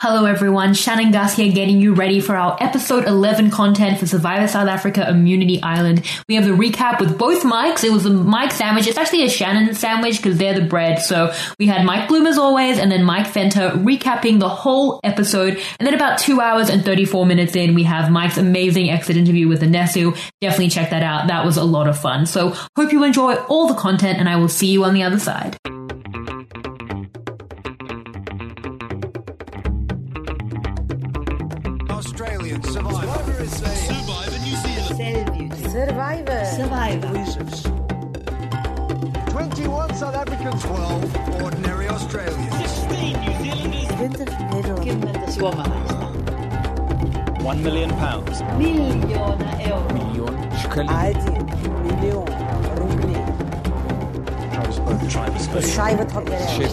Hello everyone, Shannon Gus here getting you ready for our episode 11 content for Survivor South Africa Immunity Island. We have the recap with both Mikes. It was a Mike sandwich. It's actually a Shannon sandwich because they're the bread. So we had Mike Bloom as always and then Mike Venter recapping the whole episode. And then about 2 hours and 34 minutes in, we have Mike's amazing exit interview with Anesu. Definitely check that out. That was a lot of fun. So hope you enjoy all the content and I will see you on the other side. Australian Survivor is a Survivor New Zealand. Survivor. 21 South Africans, 12 ordinary Australians. 16 New Zealanders. 20 Suomalaista. £1 million. Miljoona euroa. Million shekeli. 1 miljoen rubli. Beschrijven het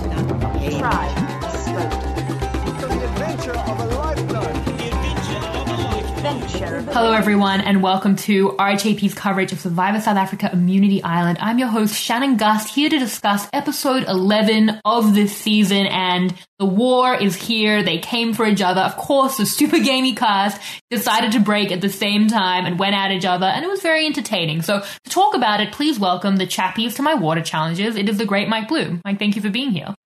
For the adventure of a lifetime. Hello everyone and welcome to RHAP's coverage of Survivor South Africa Immunity Island. I'm your host Shannon Gust here to discuss episode 11 of this season, and the war is here. They came for each other. Of course, the super gamey cast decided to break at the same time and went at each other, and it was very entertaining. So to talk about it, please welcome the chappies to my water challenges. It is the great Mike Bloom. Mike, thank you for being here.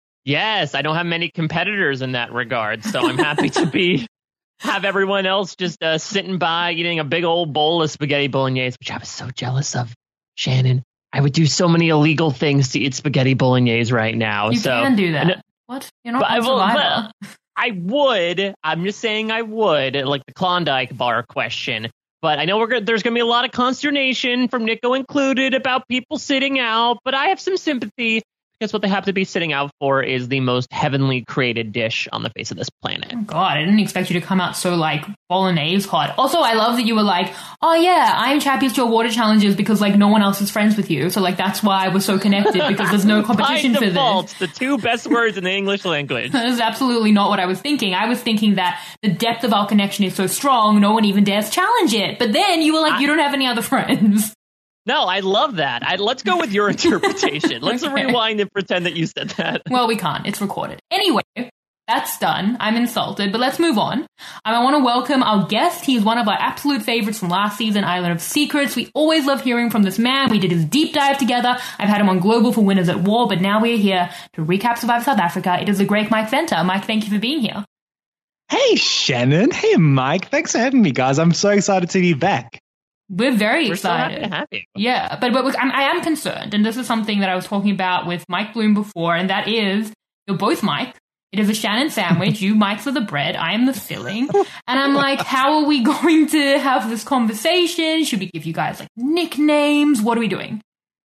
Yes, I don't have many competitors in that regard, so I'm happy to have everyone else just sitting by eating a big old bowl of spaghetti bolognese, which I was so jealous of, Shannon. I would do so many illegal things to eat spaghetti bolognese right now. You can do that. What? You're not on Survivor. I would. I'm just saying I would, like the Klondike bar question. But I know there's going to be a lot of consternation, from Nico included, about people sitting out. But I have some sympathy, because what they have to be sitting out for is the most heavenly created dish on the face of this planet. Oh God, I didn't expect you to come out so, like, bolognese hot. Also, I love that you were like, oh yeah, I'm chappies to your water challenges because, like, no one else is friends with you. So, like, that's why we're so connected, because there's no competition By for default, this. The two best words in the English language. That is absolutely not what I was thinking. I was thinking that the depth of our connection is so strong, no one even dares challenge it. But then you were like, you don't have any other friends. No, I love that. Let's go with your interpretation. Let's rewind and pretend that you said that. Well, we can't. It's recorded. Anyway, that's done. I'm insulted, but let's move on. I want to welcome our guest. He's one of our absolute favorites from last season, Island of Secrets. We always love hearing from this man. We did his deep dive together. I've had him on Global for Winners at War, but now we're here to recap Survivor South Africa. It is the great Mike Venter. Mike, thank you for being here. Hey, Shannon. Hey, Mike. Thanks for having me, guys. I'm so excited to be back. We're very excited. So happy to have you. Yeah, but I am concerned, and this is something that I was talking about with Mike Bloom before, and that is, you're both Mike. It is a Shannon sandwich. You, Mike, are the bread. I am the filling. And I'm like, how are we going to have this conversation? Should we give you guys, like, nicknames? What are we doing?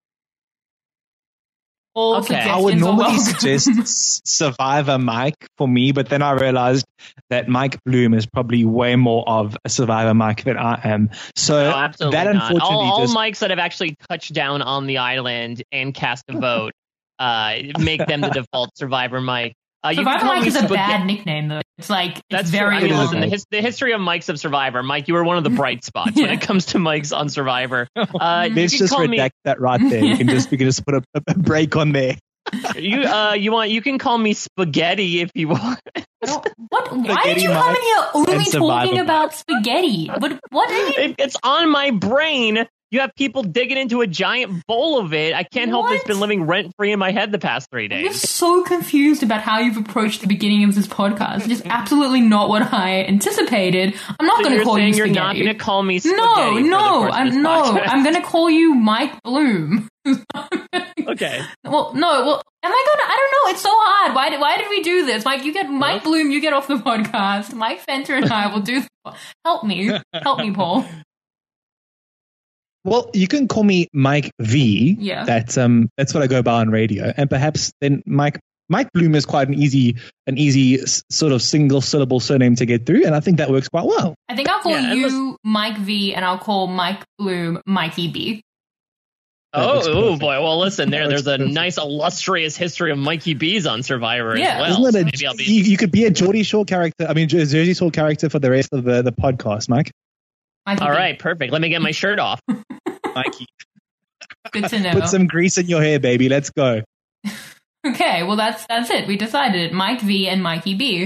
All okay, I would normally suggest Survivor Mike for me, but then I realized that Mike Bloom is probably way more of a Survivor Mike than I am. So no, absolutely that not. unfortunately all Mikes that have actually touched down on the island and cast a vote make them the default Survivor Mike. Survivor Mike is a bad nickname, though. It's like, that's very... I mean, listen, the history of Mikes of Survivor, Mike, you were one of the bright spots when it comes to Mikes on Survivor. Let's just redact that right there. You can just put a break on there. You can call me Spaghetti if you want. What? Why did you come in here only talking about spaghetti? What is it? It's on my brain. You have people digging into a giant bowl of it. I can't help it's been living rent-free in my head the past 3 days. I'm just so confused about how you've approached the beginning of this podcast. Just absolutely not what I anticipated. I'm not going to call you spaghetti. You're not going to call me spaghetti. I'm going to call you Mike Bloom. Okay. Well, am I gonna? I don't know. It's so hard. Why did we do this? Mike, Mike Bloom, you get off the podcast. Mike Venter and I will do. Help me, Paul. Well, you can call me Mike V. Yeah. That's what I go by on radio, and perhaps then Mike Bloom is quite an easy sort of single syllable surname to get through, and I think that works quite well. I think I'll call you Mike V, and I'll call Mike Bloom Mikey B. Oh boy! Well, listen, there's a nice illustrious history of Mikey B's on Survivor as well. Isn't it you could be a Geordie Shore character. I mean, Jersey Shore character for the rest of the podcast, Mike. Mikey All B. right, perfect. Let me get my shirt off. Mikey. Good to know. Put some grease in your hair, baby. Let's go. Okay, well that's it. We decided it. Mike V and Mikey B.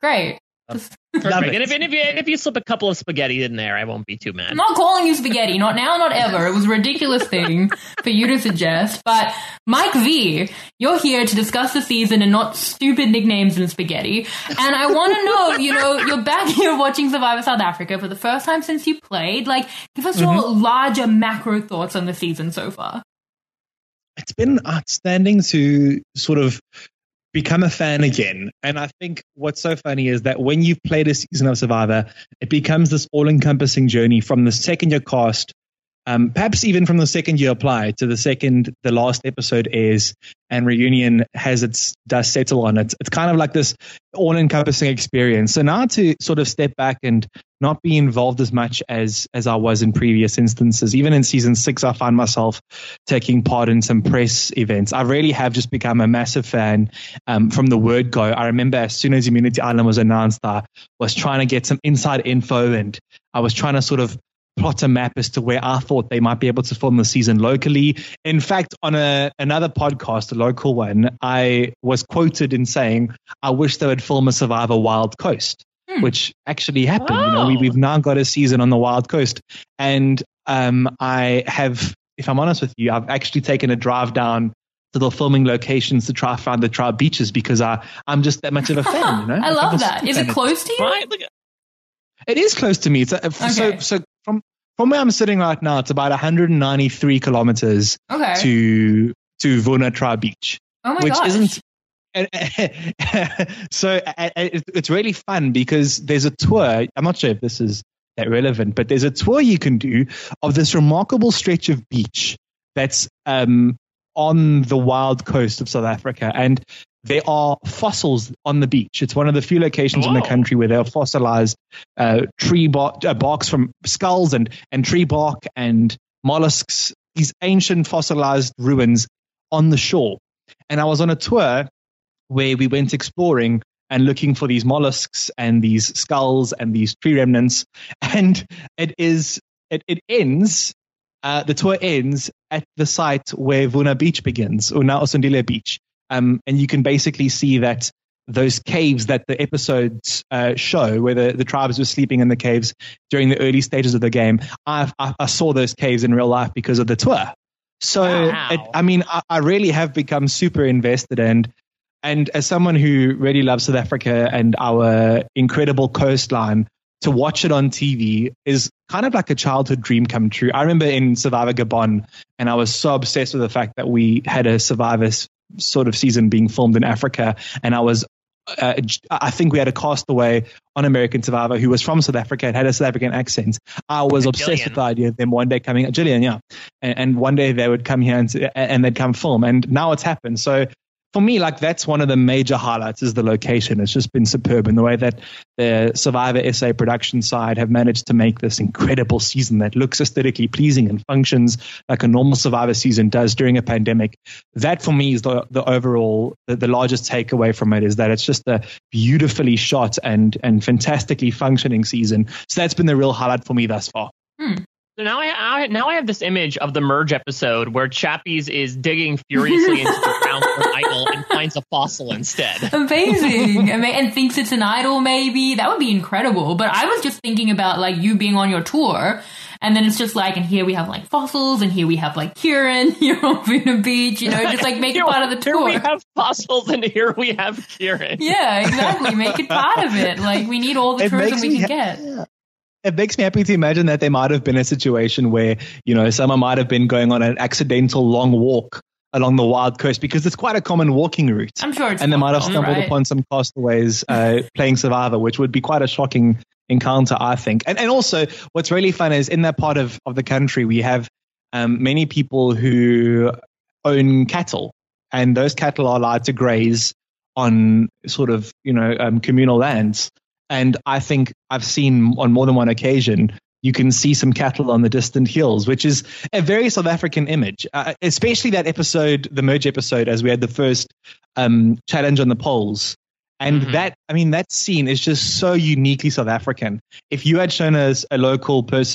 Great. Perfect. And if you slip a couple of spaghetti in there, I won't be too mad. I'm not calling you spaghetti. Not now, not ever. It was a ridiculous thing for you to suggest. But Mike V, you're here to discuss the season and not stupid nicknames and spaghetti. And I want to know, you're back here watching Survivor South Africa for the first time since you played. Like, give us your larger macro thoughts on the season so far. It's been outstanding to sort of become a fan again. And I think what's so funny is that when you've played a season of Survivor, it becomes this all-encompassing journey from the second you're cast, perhaps even from the second you apply to the second the last episode airs and reunion has its dust settle on it. It's kind of like this all-encompassing experience. So now to sort of step back and not be involved as much as I was in previous instances. Even in season 6, I find myself taking part in some press events. I really have just become a massive fan from the word go. I remember as soon as Immunity Island was announced, I was trying to get some inside info and I was trying to sort of plot a map as to where I thought they might be able to film the season locally. In fact, on another podcast, a local one, I was quoted in saying, I wish they would film a Survivor Wild Coast. Which actually happened. Oh. We've now got a season on the Wild Coast, and I have, if I'm honest with you, I've actually taken a drive down to the filming locations to try find the tribe beaches because I'm just that much of a fan. I love that. Is it close to you? Right? Look, It is close to me. It's Okay. so from where I'm sitting right now, it's about 193 kilometers Okay. to Vuna Tribe Beach, Oh my which gosh. isn't. So it's really fun because there's a tour. I'm not sure if this is that relevant, but there's a tour you can do of this remarkable stretch of beach that's on the wild coast of South Africa. And there are fossils on the beach. It's one of the few locations in the country where there are fossilized tree barks from skulls and tree bark and mollusks, these ancient fossilized ruins on the shore. And I was on a tour where we went exploring and looking for these mollusks and these skulls and these tree remnants. And it ends, the tour ends at the site where Vuna Beach begins, Una Osondile Beach. And you can basically see that those caves that the episodes show, where the tribes were sleeping in the caves during the early stages of the game, I saw those caves in real life because of the tour. So, Wow. I really have become super invested and as someone who really loves South Africa and our incredible coastline, to watch it on TV is kind of like a childhood dream come true. I remember in Survivor Gabon, and I was so obsessed with the fact that we had a Survivor sort of season being filmed in Africa, and I think we had a castaway on American Survivor who was from South Africa and had a South African accent. I was obsessed Jillian. with the idea of them one day coming, Jillian, yeah, and one day they would come here and they'd come film, and now it's happened. So for me, like, that's one of the major highlights is the location. It's just been superb in the way that the Survivor SA production side have managed to make this incredible season that looks aesthetically pleasing and functions like a normal Survivor season does during a pandemic. That for me is the overall, the largest takeaway from it is that it's just a beautifully shot and fantastically functioning season. So that's been the real highlight for me thus far. So now I have this image of the Merge episode where Chappies is digging furiously into the ground for an idol and finds a fossil instead. Amazing. And thinks it's an idol, maybe. That would be incredible. But I was just thinking about, like, you being on your tour, and then it's just like, and here we have, like, fossils, and here we have, like, Kieran here on Vuna Beach, just, like, make it part of the tour. Here we have fossils, and here we have Kieran. Yeah, exactly. Make it part of it. Like, we need all the It tourism makes we me can get. It makes me happy to imagine that there might have been a situation where, someone might have been going on an accidental long walk along the wild coast, because it's quite a common walking route. I'm sure it's and they might have common, stumbled right? upon some castaways playing Survivor, which would be quite a shocking encounter, I think. And also, what's really fun is in that part of the country, we have many people who own cattle, and those cattle are allowed to graze on sort of, communal lands. And I think I've seen on more than one occasion, you can see some cattle on the distant hills, which is a very South African image, especially that episode, the Merge episode, as we had the first challenge on the poles. And that scene is just so uniquely South African. If you had shown us a local person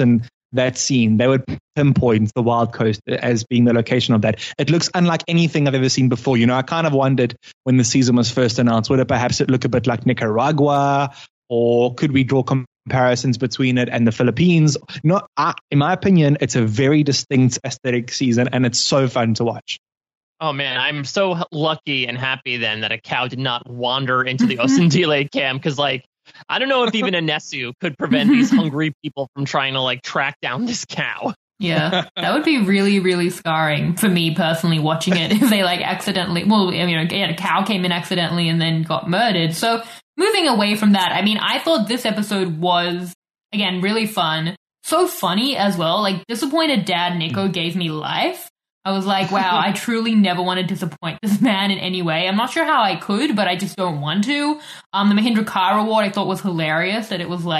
that scene, they would pinpoint the Wild Coast as being the location of that. It looks unlike anything I've ever seen before. I kind of wondered when the season was first announced, would it perhaps look a bit like Nicaragua, or could we draw comparisons between it and the Philippines? In my opinion, it's a very distinct aesthetic season, and it's so fun to watch. Oh man, I'm so lucky and happy then that a cow did not wander into the Osindile camp, because I don't know if even Anesu could prevent these hungry people from trying to track down this cow. Yeah, that would be really, really scarring for me personally watching it if they accidentally, a cow came in accidentally and then got murdered. So moving away from that, I thought this episode was, again, really fun. So funny as well. Disappointed Dad Nico gave me life. I was like, wow, I truly never want to disappoint this man in any way. I'm not sure how I could, but I just don't want to. The Mahindra Car Award I thought was hilarious, that it was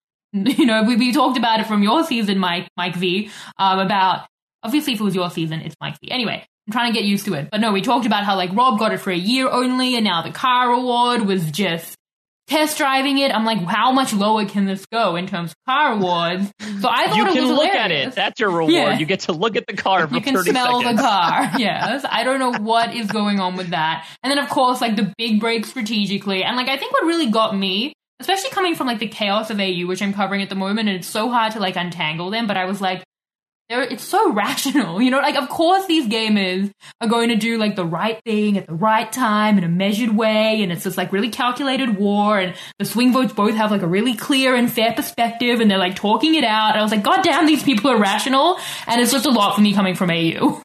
we talked about it from your season, Mike V, about, obviously if it was your season, it's Mike V. Anyway, I'm trying to get used to it. But no, we talked about how Rob got it for a year only, and now the Car Award was just test driving it. I'm like, how much lower can this go in terms of car awards? So I thought you it was can look hilarious. at it. That's your reward. Yeah. You get to look at the car for 30 seconds. You can smell the car. Yes. I don't know what is going on with that. And then, of course, the big break strategically. And, I think what really got me, especially coming from, the chaos of AU, which I'm covering at the moment, and it's so hard to, untangle them, but I was like, it's so rational, of course these gamers are going to do the right thing at the right time in a measured way, and it's this really calculated war, and the swing votes both have a really clear and fair perspective, and they're talking it out. And I was like, god damn, these people are rational, and it's just a lot for me coming from AU.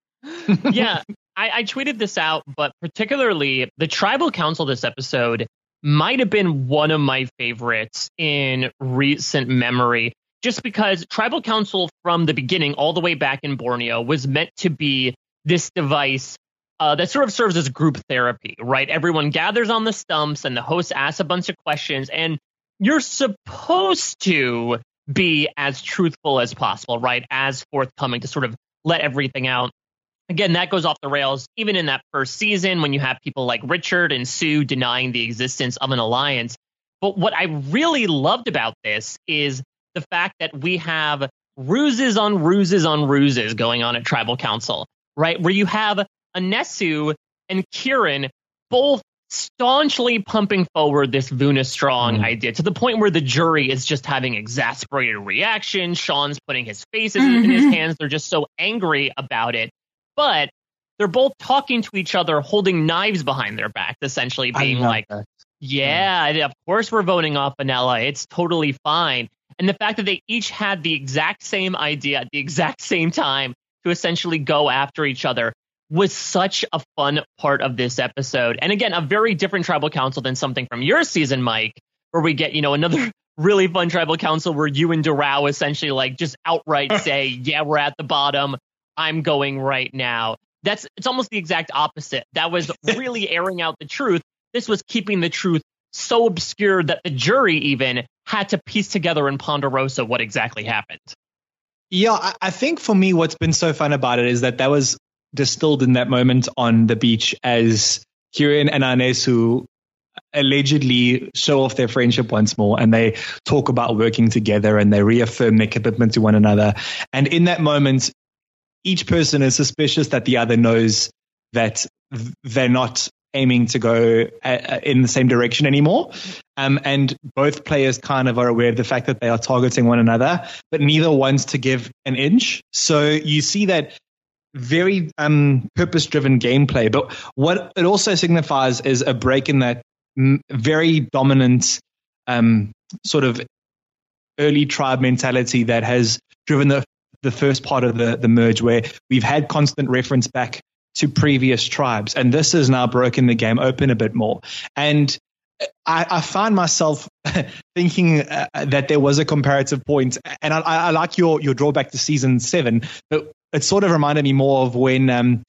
Yeah, I tweeted this out, but particularly the tribal council this episode might have been one of my favorites in recent memory. Just because Tribal Council from the beginning, all the way back in Borneo, was meant to be this device that sort of serves as group therapy, right? Everyone gathers on the stumps and the host asks a bunch of questions, and you're supposed to be as truthful as possible, right? As forthcoming to sort of let everything out. Again, that goes off the rails even in that first season when you have people like Richard and Sue denying the existence of an alliance. But what I really loved about this is the fact that we have ruses on ruses on ruses going on at Tribal Council, right? Where you have Anesu and Kieran both staunchly pumping forward this Vuna Strong idea to the point where the jury is just having exasperated reactions. Sean's putting his faces in his hands. They're just so angry about it. But they're both talking to each other, holding knives behind their backs, essentially being like, yeah, of course we're voting off Vanilla. It's totally fine. And the fact that they each had the exact same idea at the exact same time to essentially go after each other was such a fun part of this episode. And again, a very different tribal council than something from your season, Mike, where we get, another really fun tribal council where you and Durao essentially just outright say, yeah, we're at the bottom. I'm going right now. It's almost the exact opposite. That was really airing out the truth. This was keeping the truth so obscure that the jury even had to piece together in Ponderosa what exactly happened. Yeah, I think for me, what's been so fun about it is that was distilled in that moment on the beach as Kieran and Anesu allegedly show off their friendship once more, and they talk about working together and they reaffirm their commitment to one another. And in that moment, each person is suspicious that the other knows that they're not aiming to go in the same direction anymore. And both players kind of are aware of the fact that they are targeting one another, but neither wants to give an inch. So you see that very purpose-driven gameplay. But what it also signifies is a break in that very dominant sort of early tribe mentality that has driven the first part of the merge, where we've had constant reference back to previous tribes, and this has now broken the game open a bit more. And I find myself thinking that there was a comparative point, and I like your drawback to season 7, but it sort of reminded me more of when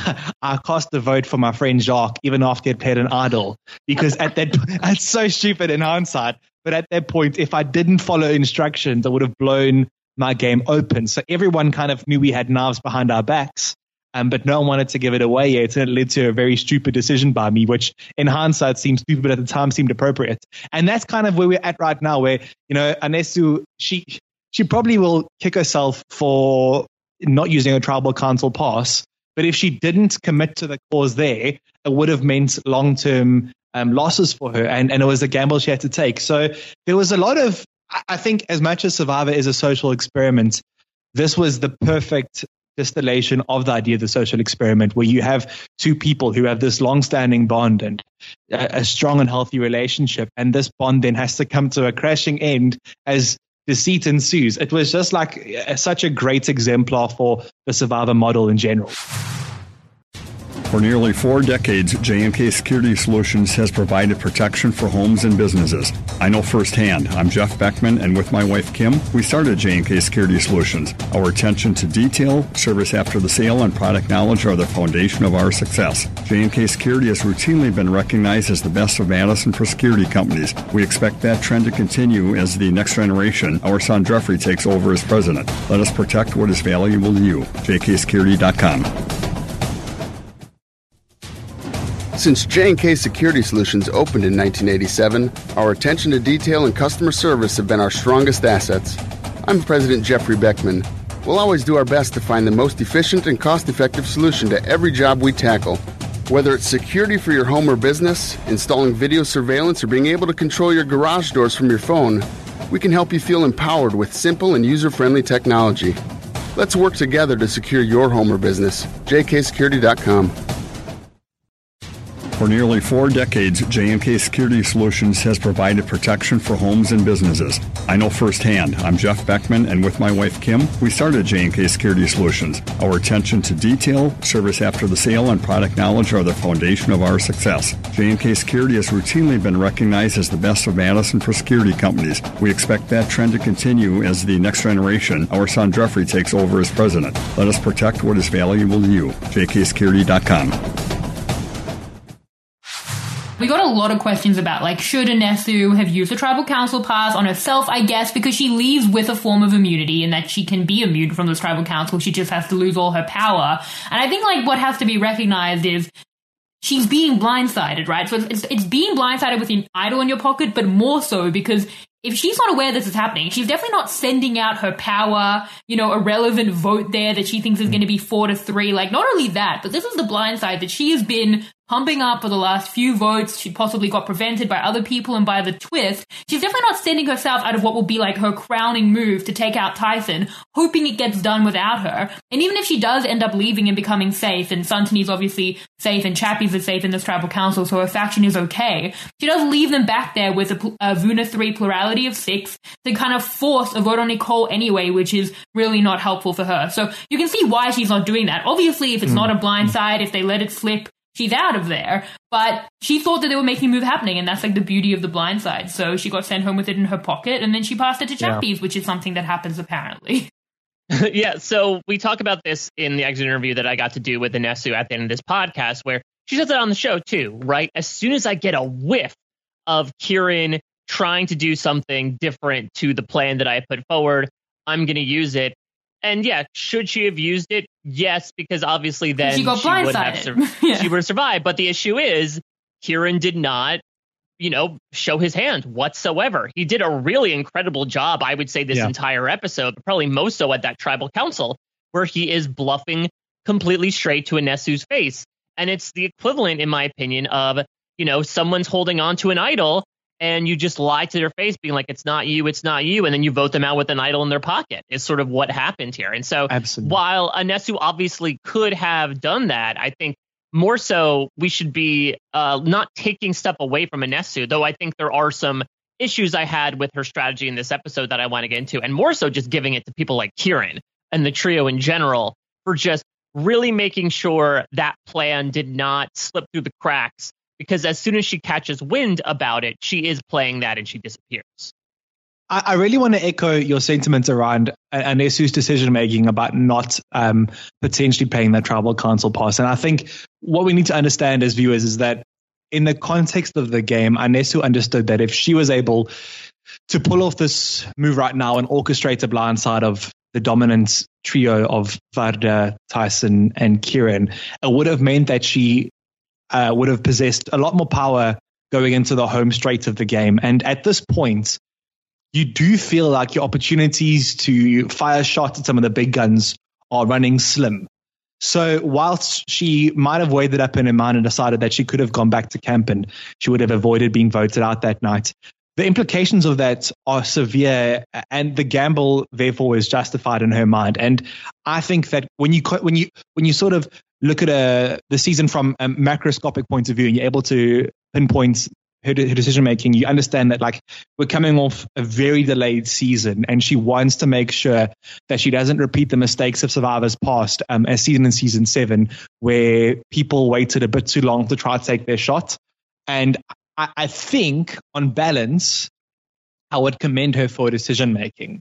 I cast a vote for my friend Jacques, even after he had played an idol, because at that it's so stupid in hindsight, but at that point, if I didn't follow instructions, I would have blown my game open. So everyone kind of knew we had knives behind our backs. But no one wanted to give it away yet, and it led to a very stupid decision by me, which in hindsight seemed stupid, but at the time seemed appropriate. And that's kind of where we're at right now, where, Anesu, she probably will kick herself for not using a tribal council pass. But if she didn't commit to the cause there, it would have meant long-term losses for her. And it was a gamble she had to take. So there was a lot of, I think, as much as Survivor is a social experiment, this was the perfect distillation of the idea of the social experiment, where you have two people who have this long-standing bond and a strong and healthy relationship. And this bond then has to come to a crashing end as deceit ensues. It was just like such a great exemplar for the Survivor model in general. For nearly 4 decades, J&K Security Solutions has provided protection for homes and businesses. I know firsthand. I'm Jeff Beckman, and with my wife Kim, we started J&K Security Solutions. Our attention to detail, service after the sale, and product knowledge are the foundation of our success. J&K Security has routinely been recognized as the best of Madison for security companies. We expect that trend to continue as the next generation, our son Jeffrey, takes over as president. Let us protect what is valuable to you. jksecurity.com. Since J&K Security Solutions opened in 1987, our attention to detail and customer service have been our strongest assets. I'm President Jeffrey Beckman. We'll always do our best to find the most efficient and cost-effective solution to every job we tackle. Whether it's security for your home or business, installing video surveillance, or being able to control your garage doors from your phone, we can help you feel empowered with simple and user-friendly technology. Let's work together to secure your home or business. jksecurity.com. For nearly 4 decades, J&K Security Solutions has provided protection for homes and businesses. I know firsthand. I'm Jeff Beckman, and with my wife Kim, we started J&K Security Solutions. Our attention to detail, service after the sale, and product knowledge are the foundation of our success. J&K Security has routinely been recognized as the best of Madison for security companies. We expect that trend to continue as the next generation, our son Jeffrey, takes over as president. Let us protect what is valuable to you. jksecurity.com. We got a lot of questions about, like, should Anesu have used the tribal council pass on herself, I guess, because she leaves with a form of immunity and that she can be immune from this tribal council. She just has to lose all her power. And I think, like, what has to be recognized is she's being blindsided, right? So it's being blindsided with an idol in your pocket, but more so because if she's not aware this is happening, she's definitely not sending out her power, a relevant vote there that she thinks is going to be 4-3. Like, not only that, but this is the blind side that she has been pumping up for the last few votes. She possibly got prevented by other people and by the twist. She's definitely not sending herself out of what will be like her crowning move to take out Tyson, hoping it gets done without her. And even if she does end up leaving and becoming safe, and Santani's obviously safe and Chappies is safe in this tribal council, so her faction is okay, she does leave them back there with a Vuna 3 plurality of 6 to kind of force a vote on Nicole anyway, which is really not helpful for her. So you can see why she's not doing that. Obviously, if it's not a blind side, if they let it slip, she's out of there. But she thought that they were making a move happening, and that's like the beauty of the blind side. So she got sent home with it in her pocket, and then she passed it to Chappies, which is something that happens apparently. Yeah, so we talk about this in the exit interview that I got to do with Anesu at the end of this podcast, where she says it on the show too, right? As soon as I get a whiff of Kieran trying to do something different to the plan that I put forward, I'm going to use it. And yeah, should she have used it? Yes, because obviously then she got blindsided. She would have survived. But the issue is, Kieran did not, show his hand whatsoever. He did a really incredible job, I would say, this entire episode, but probably most so at that tribal council, where he is bluffing completely straight to Anesu's face. And it's the equivalent, in my opinion, of, someone's holding on to an idol and you just lie to their face being like, it's not you. And then you vote them out with an idol in their pocket is sort of what happened here. And so while Anesu obviously could have done that, I think more so we should be not taking stuff away from Anesu, though I think there are some issues I had with her strategy in this episode that I want to get into, and more so just giving it to people like Kieran and the trio in general for just really making sure that plan did not slip through the cracks. Because as soon as she catches wind about it, she is playing that and she disappears. I really want to echo your sentiments around Anesu's decision-making about not potentially paying that tribal council pass. And I think what we need to understand as viewers is that in the context of the game, Anesu understood that if she was able to pull off this move right now and orchestrate the blind side of the dominant trio of Varda, Tyson, and Kieran, it would have meant that she would have possessed a lot more power going into the home straight of the game. And at this point, you do feel like your opportunities to fire shots at some of the big guns are running slim. So whilst she might have weighed it up in her mind and decided that she could have gone back to camp and she would have avoided being voted out that night, the implications of that are severe, and the gamble therefore is justified in her mind. And I think that when you sort of look at the season from a macroscopic point of view, and you're able to pinpoint her decision making, you understand that like we're coming off a very delayed season, and she wants to make sure that she doesn't repeat the mistakes of Survivor's past, as seen in season 7, where people waited a bit too long to try to take their shot. And I think, on balance, I would commend her for decision making.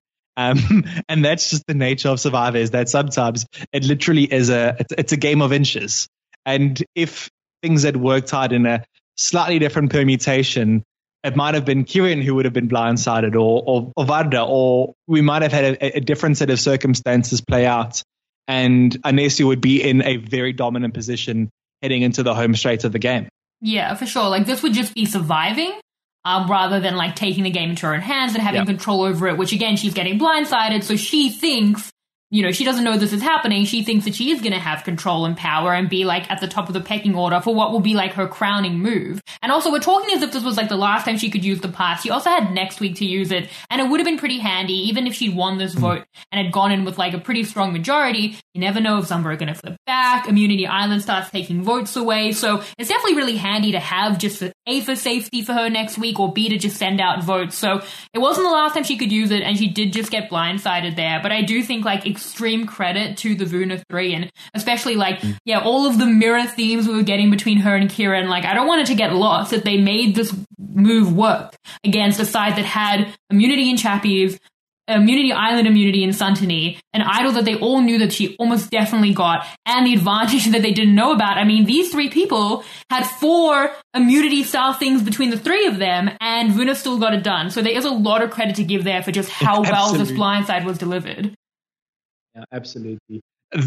And that's just the nature of Survivor, is that sometimes it literally is it's a game of inches. And if things had worked out in a slightly different permutation, it might have been Kieran who would have been blindsided, or Varda, or we might have had a different set of circumstances play out, and Anesu would be in a very dominant position heading into the home straight of the game. Yeah, for sure. Like, this would just be surviving, rather than like taking the game into her own hands and having control over it, which again, she's getting blindsided. So she thinks, she doesn't know this is happening. She thinks that she is going to have control and power and be like at the top of the pecking order for what will be like her crowning move. And also, we're talking as if this was like the last time she could use the pass. She also had next week to use it, and it would have been pretty handy, even if she'd won this vote and had gone in with like a pretty strong majority. You never know if Zumba are going to flip back. Immunity Island starts taking votes away. So it's definitely really handy to have just A, for safety for her next week, or B, to just send out votes. So it wasn't the last time she could use it, and she did just get blindsided there. But I do think like extreme credit to the Vuna 3, and especially like, all of the mirror themes we were getting between her and Kieran. Like, I don't want it to get lost that they made this move work against a side that had immunity in Chappies, Immunity Island immunity in Santini, an idol that they all knew that she almost definitely got, and the advantage that they didn't know about. I mean, these 3 people had 4 immunity style things between the 3 of them, and Vuna still got it done. So there is a lot of credit to give there for just how well this blindside was delivered. Yeah, absolutely.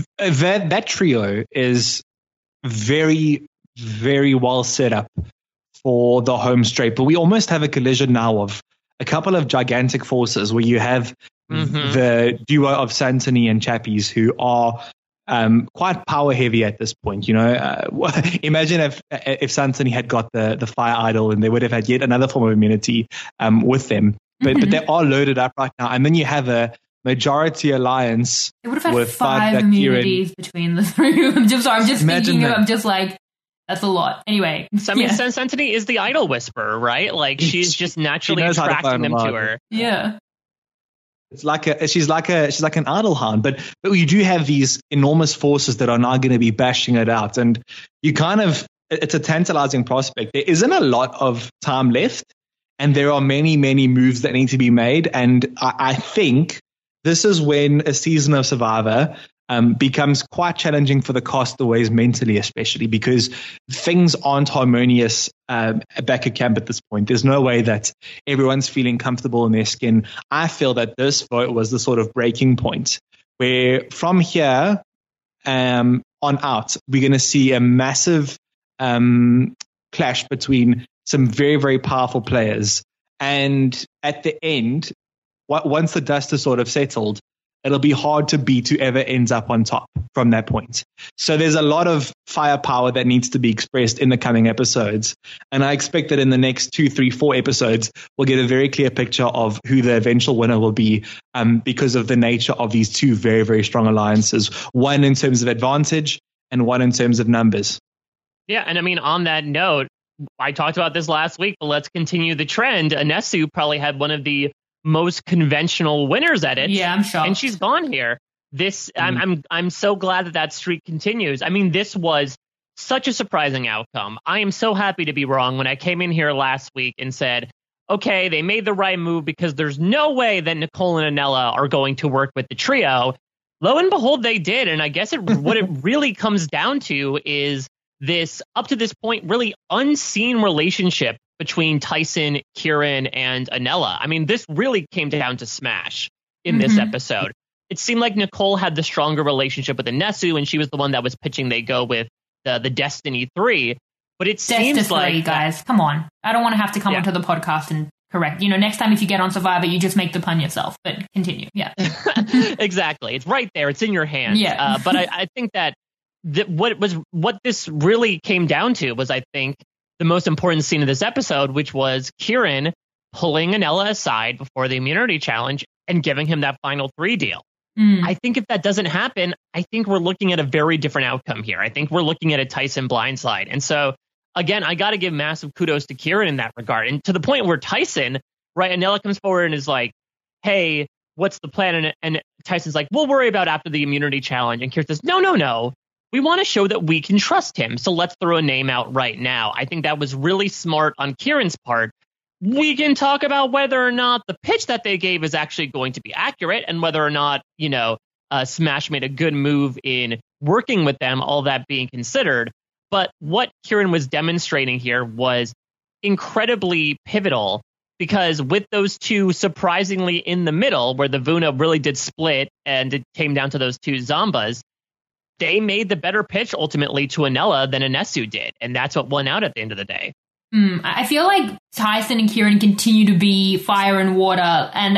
That trio is very, very well set up for the home straight, but we almost have a collision now of a couple of gigantic forces, where you have the duo of Santini and Chappies, who are quite power heavy at this point. Imagine if Santini had got the fire idol, and they would have had yet another form of immunity with them. But they are loaded up right now, and then you have a majority alliance. They would have had with 5 immunities between the 3 of them. I'm just thinking of, I'm just like, that's a lot. Anyway. So, I mean, Santini is the idol whisperer, right? Like, she's just naturally attracting them to her. Yeah. It's like she's like an idol hound, but you do have these enormous forces that are now going to be bashing it out, and it's a tantalizing prospect. There isn't a lot of time left, and there are many, many moves that need to be made, and I think this is when a season of Survivor becomes quite challenging for the castaways mentally, especially because things aren't harmonious back at camp at this point. There's no way that everyone's feeling comfortable in their skin. I feel that this vote was the sort of breaking point where from here on out, we're going to see a massive clash between some very, very powerful players. And at the end, once the dust is sort of settled, it'll be hard to beat whoever ends up on top from that point. So there's a lot of firepower that needs to be expressed in the coming episodes. And I expect that in the next 2, 3, 4 episodes, we'll get a very clear picture of who the eventual winner will be because of the nature of these 2 very, very strong alliances. One in terms of advantage and one in terms of numbers. Yeah, and I mean, on that note, I talked about this last week, but let's continue the trend. Anesu probably had one of the most conventional winners at it. Yeah, I'm shocked. And she's gone here. I'm so glad that streak continues. I mean, this was such a surprising outcome. I am so happy to be wrong when I came in here last week and said, okay, they made the right move because there's no way that Nicole and Anela are going to work with the trio. Lo and behold, they did. And I guess what it really comes down to is this, up to this point, really unseen relationship between Tyson, Kieran, and Anela. I mean, this really came down to smash in this episode. It seemed like Nicole had the stronger relationship with Anesu, and she was the one that was pitching they go with the Destiny 3. But it seems like... guys, come on. I don't want to have to come onto the podcast and Correct. Next time if you get on Survivor, you just make the pun yourself. But continue. Yeah. Exactly. It's right there. It's in your hands. Yeah. But I think that what this really came down to was, I think, the most important scene of this episode, which was Kieran pulling Anela aside before the immunity challenge and giving him that final 3 deal. I think if that doesn't happen, I think we're looking at a very different outcome here. I think we're looking at a Tyson blindside. And so, again, I got to give massive kudos to Kieran in that regard. And to the point where Tyson, right, Anela comes forward and is like, hey, what's the plan? And Tyson's like, we'll worry about after the immunity challenge. And Kieran says, no. We want to show that we can trust him. So let's throw a name out right now. I think that was really smart on Kieran's part. We can talk about whether or not the pitch that they gave is actually going to be accurate and whether or not, Smash made a good move in working with them, all that being considered. But what Kieran was demonstrating here was incredibly pivotal because with those two surprisingly in the middle, where the Vuna really did split and it came down to those two Zombas, they made the better pitch ultimately to Anela than Anesu did. And that's what won out at the end of the day. I feel like Tyson and Kieran continue to be fire and water, and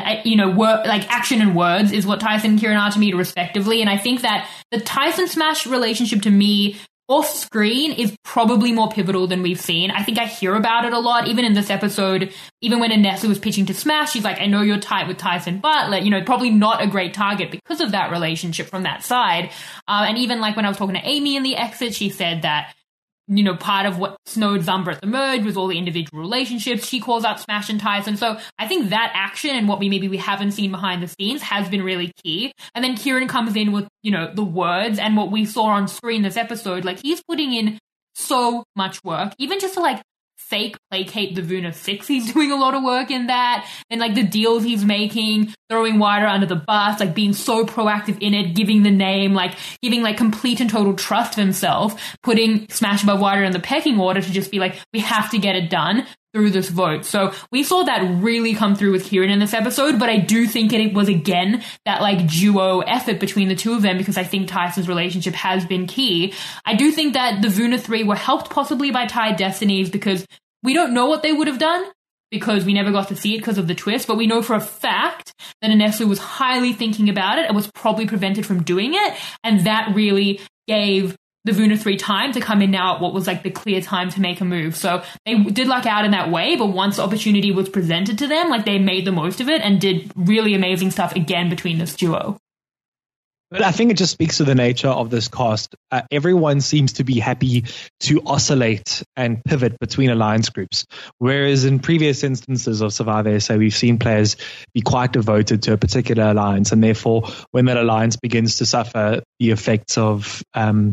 action and words is what Tyson and Kieran are to me, respectively. And I think that the Tyson Smash relationship to me off screen is probably more pivotal than we've seen. I think I hear about it a lot, even in this episode. Even when Anessa was pitching to Smash, she's like, "I know you're tight with Tyson Bartlett." Probably not a great target because of that relationship from that side. And even like when I was talking to Amy in the exit, she said that, part of what snowed Zumba at the merge was all the individual relationships. She calls out Smash and Tyson. So I think that action and what we haven't seen behind the scenes has been really key. And then Kieran comes in with, the words and what we saw on screen this episode. Like, he's putting in so much work, even just to fake placate the Vuna 6. He's doing a lot of work in that. And the deals he's making, throwing Wider under the bus, being so proactive in it, giving the name, giving complete and total trust of himself, putting Smash above Wider in the pecking order to just be we have to get it done through this vote. So we saw that really come through with Kieran in this episode, but I do think it was again that duo effort between the two of them, because I think Tyson's relationship has been key. I do think that the Vuna 3 were helped possibly by Tied Destinies, because we don't know what they would have done because we never got to see it because of the twist, but we know for a fact that Anesu was highly thinking about it and was probably prevented from doing it, and that really gave the Vuna 3 time to come in now at what was the clear time to make a move. So they did luck out in that way, but once the opportunity was presented to them, they made the most of it and did really amazing stuff again between this duo. But I think it just speaks to the nature of this cast. Everyone seems to be happy to oscillate and pivot between alliance groups. Whereas in previous instances of Survivor SA, we've seen players be quite devoted to a particular alliance. And therefore, when that alliance begins to suffer the effects of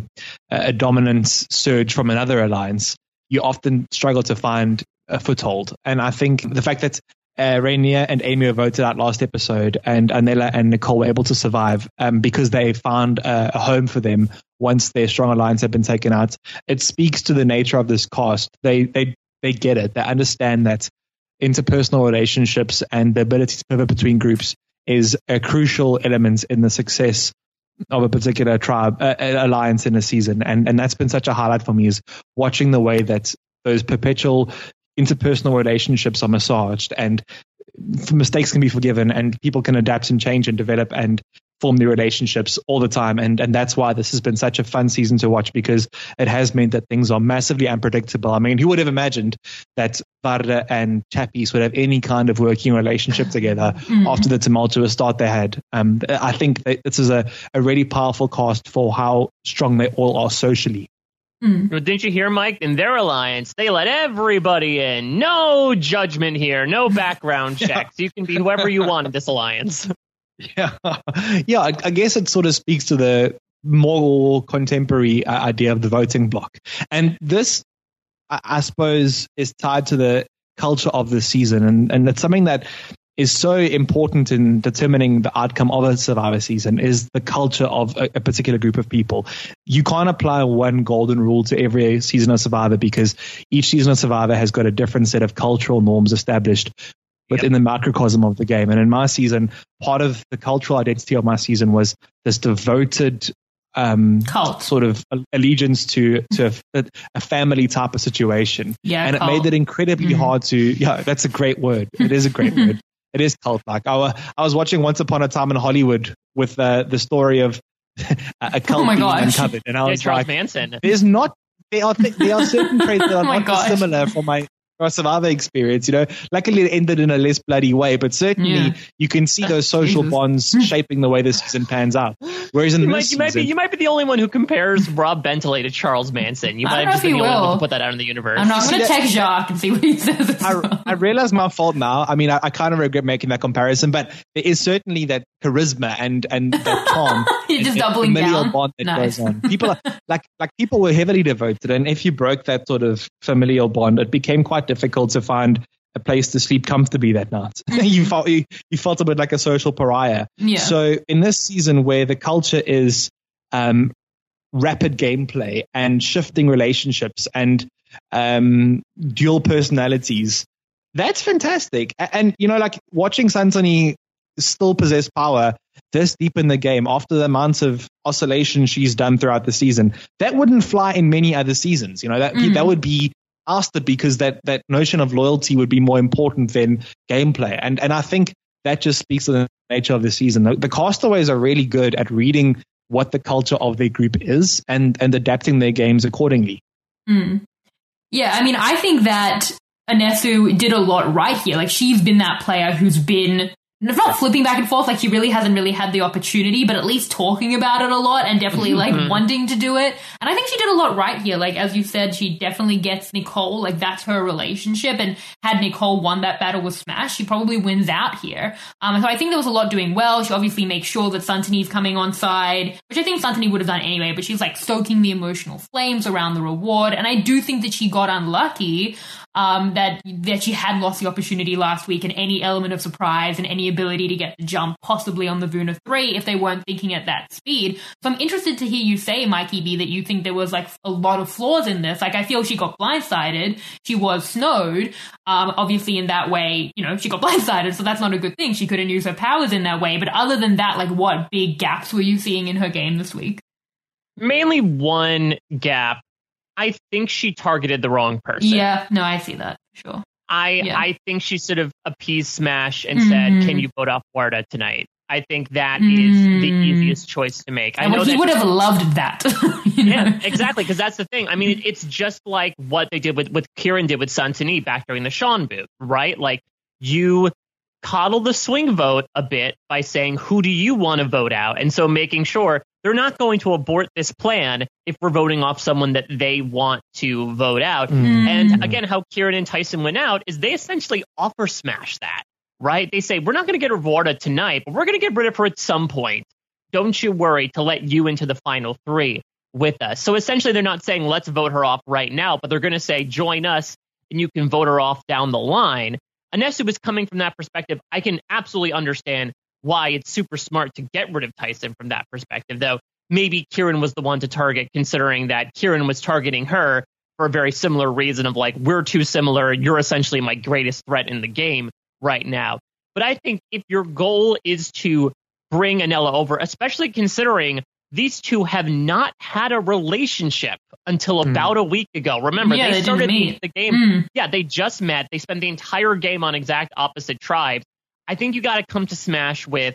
a dominance surge from another alliance, you often struggle to find a foothold. And I think the fact that Rainier and Amy were voted out last episode, and Anela and Nicole were able to survive because they found a home for them once their strong alliance had been taken out. It speaks to the nature of this cast. They get it. They understand that interpersonal relationships and the ability to pivot between groups is a crucial element in the success of a particular tribe alliance in a season. And that's been such a highlight for me, is watching the way that those perpetual interpersonal relationships are massaged and mistakes can be forgiven and people can adapt and change and develop and form new relationships all the time. And that's why this has been such a fun season to watch, because it has meant that things are massively unpredictable. I mean, who would have imagined that Varda and Chappies would have any kind of working relationship together after the tumultuous start they had? I think that this is a really powerful cast for how strong they all are socially. Well, didn't you hear, Mike? In their alliance, they let everybody in. No judgment here. No background checks. You can be whoever you want in this alliance. Yeah. I guess it sort of speaks to the more contemporary idea of the voting block. And this, I suppose, is tied to the culture of the season. And it's something that is so important in determining the outcome of a Survivor season, is the culture of a particular group of people. You can't apply one golden rule to every season of Survivor, because each season of Survivor has got a different set of cultural norms established within the microcosm of the game. And in my season, part of the cultural identity of my season was this devoted Cult. sort of allegiance to a family type of situation. Yeah, and cult. it made it incredibly hard to. Yeah, that's a great word. It is a great word. It is cult-like. I was watching Once Upon a Time in Hollywood with the story of a cult being uncovered, and I was Charles like, Manson. "There's not. There are certain traits that are not gosh. dissimilar from my Survivor experience. Luckily it ended in a less bloody way, but certainly you can see those social bonds shaping the way this season pans out. Whereas in this season, you might be the only one who compares Rob Bentley to Charles Manson. You might have just been the only one to put that out in the universe. I'm going to text Jacques and see what he says. I realize my fault now. I mean, I kind of regret making that comparison, but there is certainly that charisma and that charm. You're just doubling familial down. bond that Nice. goes on. People are like people were heavily devoted, and if you broke that sort of familial bond, it became quite difficult to find a place to sleep comfortably that night. you felt a bit like a social pariah. Yeah. So in this season where the culture is rapid gameplay and shifting relationships and dual personalities, that's fantastic. And watching Santoni still possess power this deep in the game after the amount of oscillation she's done throughout the season, that wouldn't fly in many other seasons. That would be ousted because that notion of loyalty would be more important than gameplay. And I think that just speaks to the nature of the season. The castaways are really good at reading what the culture of their group is and adapting their games accordingly. Yeah, I mean, I think that Anesu did a lot right here. Like, she's been that player who's been not flipping back and forth, like she really hasn't really had the opportunity, but at least talking about it a lot and definitely like wanting to do it. And I think she did a lot right here. Like, as you said, she definitely gets Nicole, like that's her relationship. And had Nicole won that battle with Smash, she probably wins out here. So I think there was a lot doing well. She obviously makes sure that Santoni's coming on side, which I think Santoni would have done anyway, but she's like stoking the emotional flames around the reward. And I do think that she got unlucky, that she had lost the opportunity last week, and any element of surprise and any ability to get the jump possibly on the Vuna 3 if they weren't thinking at that speed. So I'm interested to hear you say, Mikey B, that you think there was like a lot of flaws in this. Like, I feel she got blindsided. She was snowed. Obviously in that way, she got blindsided, so that's not a good thing. She couldn't use her powers in that way. But other than that, like, what big gaps were you seeing in her game this week? Mainly one gap. I think she targeted the wrong person. Yeah, no, I see that, sure. I think she sort of appeased Smash and said, "Can you vote off Warda tonight?" I think that is the easiest choice to make. I know he would have loved that. Yeah, exactly, because that's the thing. I mean, it's just like what they did with Kieran did with Santoni back during the Sean boot, right? Like, you coddle the swing vote a bit by saying, who do you want to vote out? And so making sure they're not going to abort this plan if we're voting off someone that they want to vote out. And again, how Kieran and Tyson went out is they essentially offer Smash that, right? They say, we're not going to get rid of Warda tonight, but we're going to get rid of her at some point. Don't you worry to let you into the final 3 with us. So essentially they're not saying, let's vote her off right now, but they're going to say, join us and you can vote her off down the line. Anesu was coming from that perspective. I can absolutely understand why it's super smart to get rid of Tyson from that perspective, though maybe Kieran was the one to target, considering that Kieran was targeting her for a very similar reason of like, we're too similar. You're essentially my greatest threat in the game right now. But I think if your goal is to bring Anela over, especially considering these two have not had a relationship until about a week ago. Remember, they started the game. Yeah, they just met. They spent the entire game on exact opposite tribes. I think you got to come to Smash with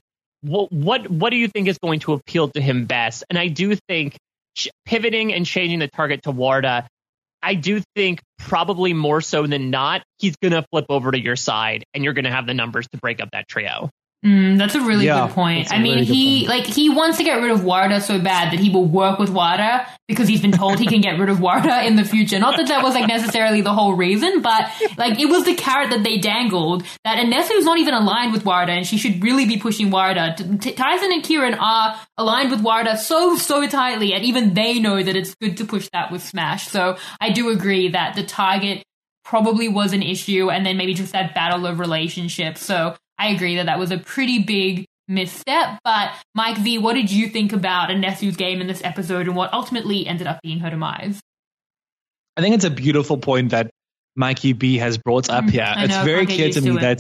what do you think is going to appeal to him best? And I do think pivoting and changing the target to Warda, I do think probably more so than not, he's going to flip over to your side and you're going to have the numbers to break up that trio. That's a really good point. I mean, he wants to get rid of Warda so bad that he will work with Warda because he's been told he can get rid of Warda in the future. Not that was like necessarily the whole reason, but like it was the carrot that they dangled that Anesu's not even aligned with Warda and she should really be pushing Warda. Tyson and Kieran are aligned with Warda so tightly, and even they know that it's good to push that with Smash. So I do agree that the target probably was an issue, and then maybe just that battle of relationships. So I agree that was a pretty big misstep. But Mike V, what did you think about Anesu's game in this episode and what ultimately ended up being her demise? I think it's a beautiful point that Mikey B has brought up here. It's very clear to me that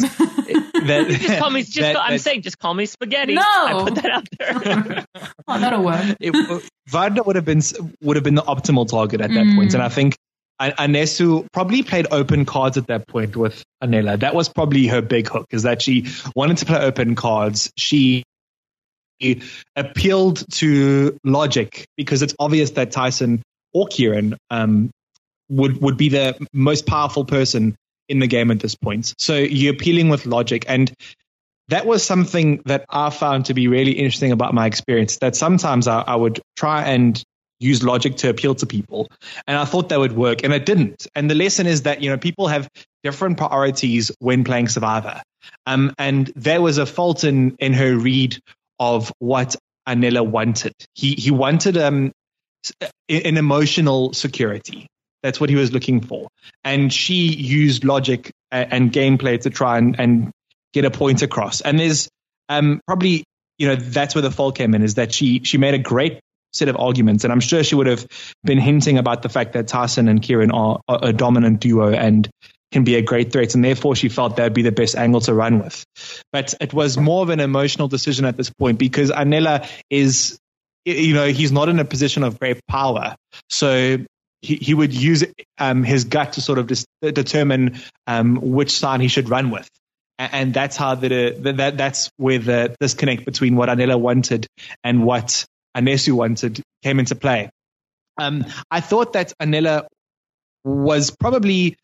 just call me. Just call me spaghetti. No, I put that out there. Oh, that'll work. Wanda would have been the optimal target at that point, and I think Anesu probably played open cards at that point with Anela. That was probably her big hook, is that she wanted to play open cards. She appealed to logic because it's obvious that Tyson or Kieran would be the most powerful person in the game at this point. So you're appealing with logic, and that was something that I found to be really interesting about my experience, that sometimes I would try and use logic to appeal to people, and I thought that would work, and it didn't. And the lesson is that, people have different priorities when playing Survivor. And there was a fault in her read of what Anela wanted. He wanted an emotional security. That's what he was looking for. And she used logic and gameplay to try and get a point across. And there's probably, that's where the fault came in, is that she made a great set of arguments. And I'm sure she would have been hinting about the fact that Tyson and Kieran are a dominant duo and can be a great threat. And therefore she felt that would be the best angle to run with. But it was more of an emotional decision at this point, because Anela is, he's not in a position of great power. So he would use his gut to sort of determine which side he should run with. And that's how that's where the disconnect between what Anela wanted and what Anesu wanted came into play. I thought that Anela was probably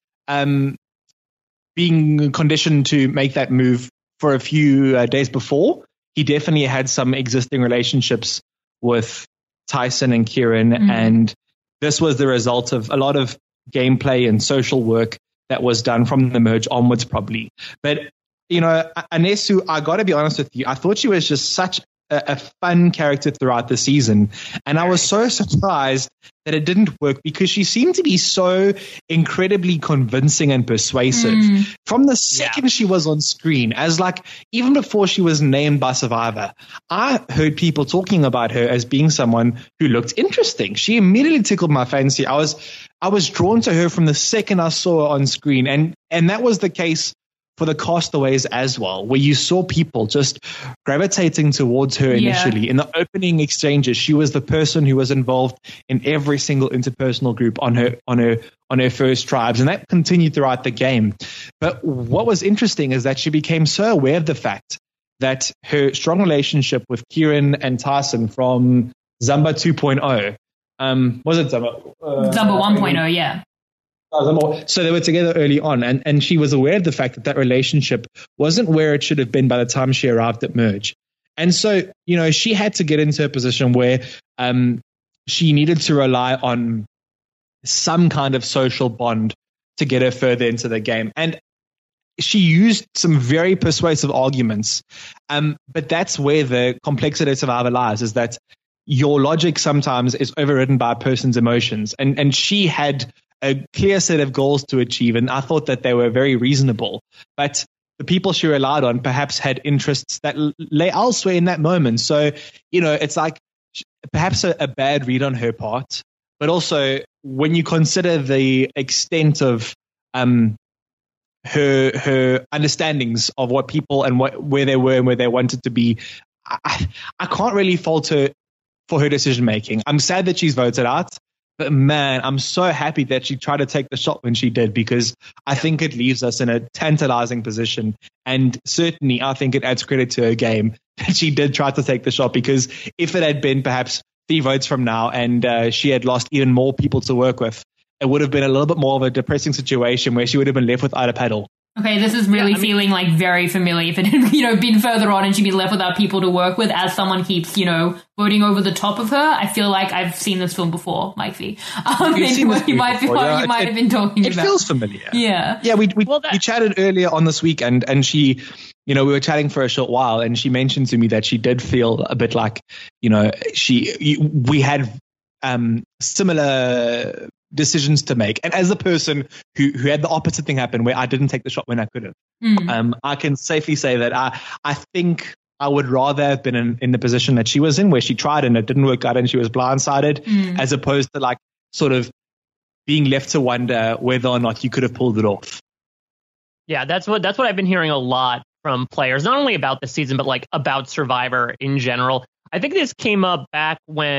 being conditioned to make that move for a few days before. He definitely had some existing relationships with Tyson and Kieran, and this was the result of a lot of gameplay and social work that was done from the merge onwards, probably. But, Anesu, I got to be honest with you, I thought she was just such a fun character throughout the season. And I was so surprised that it didn't work, because she seemed to be so incredibly convincing and persuasive from the second she was on screen. As even before she was named by Survivor, I heard people talking about her as being someone who looked interesting. She immediately tickled my fancy. I was drawn to her from the second I saw her on screen. And that was the case for the Castaways as well, where you saw people just gravitating towards her initially. In the opening exchanges, she was the person who was involved in every single interpersonal group on her first tribes, and that continued throughout the game. But what was interesting is that she became so aware of the fact that her strong relationship with Kieran and Tyson from Zamba 2.0, was it Zamba? Zamba 1.0, yeah. So they were together early on, and she was aware of the fact that relationship wasn't where it should have been by the time she arrived at Merge. And so, she had to get into a position where she needed to rely on some kind of social bond to get her further into the game. And she used some very persuasive arguments, but that's where the complexity of Survivor lies, is that your logic sometimes is overridden by a person's emotions. And she had a clear set of goals to achieve, and I thought that they were very reasonable. But the people she relied on perhaps had interests that lay elsewhere in that moment. So, it's perhaps a bad read on her part, but also when you consider the extent of her understandings of what people and where they were and where they wanted to be, I can't really fault her for her decision making. I'm sad that she's voted out. But man, I'm so happy that she tried to take the shot when she did, because I think it leaves us in a tantalizing position. And certainly, I think it adds credit to her game that she did try to take the shot, because if it had been perhaps 3 votes from now and she had lost even more people to work with, it would have been a little bit more of a depressing situation where she would have been left without a pedal. Okay, this is really feeling very familiar. If it had, been further on and she'd be left without people to work with, as someone keeps, voting over the top of her, I feel like I've seen this film before, Mike V. You might have been talking about. It feels familiar. Yeah. Yeah, we chatted earlier on this week, and she, we were chatting for a short while, and she mentioned to me that she did feel a bit like, we had similar decisions to make. And as a person who had the opposite thing happen, where I didn't take the shot when I could have, I can safely say that I think I would rather have been in the position that she was in, where she tried and it didn't work out and she was blindsided, as opposed to sort of being left to wonder whether or not you could have pulled it off. Yeah, that's what I've been hearing a lot from players, not only about this season, but about Survivor in general. I think this came up back when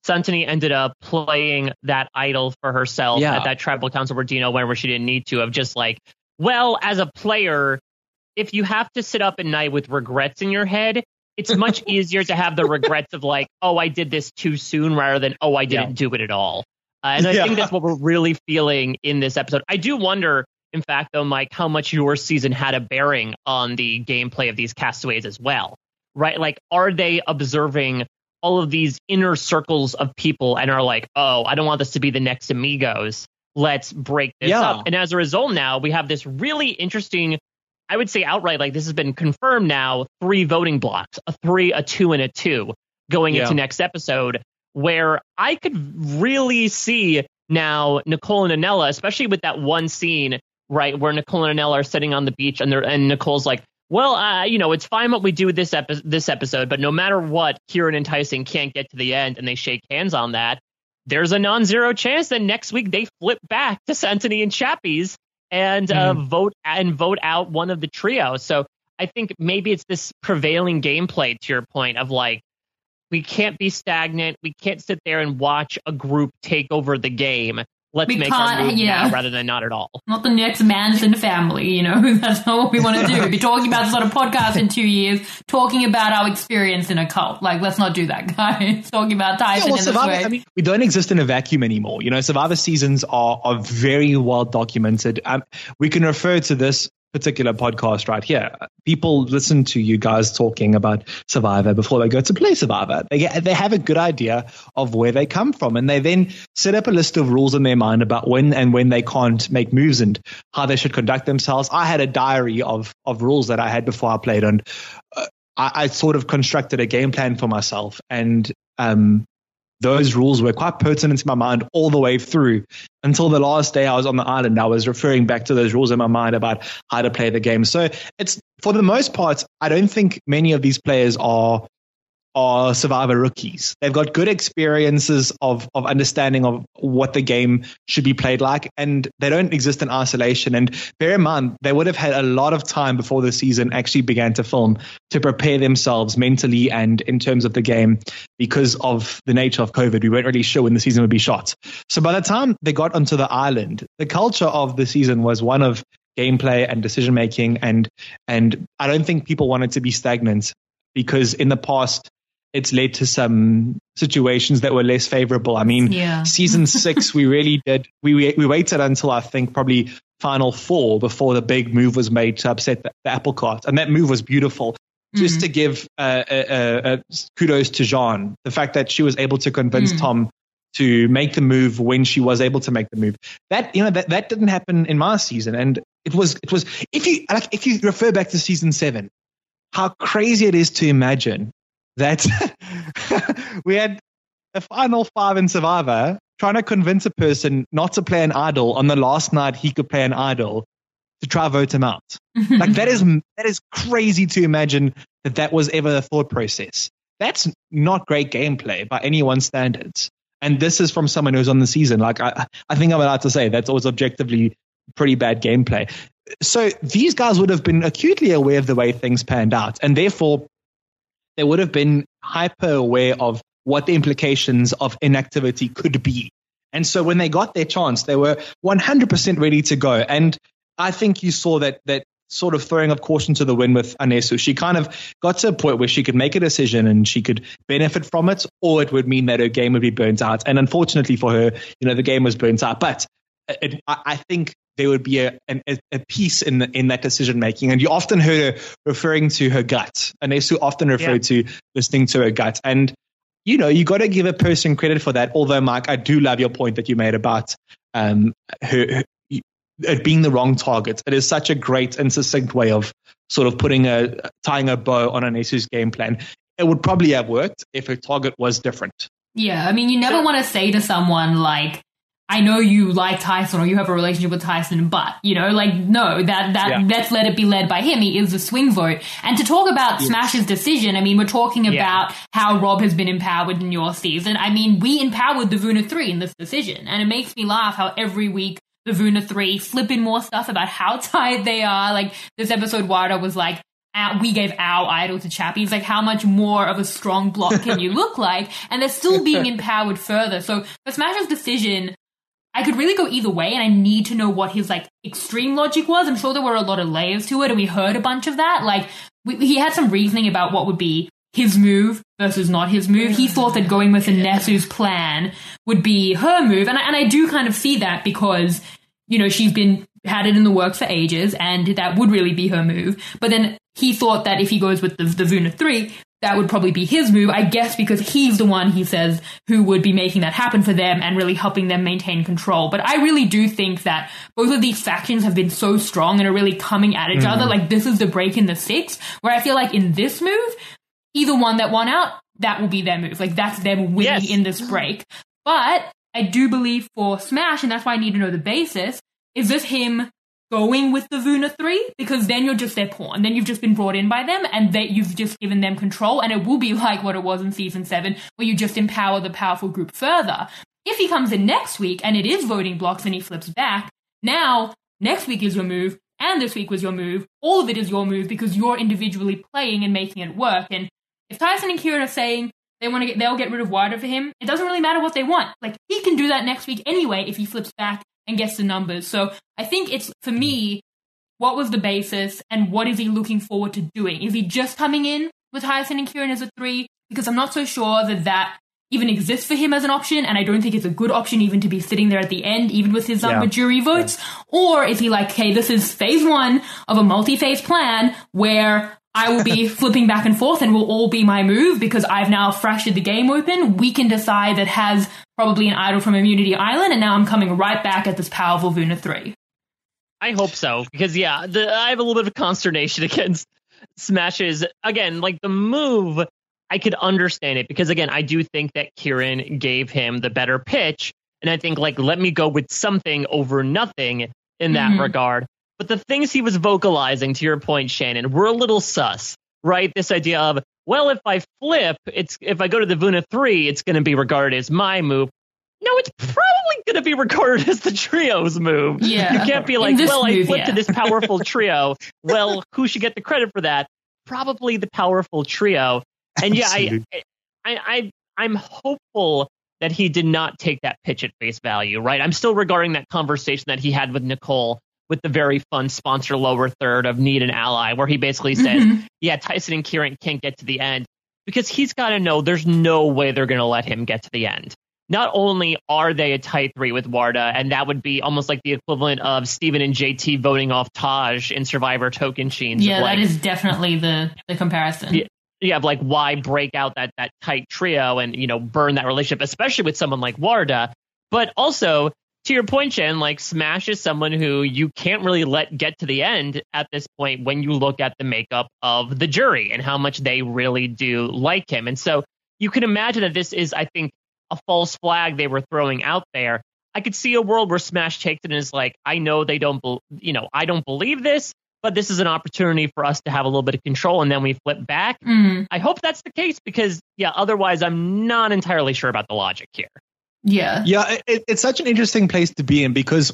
Santini ended up playing that idol for herself Yeah. at that tribal council where Dino went where she didn't need to, of just like, well, as a player, if you have to sit up at night with regrets in your head, it's much easier to have the regrets of like, oh, I did this too soon rather than, oh, I didn't do it at all. And I think that's what we're really feeling in this episode. I do wonder, in fact, though, Mike, how much your season had a bearing on the gameplay of these castaways as well, right? Like, are they observing all of these inner circles of people and are like, oh, I don't want this to be the next Amigos. Let's break this up. And as a result, now we have this really interesting, I would say outright, like this has been confirmed now, 3 voting blocks, a 3, a 2, and a 2 going into next episode, where I could really see now Nicole and Anela, especially with that one scene, right, where Nicole and Anela are sitting on the beach and Nicole's like, well, it's fine what we do with this episode, but no matter what, Kieran and Tyson can't get to the end, and they shake hands on that. There's a non-zero chance that next week they flip back to Santini and Chappies and vote out one of the trio. So I think maybe it's this prevailing gameplay, to your point, of like, we can't be stagnant. We can't sit there and watch a group take over the game. Let's make our move now rather than not at all. Not the next Manson family, That's not what we want to do. We'll be talking about this on a podcast in 2 years, talking about our experience in a cult. Like, let's not do that, guys. Talking about Tyson in this way. I mean, we don't exist in a vacuum anymore. Survivor seasons are very well documented. We can refer to this particular podcast right here. People listen to you guys talking about Survivor before they go to play Survivor. They have a good idea of where they come from, and they then set up a list of rules in their mind about when they can't make moves and how they should conduct themselves. I had a diary of rules that I had before I played, and I sort of constructed a game plan for myself, and those rules were quite pertinent to my mind all the way through until the last day I was on the island. I was referring back to those rules in my mind about how to play the game. So it's, for the most part, I don't think many of these players are Survivor rookies. They've got good experiences of understanding of what the game should be played like, and they don't exist in isolation. And bear in mind, they would have had a lot of time before the season actually began to film to prepare themselves mentally and in terms of the game, because of the nature of COVID. We weren't really sure when the season would be shot. So by the time they got onto the island, the culture of the season was one of gameplay and decision making, and I don't think people wanted to be stagnant, because in the past it's led to some situations that were less favorable. I mean, season 6, we really did. We waited until I think probably final 4 before the big move was made to upset the apple cart. And that move was beautiful. Just to give kudos to Jean, the fact that she was able to convince Tom to make the move when she was able to make the move. That that didn't happen in my season, and it was if you refer back to season 7, how crazy it is to imagine that we had a final 5 in Survivor trying to convince a person not to play an idol on the last night he could play an idol to try vote him out. Like that is crazy to imagine that was ever the thought process. That's not great gameplay by anyone's standards. And this is from someone who's on the season. Like I think I'm allowed to say that's always objectively pretty bad gameplay. So these guys would have been acutely aware of the way things panned out, and therefore they would have been hyper aware of what the implications of inactivity could be. And so when they got their chance, they were 100% ready to go. And I think you saw that sort of throwing of caution to the wind with Anesu. She kind of got to a point where she could make a decision and she could benefit from it, or it would mean that her game would be burnt out. And unfortunately for her, the game was burnt out. But I think there would be a piece in that decision making. And you often heard her referring to her gut. Anesu often referred to listening to her gut. And, you got to give a person credit for that. Although, Mike, I do love your point that you made about her it being the wrong target. It is such a great and succinct way of sort of tying a bow on Anesu's game plan. It would probably have worked if her target was different. Yeah, I mean, you never want to say to someone like, I know you like Tyson or you have a relationship with Tyson, but, no, let's let it be led by him. He is the swing vote. And to talk about Smash's decision, I mean, we're talking about how Rob has been empowered in your season. I mean, we empowered the Vuna 3 in this decision, and it makes me laugh how every week the Vuna 3 flip in more stuff about how tired they are. Like this episode, Warda was like, we gave our idol to Chappie. It's like, how much more of a strong block can you look like? And they're still being empowered further. So for Smash's decision, I could really go either way, and I need to know what his, like, extreme logic was. I'm sure there were a lot of layers to it, and we heard a bunch of that. Like, he had some reasoning about what would be his move versus not his move. He thought that going with Nesu's plan would be her move, and I do kind of see that because, you know, she's had it in the works for ages, and that would really be her move. But then he thought that if he goes with the Vuna 3, that would probably be his move, I guess, because he's the one, he says, who would be making that happen for them and really helping them maintain control. But I really do think that both of these factions have been so strong and are really coming at each other. Like, this is the break in the 6, where I feel like in this move, either one that won out, that will be their move. Like, that's them winning in this break. But I do believe for Smash, and that's why I need to know the basis, is this him going with the Vuna 3? Because then you're just their pawn. Then you've just been brought in by them, and you've just given them control, and it will be like what it was in Season 7, where you just empower the powerful group further. If he comes in next week, and it is voting blocks, and he flips back, now, next week is your move, and this week was your move. All of it is your move, because you're individually playing and making it work. And if Tyson and Kieran are saying they'll get rid of Warda for him, it doesn't really matter what they want. Like, he can do that next week anyway if he flips back and gets the numbers. So I think it's, for me, what was the basis and what is he looking forward to doing? Is he just coming in with Hyacinth and Kieran as a 3? Because I'm not so sure that even exists for him as an option, and I don't think it's a good option even to be sitting there at the end, even with his jury votes. Or is he like, okay, this is phase 1 of a multi-phase plan where I will be flipping back and forth and will all be my move because I've now fractured the game open. We can decide that has probably an idol from Immunity Island, and now I'm coming right back at this powerful Vuna 3. I hope so, because, I have a little bit of consternation against Smash's, again, like the move, I could understand it, because, again, I do think that Kieran gave him the better pitch, and I think, like, let me go with something over nothing in that regard. But the things he was vocalizing, to your point, Shannon, were a little sus, right? This idea of, well, if I flip, if I go to the Vuna 3, it's going to be regarded as my move. No, it's probably going to be regarded as the trio's move. Yeah. You can't be like, well, I flipped to yeah. this powerful trio. Well, who should get the credit for that? Probably the powerful trio. And yeah, I'm hopeful that he did not take that pitch at face value, right? I'm still regarding that conversation that he had with Nicole with the very fun sponsor lower third of Need an Ally, where he basically said, yeah, Tyson and Kieran can't get to the end, because he's got to know there's no way they're going to let him get to the end. Not only are they a tight 3 with Warda, and that would be almost like the equivalent of Steven and JT voting off Taj in Survivor Tocantins. Yeah, that is definitely the comparison. Yeah, like, why break out that tight trio and, burn that relationship, especially with someone like Warda. But also, to your point, Jen, like, Smash is someone who you can't really let get to the end at this point when you look at the makeup of the jury and how much they really do like him. And so you can imagine that this is, I think, a false flag they were throwing out there. I could see a world where Smash takes it and is like, I know they don't, I don't believe this, but this is an opportunity for us to have a little bit of control, and then we flip back. I hope that's the case, because, otherwise I'm not entirely sure about the logic here. Yeah. Yeah, it's such an interesting place to be in, because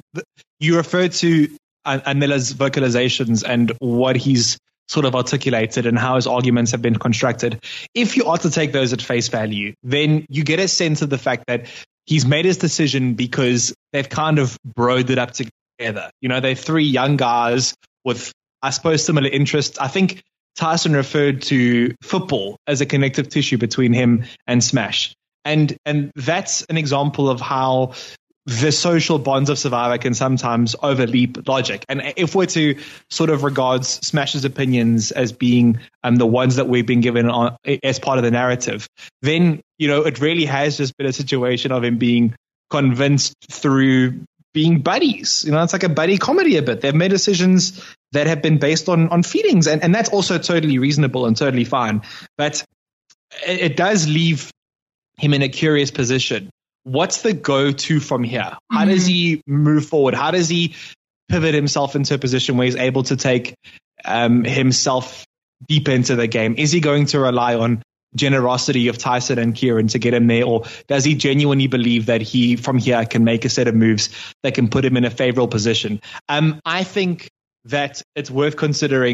you refer to Anila's vocalizations and what he's sort of articulated and how his arguments have been constructed. If you are to take those at face value, then you get a sense of the fact that he's made his decision because they've kind of broed it up together. They're 3 young guys with, I suppose, similar interests. I think Tyson referred to football as a connective tissue between him and Smash. And that's an example of how the social bonds of Survivor can sometimes overleap logic. And if we're to sort of regard Smash's opinions as being the ones that we've been given as part of the narrative, then, it really has just been a situation of him being convinced through being buddies. It's like a buddy comedy a bit. They've made decisions that have been based on feelings, and that's also totally reasonable and totally fine. But it does leave him in a curious position. What's the go-to from here? How does he move forward? How does he pivot himself into a position where he's able to take himself deep into the game? Is he going to rely on generosity of Tyson and Kieran to get him there, or does he genuinely believe that he from here can make a set of moves that can put him in a favorable position? I think that it's worth considering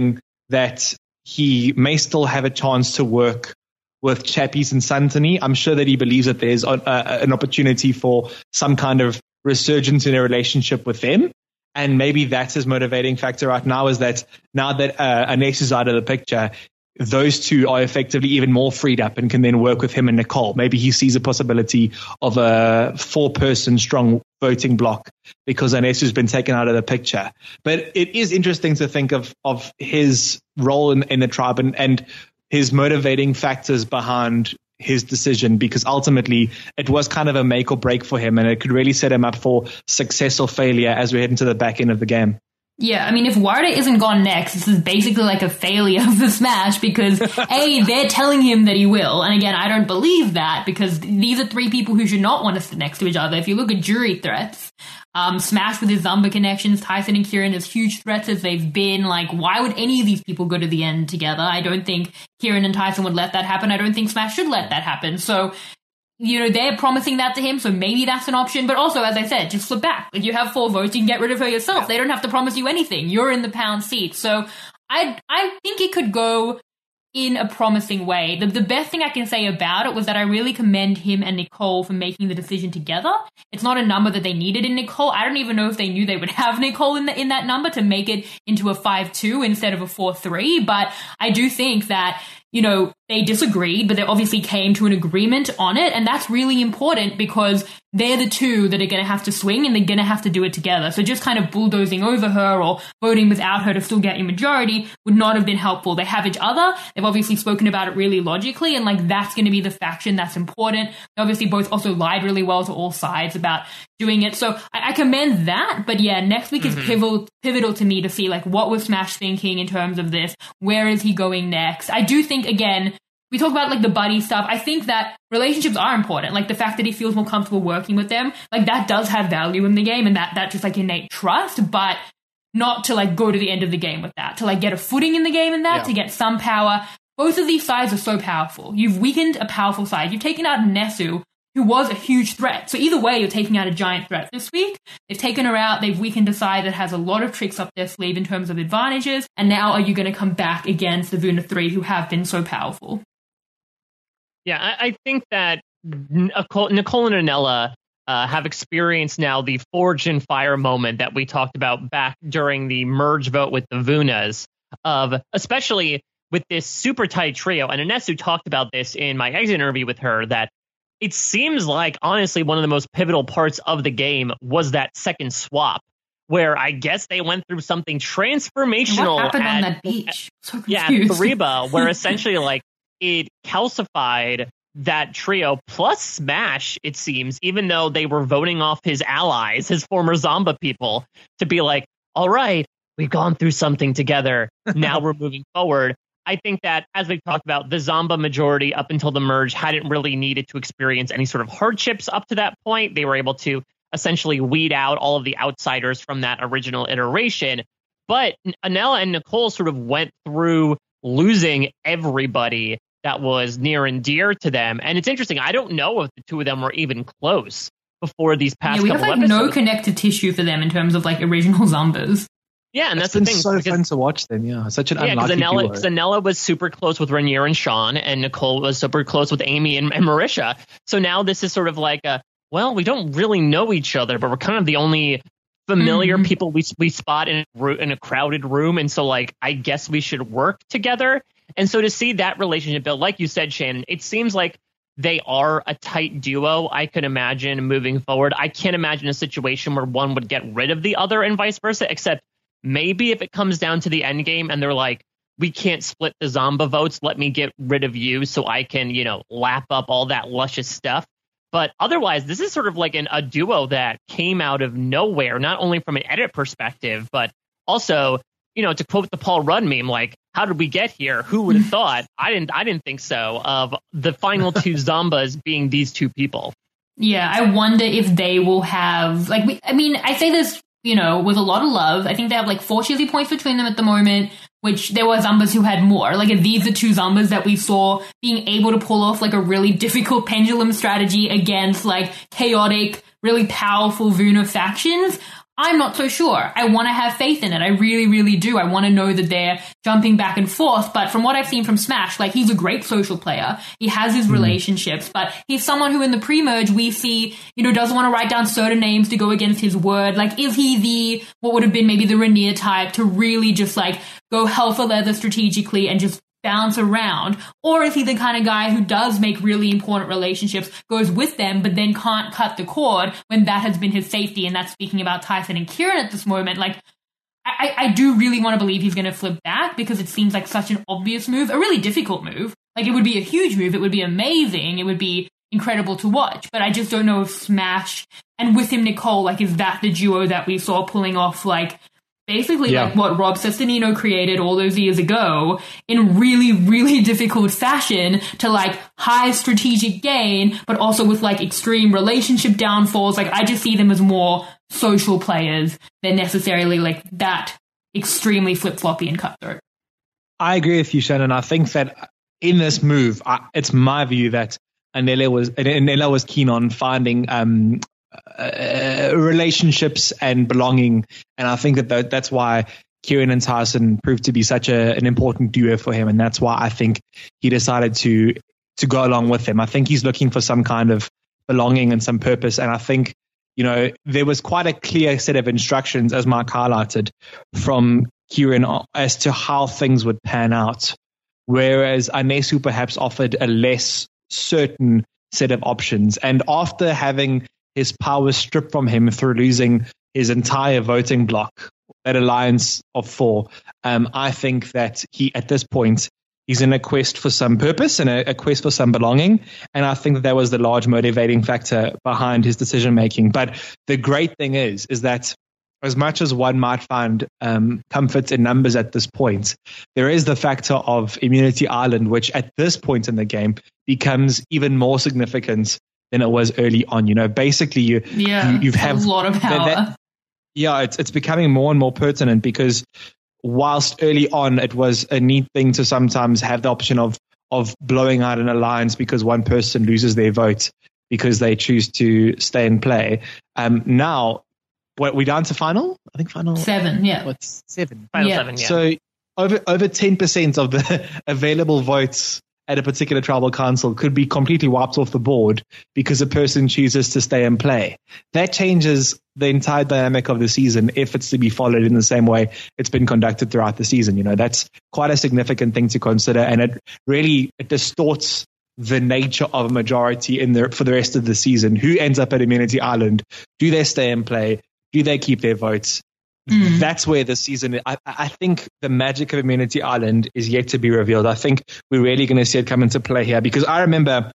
that he may still have a chance to work with Chappies and Santoni. I'm sure that he believes that there's an opportunity for some kind of resurgence in a relationship with them. And maybe that's his motivating factor right now, is that now that Anes is out of the picture, those two are effectively even more freed up and can then work with him and Nicole. Maybe he sees a possibility of a 4-person strong voting bloc because Anes has been taken out of the picture. But it is interesting to think of his role in the tribe and his motivating factors behind his decision, because ultimately it was kind of a make or break for him, and it could really set him up for success or failure as we head into the back end of the game. Yeah, I mean, if Warda isn't gone next, this is basically like a failure of the Smash because, A, they're telling him that he will. And again, I don't believe that because these are 3 people who should not want to sit next to each other. If you look at jury threats, Smash with his Zamba connections, Tyson and Kieran as huge threats as they've been, like, why would any of these people go to the end together? I don't think Kieran and Tyson would let that happen. I don't think Smash should let that happen. So, you know, they're promising that to him, so maybe that's an option. But also, as I said, just flip back. If you have 4 votes, you can get rid of her yourself. They don't have to promise you anything. You're in the pound seat. So I think it could go in a promising way. The best thing I can say about it was that I really commend him and Nicole for making the decision together. It's not a number that they needed in Nicole. I don't even know if they knew they would have Nicole in that number to make it into a 5-2 instead of a 4-3. But I do think that, you know, they disagreed, but they obviously came to an agreement on it. And that's really important because they're the two that are going to have to swing and they're going to have to do it together. So just kind of bulldozing over her or voting without her to still get a majority would not have been helpful. They have each other. They've obviously spoken about it really logically. And like, that's going to be the faction that's important. They obviously both also lied really well to all sides about doing it. So I commend that. But yeah, next week is pivotal to me to see like what was Smash thinking in terms of this? Where is he going next? I do think, again, we talk about like the buddy stuff. I think that relationships are important. Like the fact that he feels more comfortable working with them, like that does have value in the game, and that just like innate trust, but not to like go to the end of the game with that, to like get a footing in the game in that, to get some power. Both of these sides are so powerful. You've weakened a powerful side. You've taken out Nesu, who was a huge threat. So either way, you're taking out a giant threat. This week, they've taken her out. They've weakened a side that has a lot of tricks up their sleeve in terms of advantages. And now are you going to come back against the Vuna 3 who have been so powerful? Yeah, I think that Nicole and Anela have experienced now the Forge and Fire moment that we talked about back during the merge vote with the Vunas, of especially with this super tight trio. And Anesu talked about this in my exit interview with her, that it seems like, honestly, one of the most pivotal parts of the game was that second swap, where I guess they went through something transformational. What happened on that beach? So confused. Yeah, Thariba, where essentially like it calcified that trio plus Smash, it seems, even though they were voting off his allies, his former Zamba people, to be like, all right, we've gone through something together. Now we're moving forward. I think that, as we've talked about, the Zamba majority up until the merge hadn't really needed to experience any sort of hardships up to that point. They were able to essentially weed out all of the outsiders from that original iteration. But Anela and Nicole sort of went through losing everybody that was near and dear to them. And it's interesting, I don't know if the two of them were even close before these past couple episodes. We have like no connective tissue for them in terms of like original Zambas. Yeah, and that's the thing. It's so fun to watch them, yeah. Such an unlucky duo. Because Anela was super close with Rainier and Sean, and Nicole was super close with Amy and Marisha. So now this is sort of like we don't really know each other, but we're kind of the only familiar people we spot in a crowded room. And so, like, I guess we should work together. And so to see that relationship build, like you said, Shannon, it seems like they are a tight duo. I could imagine moving forward. I can't imagine a situation where one would get rid of the other and vice versa, except maybe if it comes down to the end game and they're like, we can't split the Zamba votes, let me get rid of you so I can, lap up all that luscious stuff. But otherwise, this is sort of like a duo that came out of nowhere, not only from an edit perspective, but also, to quote the Paul Rudd meme, like, how did we get here? Who would have thought? I didn't think so, of the final two Zambas being these two people. Yeah, I wonder if they will have, I say this, with a lot of love. I think they have like 4 Shizzy points between them at the moment, which there were Zambas who had more. Like, if these are 2 Zambas that we saw being able to pull off like a really difficult pendulum strategy against like chaotic, really powerful Vuna factions, I'm not so sure. I want to have faith in it. I really, really do. I want to know that they're jumping back and forth. But from what I've seen from Smash, like, he's a great social player. He has his relationships, but he's someone who in the pre-merge we see, doesn't want to write down certain names to go against his word. Like, is he what would have been maybe the Rainier type to really just like go hell for leather strategically and just bounce around? Or is he the kind of guy who does make really important relationships, goes with them, but then can't cut the cord when that has been his safety? And that's speaking about Tyson and Kieran at this moment. Like, I do really want to believe he's going to flip back, because it seems like such an obvious move, a really difficult move. Like, it would be a huge move. It would be amazing. It would be incredible to watch. But I just don't know if Smash and with him Nicole, like, is that the duo that we saw pulling off, like, basically, like what Rob Cesternino created all those years ago in really, really difficult fashion to, like, high strategic gain, but also with, like, extreme relationship downfalls. Like, I just see them as more social players than necessarily, like, that extremely flip-floppy and cutthroat. I agree with you, Shannon. I think that in this move, it's my view that Anela was keen on finding relationships and belonging, and I think that's why Kieran and Tyson proved to be such an important duo for him, and that's why I think he decided to go along with them. I think he's looking for some kind of belonging and some purpose, and I think there was quite a clear set of instructions, as Mark highlighted, from Kieran as to how things would pan out, whereas Anesu perhaps offered a less certain set of options, and after having his power stripped from him through losing his entire voting block, that alliance of 4. I think that he, at this point, he's in a quest for some purpose and a quest for some belonging. And I think that was the large motivating factor behind his decision making. But the great thing is that as much as one might find comfort in numbers at this point, there is the factor of Immunity Island, which at this point in the game becomes even more significant than it was early on. Basically you have a lot of power. It's becoming more and more pertinent, because whilst early on it was a neat thing to sometimes have the option of blowing out an alliance because one person loses their vote because they choose to stay and play. Now, we're down to final? I think final 7, yeah. What's 7? Final 7, yeah. So over 10% of the available votes at a particular tribal council could be completely wiped off the board because a person chooses to stay and play. That changes the entire dynamic of the season if it's to be followed in the same way it's been conducted throughout the season. That's quite a significant thing to consider, and it distorts the nature of a majority for the rest of the season. Who ends up at Immunity Island? Do they stay and play? Do they keep their votes? That's where the season, I think the magic of Immunity Island is yet to be revealed. I think we're really going to see it come into play here, because I remember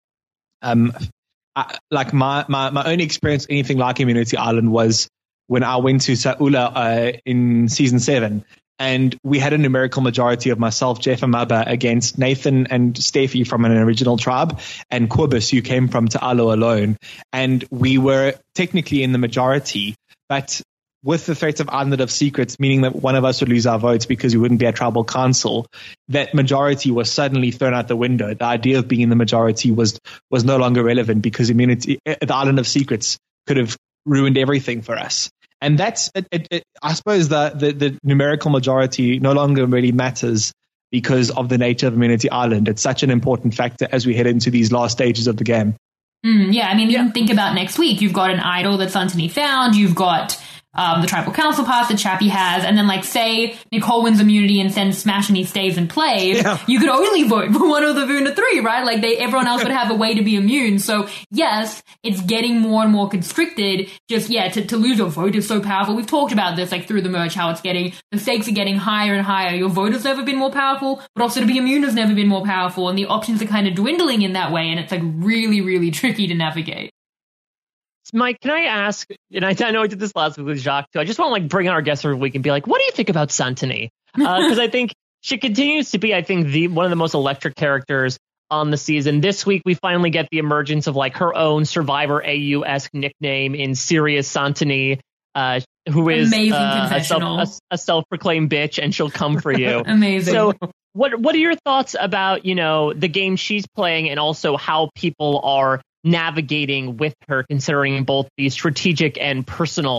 like my only experience anything like Immunity Island was when I went to Saula in season 7, and we had a numerical majority of myself, Jeff and Maba, against Nathan and Steffi from an original tribe, and Quibus, who came from Ta'alo alone, and we were technically in the majority, but with the threat of Island of Secrets, meaning that one of us would lose our votes because we wouldn't be at tribal council, that majority was suddenly thrown out the window. The idea of being in the majority was no longer relevant, because the Island of Secrets could have ruined everything for us. And that's, I suppose, the numerical majority no longer really matters because of the nature of Immunity Island. It's such an important factor as we head into these last stages of the game. Even think about next week. You've got an idol that's Antony found. You've got the tribal council pass that Chappie has, and then, like, say Nicole wins immunity and sends Smash and he stays and plays, you could only vote for one of the Vuna 3, right? Like, everyone else would have a way to be immune. So yes, it's getting more and more constricted. Just, to lose your vote is so powerful. We've talked about this, like, through the merge, how the stakes are getting higher and higher. Your vote has never been more powerful, but also to be immune has never been more powerful, and the options are kind of dwindling in that way, and it's, like, really, really tricky to navigate. Mike, can I ask, and I know I did this last week with Jacques too, I just want to, like, bring on our guest every week and be like, what do you think about Santini? Because I think she continues to be, I think, one of the most electric characters on the season. This week, we finally get the emergence of, like, her own Survivor AU-esque nickname in Sirius Santini, who is a self-proclaimed bitch, and she'll come for you. Amazing. So what are your thoughts about, the game she's playing, and also how people are navigating with her, considering both the strategic and personal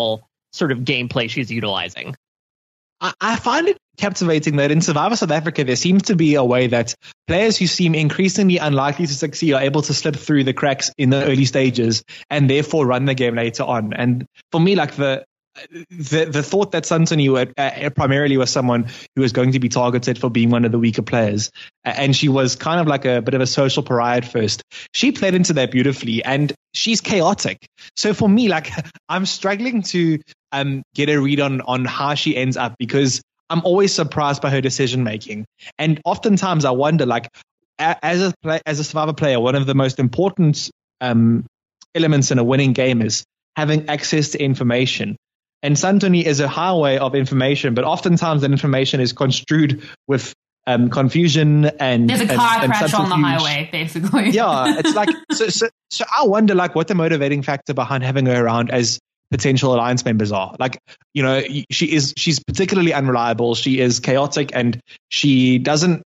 sort of gameplay she's utilizing. I find it captivating that in Survivor South Africa, there seems to be a way that players who seem increasingly unlikely to succeed are able to slip through the cracks in the early stages and therefore run the game later on. And for me, like the thought that Santoni primarily was someone who was going to be targeted for being one of the weaker players, and she was kind of like a bit of a social pariah at first. She played into that beautifully, and she's chaotic. So for me, like, I'm struggling to get a read on how she ends up, because I'm always surprised by her decision making, and oftentimes I wonder, like, as a Survivor player, one of the most important elements in a winning game is having access to information. And Santoni is a highway of information, but oftentimes that information is construed with confusion and there's a car and crash on the subterfuge. Highway, basically. Yeah, it's like so I wonder, like, what the motivating factor behind having her around as potential alliance members are. Like, you know, she's particularly unreliable. She is chaotic, and she doesn't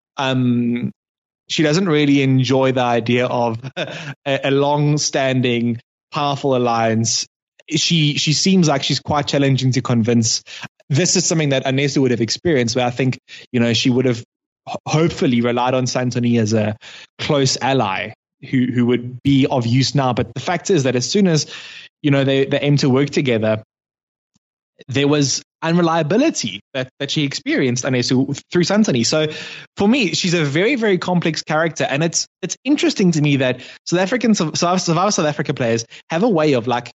really enjoy the idea of a long-standing, powerful alliance. She seems like she's quite challenging to convince. This is something that Anesu would have experienced, where I think, you know, she would have hopefully relied on Santoni as a close ally who would be of use now. But the fact is that as soon as, you know, they aim to work together, there was unreliability that she experienced Anesu through Santoni. So for me, she's a very, very complex character. And it's interesting to me that Survivor South Africa players have a way of, like,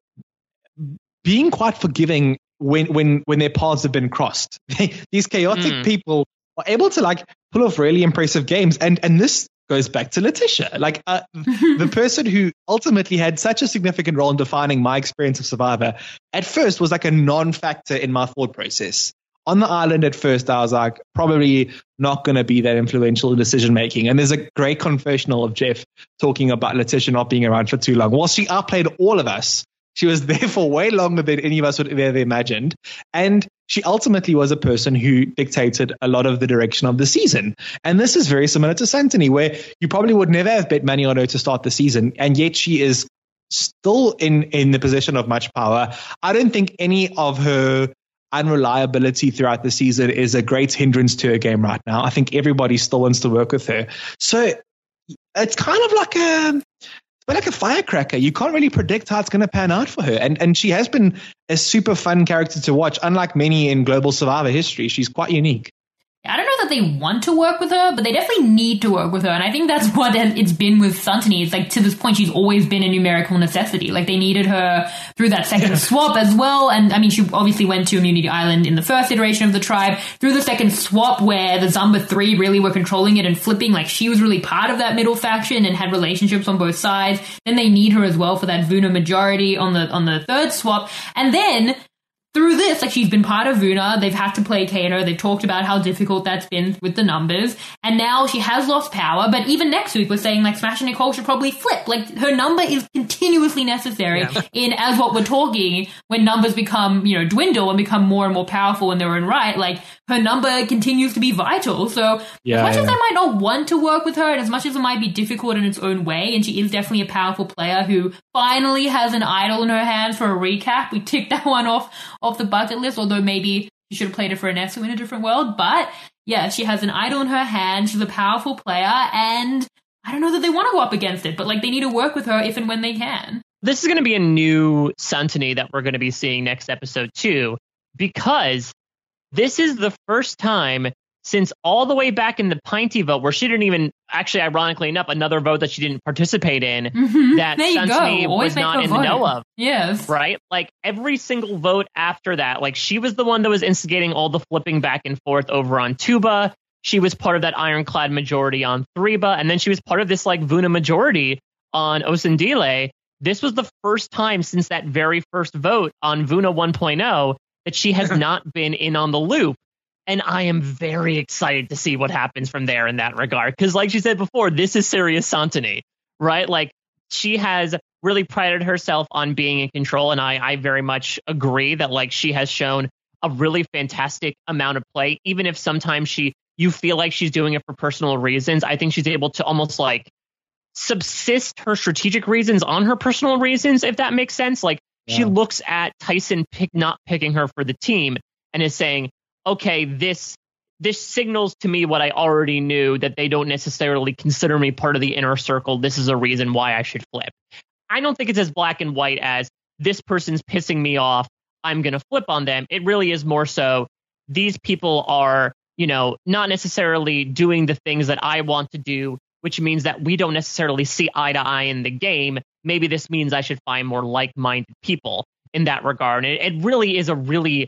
being quite forgiving when their paths have been crossed. These chaotic people are able to, like, pull off really impressive games. And this goes back to Letitia, like the person who ultimately had such a significant role in defining my experience of Survivor. At first was like a non-factor in my thought process. On the island at first, I was like, probably not going to be that influential in decision making. And there's a great confessional of Jeff talking about Letitia not being around for too long. Well, she outplayed all of us. She was there for way longer than any of us would have ever imagined. And she ultimately was a person who dictated a lot of the direction of the season. And this is very similar to Santoni, where you probably would never have bet money on her to start the season. And yet she is still in the position of much power. I don't think any of her unreliability throughout the season is a great hindrance to her game right now. I think everybody still wants to work with her. So it's kind of like a firecracker. You can't really predict how it's going to pan out for her. And she has been a super fun character to watch. Unlike many in Global Survivor history, she's quite unique. I don't know that they want to work with her, but they definitely need to work with her. And I think that's what it's been with Santoni. It's like, to this point, she's always been a numerical necessity. Like, they needed her through that second swap as well. And I mean, she obviously went to Immunity Island in the first iteration of the tribe. Through the second swap, where the Zamba 3 really were controlling it and flipping, like, she was really part of that middle faction and had relationships on both sides. Then they need her as well for that Vuna majority on the third swap. And then through this, like, she's been part of Vuna. They've had to placate her. They've talked about how difficult that's been with the numbers. And now she has lost power. But even next week, we're saying, like, Smash and Nicole should probably flip. Like, her number is continuously necessary in, as what we're talking, when numbers become, you know, dwindle and become more and more powerful in their own right. Like, her number continues to be vital. So as much as they might not want to work with her, and as much as it might be difficult in its own way, and she is definitely a powerful player who finally has an idol in her hands for a recap. We ticked that one off the bucket list, although maybe she should have played it for Anesu in a different world. But yeah, she has an idol in her hand. She's a powerful player, and I don't know that they want to go up against it, but, like, they need to work with her if and when they can. This is going to be a new Santoni that we're going to be seeing next episode too, because this is the first time since all the way back in the Pinty vote, where she didn't even, actually, ironically enough, another vote that she didn't participate in, that Santoni was not in the know of. Yes. Right? Like, every single vote after that, like, she was the one that was instigating all the flipping back and forth over on Tuba. She was part of that ironclad majority on Thriba, and then she was part of this, like, Vuna majority on Osindile. This was the first time since that very first vote on Vuna 1.0 that she has not been in on the loop. And I am very excited to see what happens from there in that regard. Because, like she said before, this is serious Santoni, right? Like, she has really prided herself on being in control. And I very much agree that, like, she has shown a really fantastic amount of play. Even if sometimes you feel like she's doing it for personal reasons, I think she's able to almost, like, subsist her strategic reasons on her personal reasons, if that makes sense. Like, She looks at Tyson not picking her for the team and is saying, okay, this signals to me what I already knew, that they don't necessarily consider me part of the inner circle. This is a reason why I should flip. I don't think it's as black and white as this person's pissing me off, I'm going to flip on them. It really is more so these people are, not necessarily doing the things that I want to do, which means that we don't necessarily see eye to eye in the game. Maybe this means I should find more like-minded people in that regard. And it really is a really,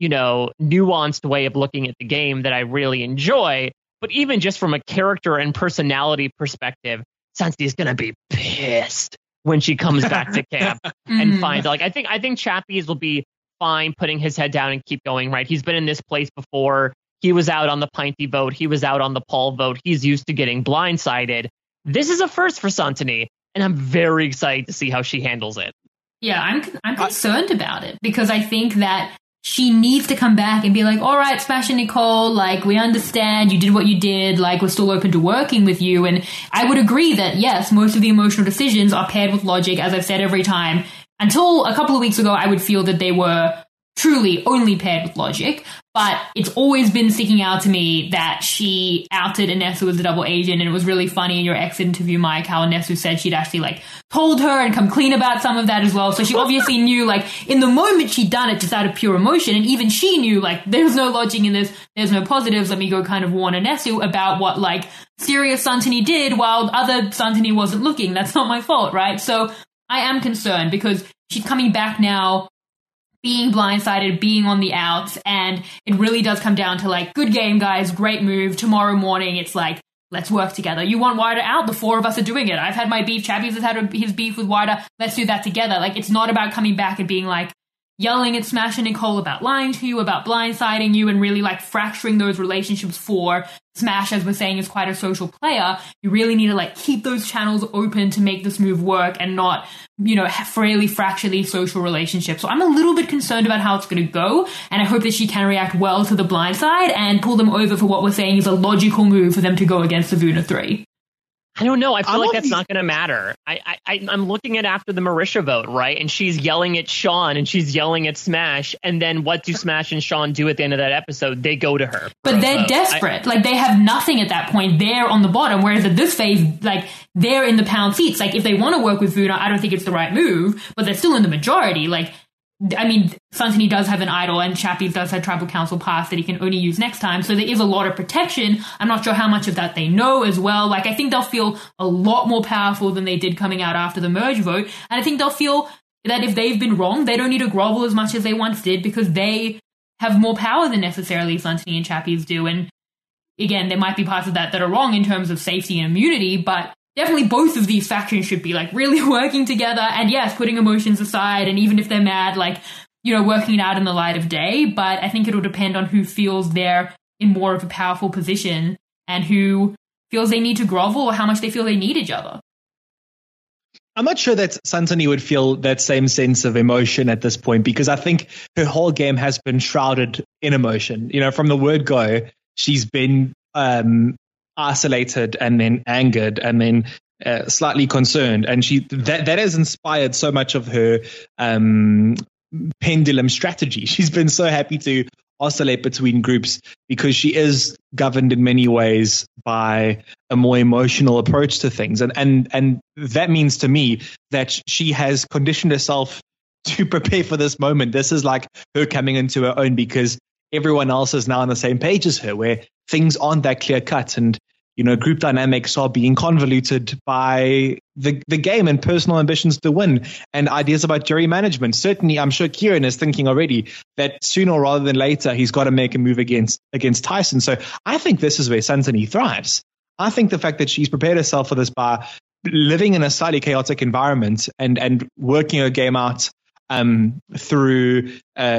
nuanced way of looking at the game that I really enjoy. But even just from a character and personality perspective, Santi is going to be pissed when she comes back to camp and finds, I think Chappies will be fine putting his head down and keep going, right? He's been in this place before. He was out on the Pinty vote. He was out on the Paul vote. He's used to getting blindsided. This is a first for Santini, and I'm very excited to see how she handles it. Yeah, I'm concerned about it because I think that she needs to come back and be like, all right, Smash and Nicole, we understand you did what you did, we're still open to working with you. And I would agree that, yes, most of the emotional decisions are paired with logic, as I've said every time. Until a couple of weeks ago, I would feel that they were truly only paired with logic, but it's always been sticking out to me that she outed Anesu as a double agent, and it was really funny in your exit interview, Mike, how Anesu said she'd actually told her and come clean about some of that as well. So she obviously knew in the moment she'd done it just out of pure emotion, and even she knew there's no logic in this, there's no positives, let me go kind of warn Anesu about what serious Santini did while other Santini wasn't looking. That's not my fault, right? So I am concerned because she's coming back now, being blindsided, being on the outs, and it really does come down to good game, guys, great move. Tomorrow morning, it's let's work together. You want Wilder out? The four of us are doing it. I've had my beef. Chappies has had his beef with Wilder. Let's do that together. It's not about coming back and being yelling at Smash and Nicole about lying to you, about blindsiding you, and really fracturing those relationships for Smash, as we're saying, is quite a social player. You really need to keep those channels open to make this move work and not, frailly fracture these social relationships. So I'm a little bit concerned about how it's going to go, and I hope that she can react well to the blind side and pull them over for what we're saying is a logical move for them to go against the Vuna 3. I don't know. I feel like that's not going to matter. I'm looking at after the Marisha vote, right? And she's yelling at Sean and she's yelling at Smash. And then what do Smash and Sean do at the end of that episode? They go to her. But they're desperate. They have nothing at that point. They're on the bottom. Whereas at this phase, they're in the pound seats. If they want to work with Vuna, I don't think it's the right move. But they're still in the majority. Santini does have an idol, and Chappies does have tribal council pass that he can only use next time, so there is a lot of protection. I'm not sure how much of that they know as well. I think they'll feel a lot more powerful than they did coming out after the merge vote, and I think they'll feel that if they've been wrong, they don't need to grovel as much as they once did because they have more power than necessarily Santini and Chappies do. And again, there might be parts of that are wrong in terms of safety and immunity, but definitely both of these factions should be really working together, and yes, putting emotions aside, and even if they're mad, working it out in the light of day. But I think it'll depend on who feels they're in more of a powerful position and who feels they need to grovel or how much they feel they need each other. I'm not sure that Santini would feel that same sense of emotion at this point because I think her whole game has been shrouded in emotion. From the word go, she's been isolated and then angered and then slightly concerned, and that has inspired so much of her pendulum strategy. She's been so happy to oscillate between groups because she is governed in many ways by a more emotional approach to things, and that means to me that she has conditioned herself to prepare for this moment. This is her coming into her own because everyone else is now on the same page as her, where things aren't that clear cut, and group dynamics are being convoluted by the game and personal ambitions to win and ideas about jury management. Certainly, I'm sure Kieran is thinking already that sooner rather than later, he's got to make a move against Tyson. So I think this is where Santini thrives. I think the fact that she's prepared herself for this by living in a slightly chaotic environment and working her game out through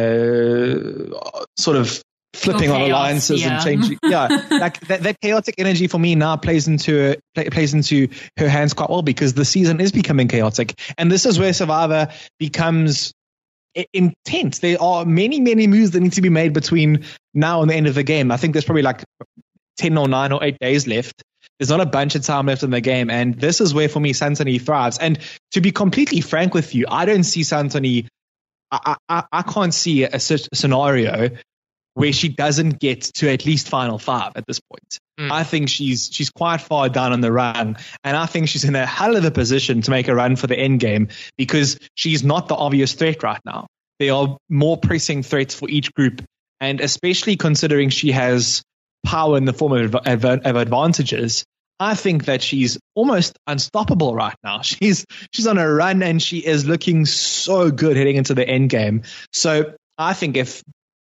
sort of flipping on alliances and changing. Yeah, that chaotic energy for me now plays into her hands quite well because the season is becoming chaotic, and this is where Survivor becomes intense. There are many moves that need to be made between now and the end of the game. I think there's probably 10 or 9 or 8 days left. There's not a bunch of time left in the game, and this is where for me Santini thrives. And to be completely frank with you, I don't see Santini I can't see a scenario where she doesn't get to at least final 5 at this point. I think she's quite far down on the run, and I think she's in a hell of a position to make a run for the end game because she's not the obvious threat right now. There are more pressing threats for each group, and especially considering she has power in the form of advantages, I think that she's almost unstoppable right now. She's on a run, and she is looking so good heading into the end game. So I think if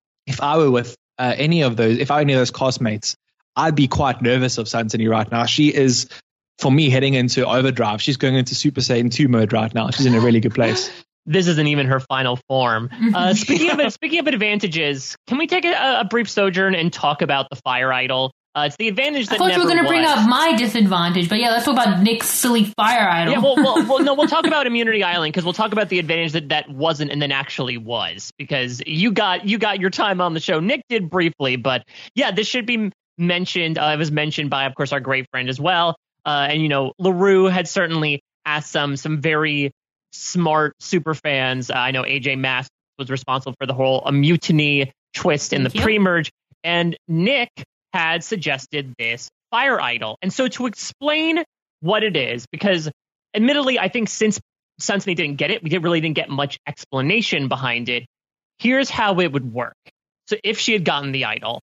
I were with any of those castmates, I'd be quite nervous of Santini right now. She is, for me, heading into overdrive. She's going into Super Saiyan 2 mode right now. She's in a really good place. This isn't even her final form. Speaking of advantages, can we take a brief sojourn and talk about the Fire Idol? It's the advantage that I thought you were going to bring up my disadvantage, but yeah, let's talk about Nick's silly Fire Idol. Yeah, we'll talk about Immunity Island because we'll talk about the advantage that wasn't and then actually was, because you got your time on the show. Nick did briefly, but yeah, this should be mentioned. It was mentioned by, of course, our great friend as well. And LaRue had certainly asked some very smart super fans. I know AJ Mask was responsible for the whole mutiny twist in the pre-merge, and Nick had suggested this Fire Idol. And so to explain what it is, because admittedly, I think since Santini didn't get it, we really didn't get much explanation behind it. Here's how it would work. So if she had gotten the idol,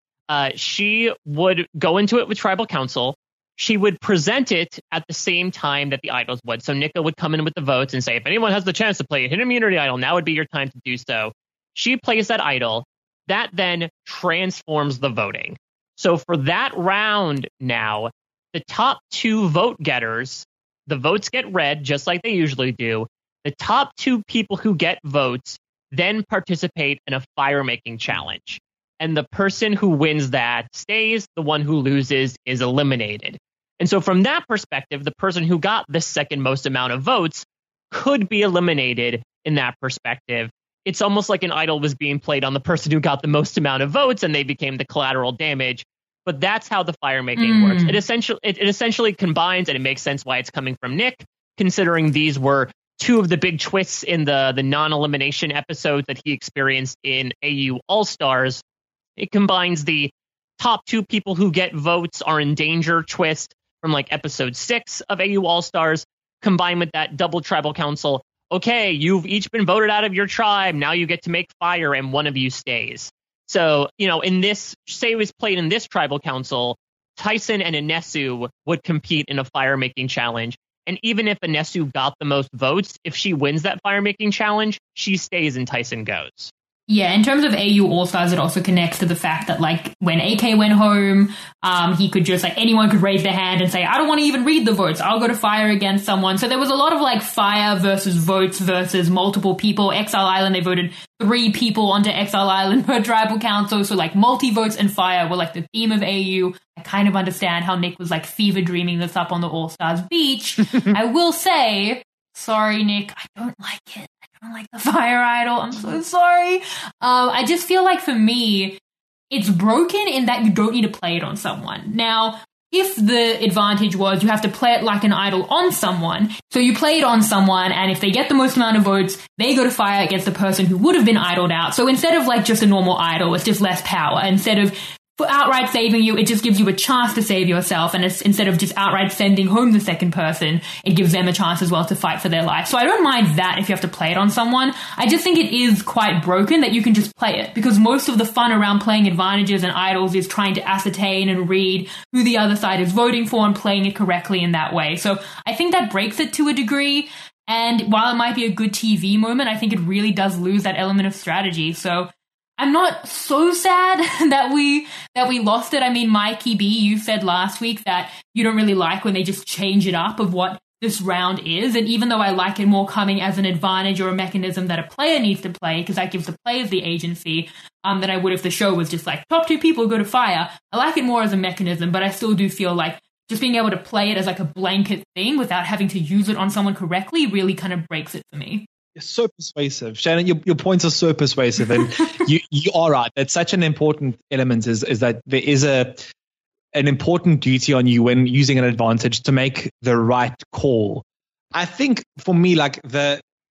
she would go into it with Tribal Council. She would present it at the same time that the idols would. So Nika would come in with the votes and say, if anyone has the chance to play a Hidden Immunity Idol, now would be your time to do so. She plays that idol. That then transforms the voting. So for that round now, the top 2 vote getters, the votes get read just like they usually do. The top 2 people who get votes then participate in a fire-making challenge. And the person who wins that stays, the one who loses is eliminated. And so from that perspective, the person who got the second most amount of votes could be eliminated in that perspective. It's almost like an idol was being played on the person who got the most amount of votes and they became the collateral damage. But that's how the fire making works. It essentially combines, and it makes sense why it's coming from Nick, considering these were 2 of the big twists in the non-elimination episodes that he experienced in AU All-Stars. It combines the top 2 people who get votes are in danger twist from like episode 6 of AU All-Stars, combined with that double Tribal Council. Okay, you've each been voted out of your tribe. Now you get to make fire and one of you stays. So, in this, say it was played in this Tribal Council, Tyson and Inesu would compete in a fire-making challenge. And even if Inesu got the most votes, if she wins that fire-making challenge, she stays and Tyson goes. Yeah, in terms of AU All-Stars, it also connects to the fact that, like, when AK went home, he could just, like, anyone could raise their hand and say, I don't want to even read the votes. I'll go to fire against someone. So there was a lot of, like, fire versus votes versus multiple people. Exile Island, they voted 3 people onto Exile Island per Tribal Council. So, like, multi-votes and fire were, like, the theme of AU. I kind of understand how Nick was, like, fever dreaming this up on the All-Stars beach. I will say, sorry, Nick, I don't like it. I don't like the Fire Idol. I'm so sorry. I just feel like for me, it's broken in that you don't need to play it on someone. Now, if the advantage was you have to play it like an idol on someone, so you play it on someone, and if they get the most amount of votes, they go to fire against the person who would have been idled out. So instead of like just a normal idol, it's just less power. Instead of outright saving you, it just gives you a chance to save yourself, and it's, instead of just outright sending home the second person, it gives them a chance as well to fight for their life. So I don't mind that if you have to play it on someone. I just think it is quite broken that you can just play it, because most of the fun around playing advantages and idols is trying to ascertain and read who the other side is voting for and playing it correctly in that way. So I think that breaks it to a degree, and while it might be a good TV moment, I think it really does lose that element of strategy. So I'm not so sad that we lost it. I mean, Mikey B, you said last week that you don't really like when they just change it up of what this round is. And even though I like it more coming as an advantage or a mechanism that a player needs to play, because that gives the players the agency, than I would if the show was just like, top 2 people go to fire. I like it more as a mechanism, but I still do feel like just being able to play it as like a blanket thing without having to use it on someone correctly really kind of breaks it for me. You're so persuasive, Shannon. Your points are so persuasive, and you are right. That's such an important element. Is that there is an important duty on you when using an advantage to make the right call. I think for me, like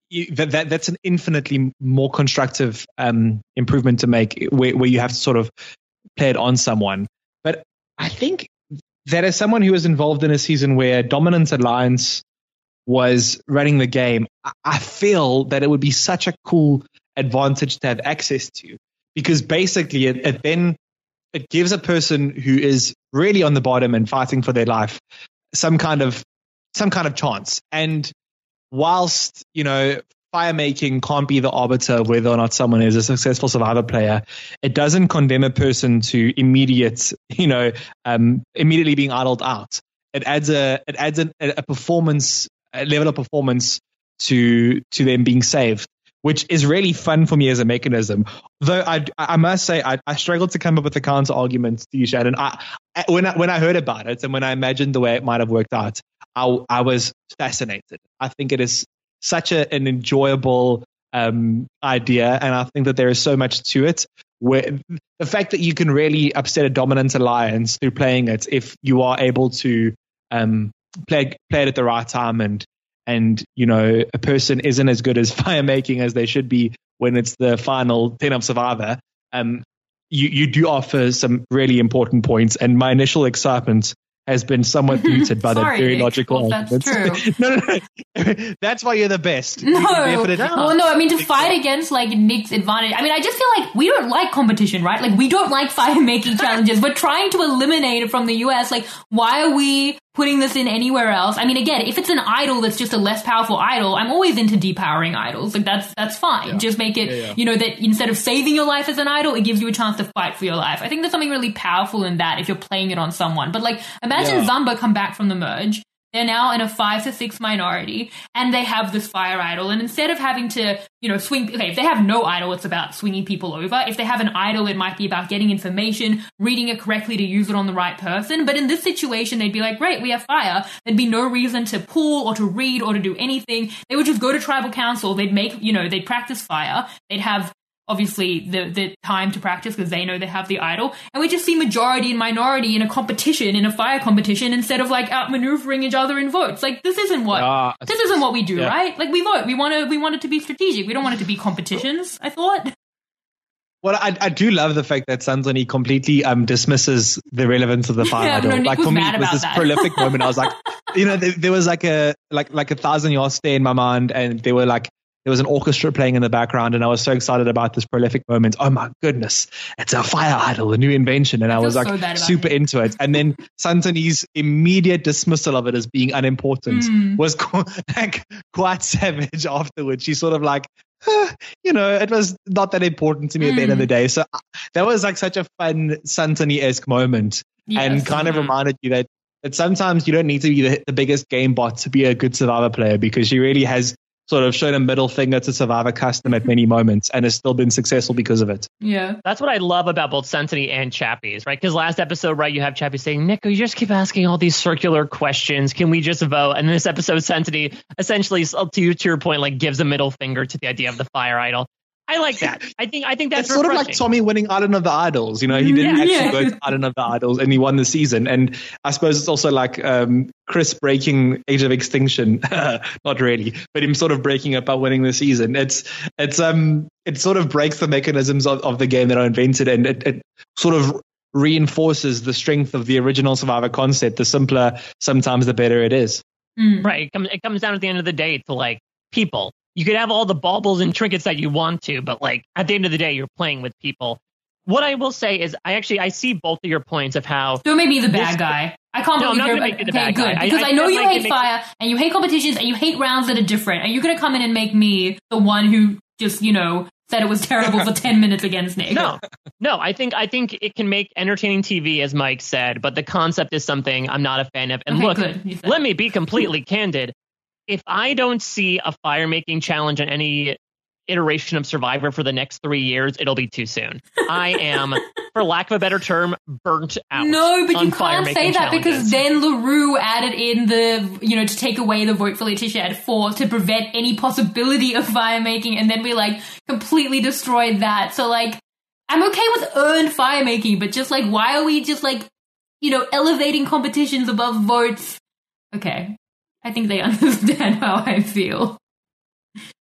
that's an infinitely more constructive improvement to make, where you have to sort of play it on someone. But I think that as someone who was involved in a season where Dominance Alliance was running the game, I feel that it would be such a cool advantage to have access to, because basically it gives a person who is really on the bottom and fighting for their life some kind of chance. And whilst, fire making can't be the arbiter of whether or not someone is a successful Survivor player, it doesn't condemn a person to immediately being idled out. It adds a performance, a level of performance to them being saved, which is really fun for me as a mechanism. Though I must say I struggled to come up with a counter argument to you, Shannon. When I heard about it and when I imagined the way it might have worked out, I was fascinated. I think it is such an enjoyable idea, and I think that there is so much to it. Where the fact that you can really upset a dominant alliance through playing it, if you are able to play it at the right time, and a person isn't as good as fire making as they should be when it's the final 10 of Survivor, you do offer some really important points. And my initial excitement has been somewhat muted by that very logical argument. That's true. No. That's why you're the best. No. I mean, to fight against like Nick's advantage. I mean, I just feel like we don't like competition, right? Like, we don't like fire making challenges. We're trying to eliminate it from the US. Like, why are we putting this in anywhere else? I mean, again, if it's an idol that's just a less powerful idol, I'm always into depowering idols. Like, that's fine. Yeah. Just make it, that instead of saving your life as an idol, it gives you a chance to fight for your life. I think there's something really powerful in that if you're playing it on someone. But like, imagine Zamba come back from the merge. They're now in a 5 to 6 minority, and they have this fire idol. And instead of having to, swing, if they have no idol, it's about swinging people over. If they have an idol, it might be about getting information, reading it correctly to use it on the right person. But in this situation, they'd be like, great, we have fire. There'd be no reason to pull or to read or to do anything. They would just go to tribal council. They'd they'd practice fire. They'd have, obviously, the time to practice because they know they have the idol. And we just see majority and minority in a competition, in a fire competition, instead of like outmaneuvering each other in votes. Like, this isn't what we do, right? Like, we vote. We want it to be strategic. We don't want it to be competitions, I thought. Well, I do love the fact that Sanzoni completely dismisses the relevance of the fire idol. Nick like, was for me, mad it was about this that. prolific moment. I was like, there was like a 1,000-yard stay in my mind, and there was an orchestra playing in the background, and I was so excited about this prolific moment. Oh my goodness, it's a fire idol, a new invention. And I was like super into it. And then Santoni's immediate dismissal of it as being unimportant was quite savage afterwards. She's sort of like, it was not that important to me at the end of the day. So that was like such a fun Santoni-esque moment, and kind of reminded you that sometimes you don't need to be the biggest game bot to be a good Survivor player, because she really has sort of shown a middle finger to Survivor custom at many moments and has still been successful because of it. Yeah. That's what I love about both Santoni and Chappies, right? Because last episode, right, you have Chappie saying, Nico, you just keep asking all these circular questions. Can we just vote? And in this episode, Santoni essentially, to your point, like gives a middle finger to the idea of the fire idol. I like that. I think that's it's sort of like Tommy winning Island of the Idols. He didn't actually go to Island of the Idols, and he won the season. And I suppose it's also like Chris breaking Age of Extinction. Not really, but him sort of breaking it by winning the season. It sort of breaks the mechanisms of the game that I invented, and it sort of reinforces the strength of the original Survivor concept. The simpler, sometimes the better it is. Right. It comes down at the end of the day to like people. You could have all the baubles and trinkets that you want to, but like at the end of the day, you're playing with people. What I will say is I see both of your points of how... Don't make me the bad guy. I can't believe you're... make you the bad guy. Because I know you hate fire, and you hate competitions, and you hate rounds that are different, and you're going to come in and make me the one who just, said it was terrible for 10 minutes against Nick. No, I think it can make entertaining TV, as Mike said, but the concept is something I'm not a fan of. And look, let me be completely candid. If I don't see a fire-making challenge on any iteration of Survivor for the next 3 years, it'll be too soon. I am, for lack of a better term, burnt out. No, but you can't say that because then LaRue added in the, to take away the vote for Letitia at 4 to prevent any possibility of fire-making, and then we, completely destroyed that. So, I'm okay with earned fire-making, but just, why are we just, elevating competitions above votes? Okay. I think they understand how I feel.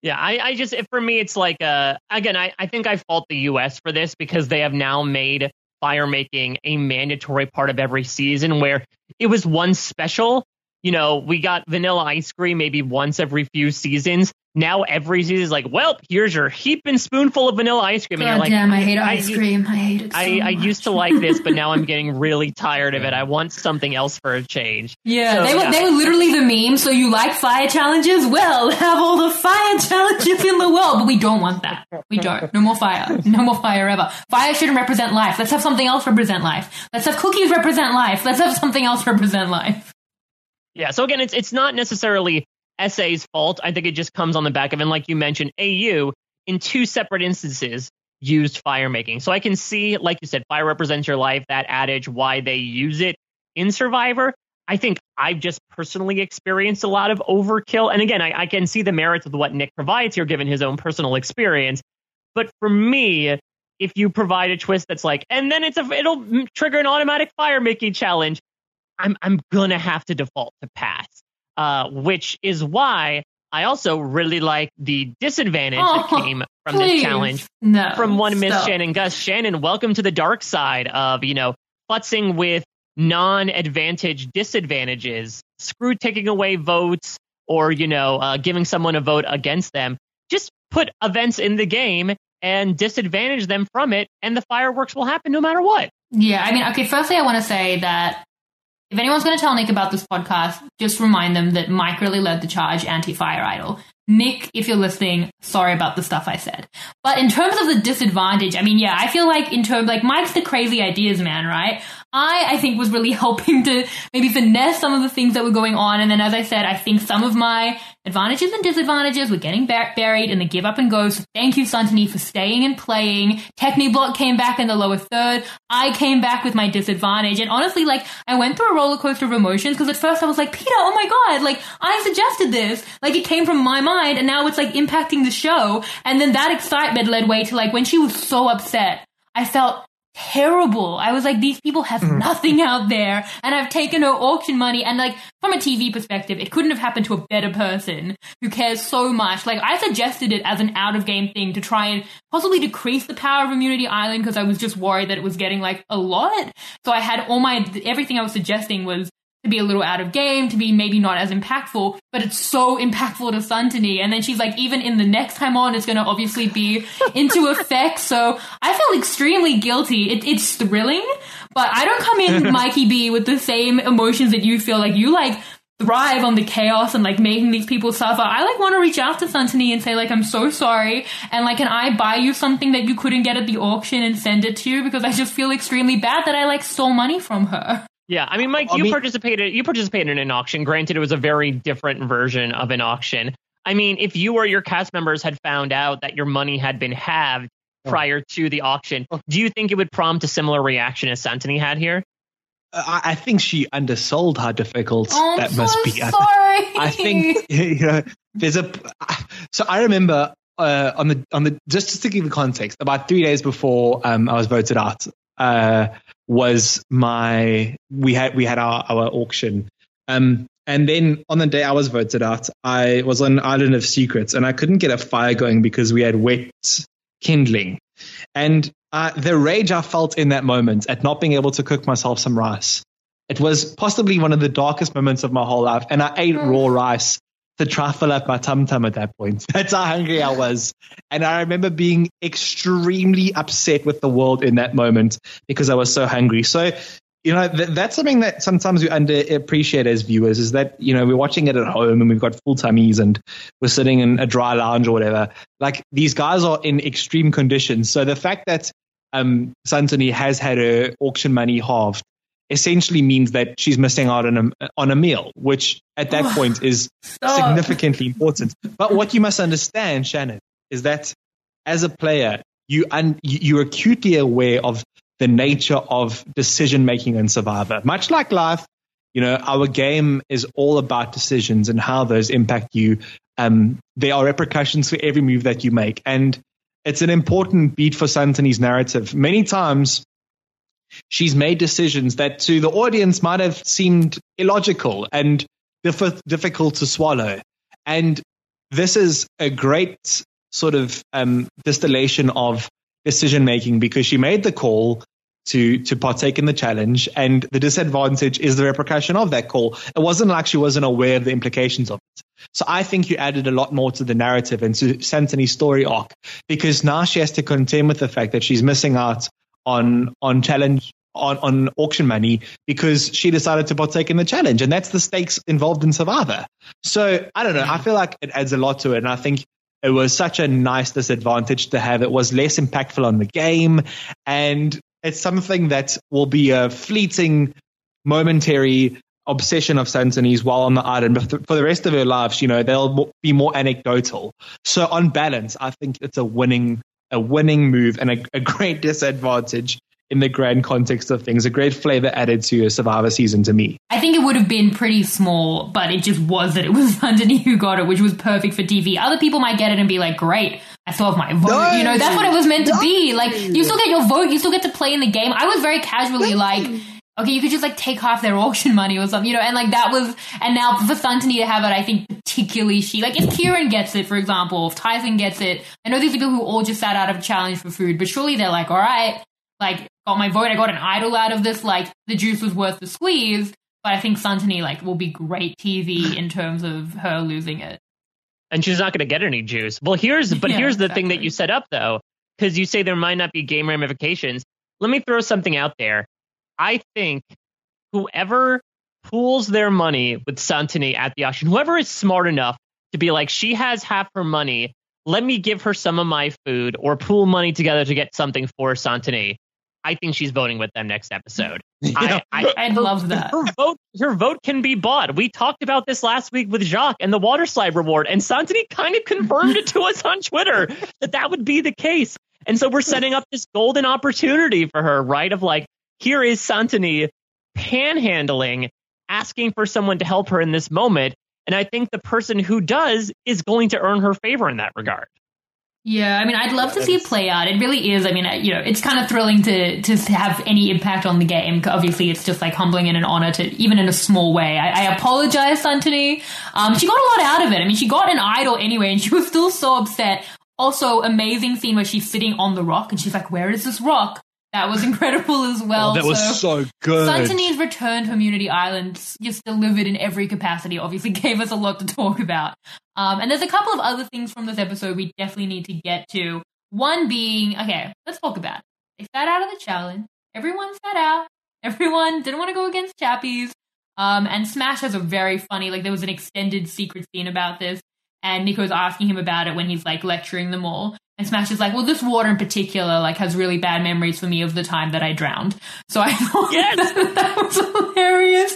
Yeah, I just, for me, it's like, again, I think I fault the US for this because they have now made fire making a mandatory part of every season, where it was one special. You know, we got vanilla ice cream maybe once every few seasons. Now every season is like, well, here's your heaping spoonful of vanilla ice cream. And you're God like, damn, I hate ice cream. I hate it so I much. used to like this, but now I'm getting really tired of it. I want something else for a change. Yeah, So, they were literally the meme. So you like fire challenges? Well, have all the fire challenges in the world. But we don't want that. We don't. No more fire. No more fire ever. Fire shouldn't represent life. Let's have something else represent life. Let's have cookies represent life. Let's have something else represent life. Yeah, so again, it's not necessarily SA's fault. I think it just comes on the back of, and like you mentioned, AU in two separate instances used fire making. So I can see, like you said, fire represents your life, that adage, why they use it in Survivor. I think I've just personally experienced a lot of overkill. And again, I can see the merits of what Nick provides here, given his own personal experience. But for me, if you provide a twist that's like, and then it'll trigger an automatic fire making challenge, I'm gonna have to default to pass, which is why I also really like the disadvantage that came from this challenge from one Miss Shannon Gus. Shannon, welcome to the dark side of, futzing with non-advantage disadvantages. Screw taking away votes or, giving someone a vote against them. Just put events in the game and disadvantage them from it, and the fireworks will happen no matter what. Yeah, I mean, okay, firstly, I want to say that if anyone's going to tell Nick about this podcast, just remind them that Mike really led the charge anti-Fire Idol. Nick, if you're listening, sorry about the stuff I said. But in terms of the disadvantage, I mean, yeah, I feel like Mike's the crazy ideas man, right? I think was really helping to maybe finesse some of the things that were going on. And then, as I said, I think some of my advantages and disadvantages were getting buried in the give up and go. So thank you, Santini, for staying and playing. Techniblock came back in the lower third. I came back with my disadvantage. And honestly, I went through a roller coaster of emotions because at first I was like, Peter, oh my God, I suggested this. It came from my mind and now it's impacting the show. And then that excitement led way to when she was so upset, I felt terrible. I was like, these people have nothing out there and I've taken her auction money, and from a TV perspective, it couldn't have happened to a better person who cares so much. I suggested it as an out of game thing to try and possibly decrease the power of Immunity Island because I was just worried that it was getting a lot. So I had everything I was suggesting was to be a little out of game, to be maybe not as impactful, but it's so impactful to Santini. And then she's even in the next time on, it's going to obviously be into effect. So I felt extremely guilty. It's thrilling, but I don't come in, Mikey B, with the same emotions that you feel. You thrive on the chaos and making these people suffer. I want to reach out to Santini and say I'm so sorry, and can I buy you something that you couldn't get at the auction and send it to you, because I just feel extremely bad that I stole money from her. Yeah, I mean, Mike, you participated in an auction. Granted, it was a very different version of an auction. I mean, if you or your cast members had found out that your money had been halved prior to the auction, do you think it would prompt a similar reaction as Santini had here? I think she undersold how difficult that must be. Sorry. I think there's a. So I remember on the just to give the context, about 3 days before I was voted out, we had our auction, and then on the day I was voted out, I was on Island of Secrets and I couldn't get a fire going because we had wet kindling, and the rage I felt in that moment at not being able to cook myself some rice, it was possibly one of the darkest moments of my whole life, and I ate raw rice to try to fill up my tum-tum at that point. That's how hungry I was. And I remember being extremely upset with the world in that moment because I was so hungry. So, that's something that sometimes we underappreciate as viewers, is that, we're watching it at home and we've got full tummies and we're sitting in a dry lounge or whatever. These guys are in extreme conditions. So the fact that Santini has had her auction money halved essentially means that she's missing out on a meal, which at that point is significantly important. But what you must understand, Shannon, is that as a player, you're acutely aware of the nature of decision making in Survivor. Much like life, our game is all about decisions and how those impact you. There are repercussions for every move that you make, and it's an important beat for Santini's narrative. Many times, she's made decisions that to the audience might have seemed illogical and difficult to swallow. And this is a great sort of distillation of decision making, because she made the call to partake in the challenge, and the disadvantage is the repercussion of that call. It wasn't like she wasn't aware of the implications of it. So I think you added a lot more to the narrative and to Santini's story arc, because now she has to contend with the fact that she's missing out on challenge on auction money because she decided to partake in the challenge, and that's the stakes involved in Survivor. So I don't know. I feel like it adds a lot to it, and I think it was such a nice disadvantage to have. It was less impactful on the game, and it's something that will be a fleeting, momentary obsession of Santini's while on the island. But for the rest of her life, they'll be more anecdotal. So on balance, I think it's a winning move and a great disadvantage in the grand context of things. A great flavor added to a Survivor season to me. I think it would have been pretty small, but it just was that it was Santini who got it, which was perfect for TV. Other people might get it and be like, great, I still have my vote. No, that's what it was meant to be. Like, you still get your vote, you still get to play in the game. I was very casually like, okay, you could just like take half their auction money or something, and like that was, and now for Santini to have it, I think particularly if Kieran gets it, for example, if Tyson gets it, I know these are people who all just sat out of a challenge for food, but surely they're like, all right, like, got my vote, I got an idol out of this, like, the juice was worth the squeeze, but I think Santini, like, will be great TV in terms of her losing it. And she's not going to get any juice. Well, here's the thing that you set up, though, because you say there might not be game ramifications. Let me throw something out there. I think whoever pools their money with Santini at the auction, whoever is smart enough to be like, she has half her money, let me give her some of my food, or pool money together to get something for Santini, I think she's voting with them next episode. Yeah. I'd love that. Her vote can be bought. We talked about this last week with Jacques and the water slide reward, and Santini kind of confirmed it to us on Twitter that would be the case. And so we're setting up this golden opportunity for her, right? Of like, here is Santini panhandling, asking for someone to help her in this moment. And I think the person who does is going to earn her favor in that regard. Yeah, I mean, I'd love to see it play out. It really is. I mean, it's kind of thrilling to have any impact on the game. Obviously, it's just like humbling and an honor to, even in a small way. I apologize, Santini. She got a lot out of it. I mean, she got an idol anyway, and she was still so upset. Also, amazing scene where she's sitting on the rock, and she's like, where is this rock? That was incredible as well. Oh, that was so good. Santini's return to Immunity Island just delivered in every capacity. Obviously gave us a lot to talk about. And there's a couple of other things from this episode we definitely need to get to. One being, okay, let's talk about it. They sat out of the challenge. Everyone sat out. Everyone didn't want to go against Chappies. And Smash has a very funny, like there was an extended secret scene about this. And Nico's asking him about it when he's like lecturing them all. And Smash is like, well, this water in particular like has really bad memories for me of the time that I drowned. So I thought that was hilarious.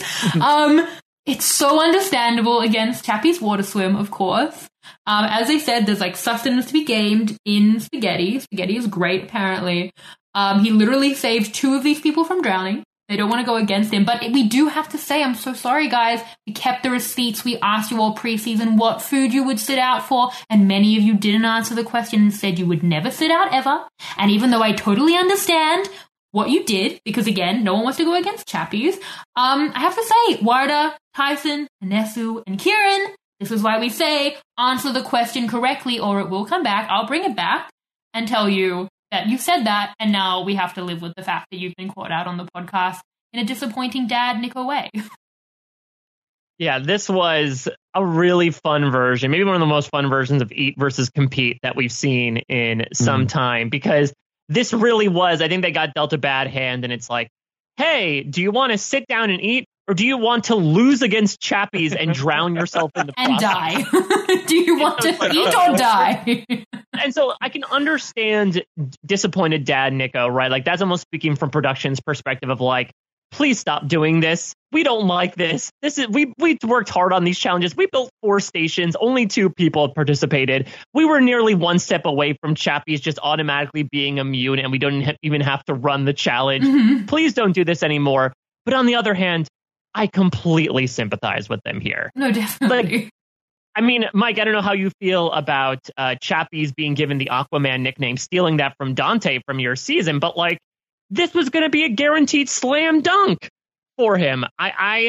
It's so understandable against Chappie's water swim, of course. As they said, there's like sustenance to be gained in Spaghetti. Spaghetti is great, apparently. He literally saved 2 of these people from drowning. They don't want to go against him. But we do have to say, I'm so sorry, guys. We kept the receipts. We asked you all preseason what food you would sit out for. And many of you didn't answer the question and said you would never sit out ever. And even though I totally understand what you did, because again, no one wants to go against Chappies, I have to say, Warda, Tyson, Nesu, and Kieran, this is why we say answer the question correctly or it will come back. I'll bring it back and tell you that you said that, and now we have to live with the fact that you've been caught out on the podcast in a disappointing Dad Nico way. Yeah, this was a really fun version, maybe one of the most fun versions of Eat versus Compete that we've seen in some time, because this really was, I think they got dealt a bad hand, and it's like, hey, do you want to sit down and eat, or do you want to lose against Chappies and drown yourself in the and process? Die? Do you want to eat or die? And so I can understand disappointed Dad Nico, right? Like that's almost speaking from production's perspective of like, please stop doing this. We don't like this. We worked hard on these challenges. We built 4 stations. Only 2 people participated. We were nearly 1 step away from Chappies just automatically being immune, and we don't even have to run the challenge. Please don't do this anymore. But on the other hand, I completely sympathize with them here. No, definitely. Like, I mean, Mike, I don't know how you feel about Chappies being given the Aquaman nickname, stealing that from Dante from your season, but like, this was going to be a guaranteed slam dunk for him. I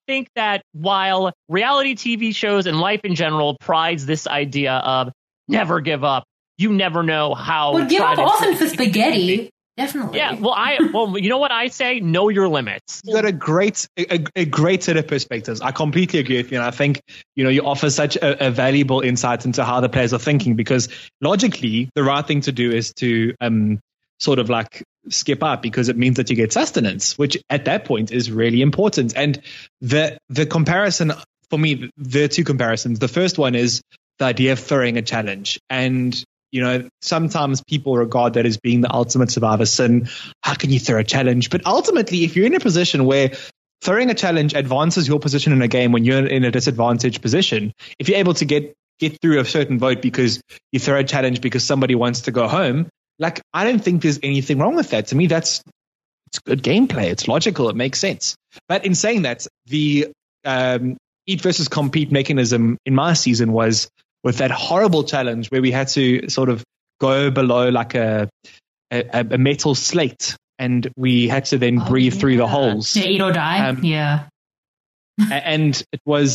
think that while reality TV shows and life in general prides this idea of never give up, you never know how. Well, give up tried and often for true- spaghetti. Definitely. Yeah, well, you know what I say? Know your limits. You got a great set of perspectives. I completely agree with you, and I think you offer such a valuable insight into how the players are thinking. Because logically, the right thing to do is to sort of like skip up, because it means that you get sustenance, which at that point is really important. And the comparison for me, there are two comparisons. The first one is the idea of throwing a challenge, and sometimes people regard that as being the ultimate survivor sin. How can you throw a challenge? But ultimately, if you're in a position where throwing a challenge advances your position in a game when you're in a disadvantaged position, if you're able to get through a certain vote because you throw a challenge because somebody wants to go home, like, I don't think there's anything wrong with that. To me, it's good gameplay. It's logical. It makes sense. But in saying that, the eat versus compete mechanism in my season was with that horrible challenge where we had to sort of go below like a metal slate, and we had to then breathe through the holes. Yeah, eat or die. Yeah. And it was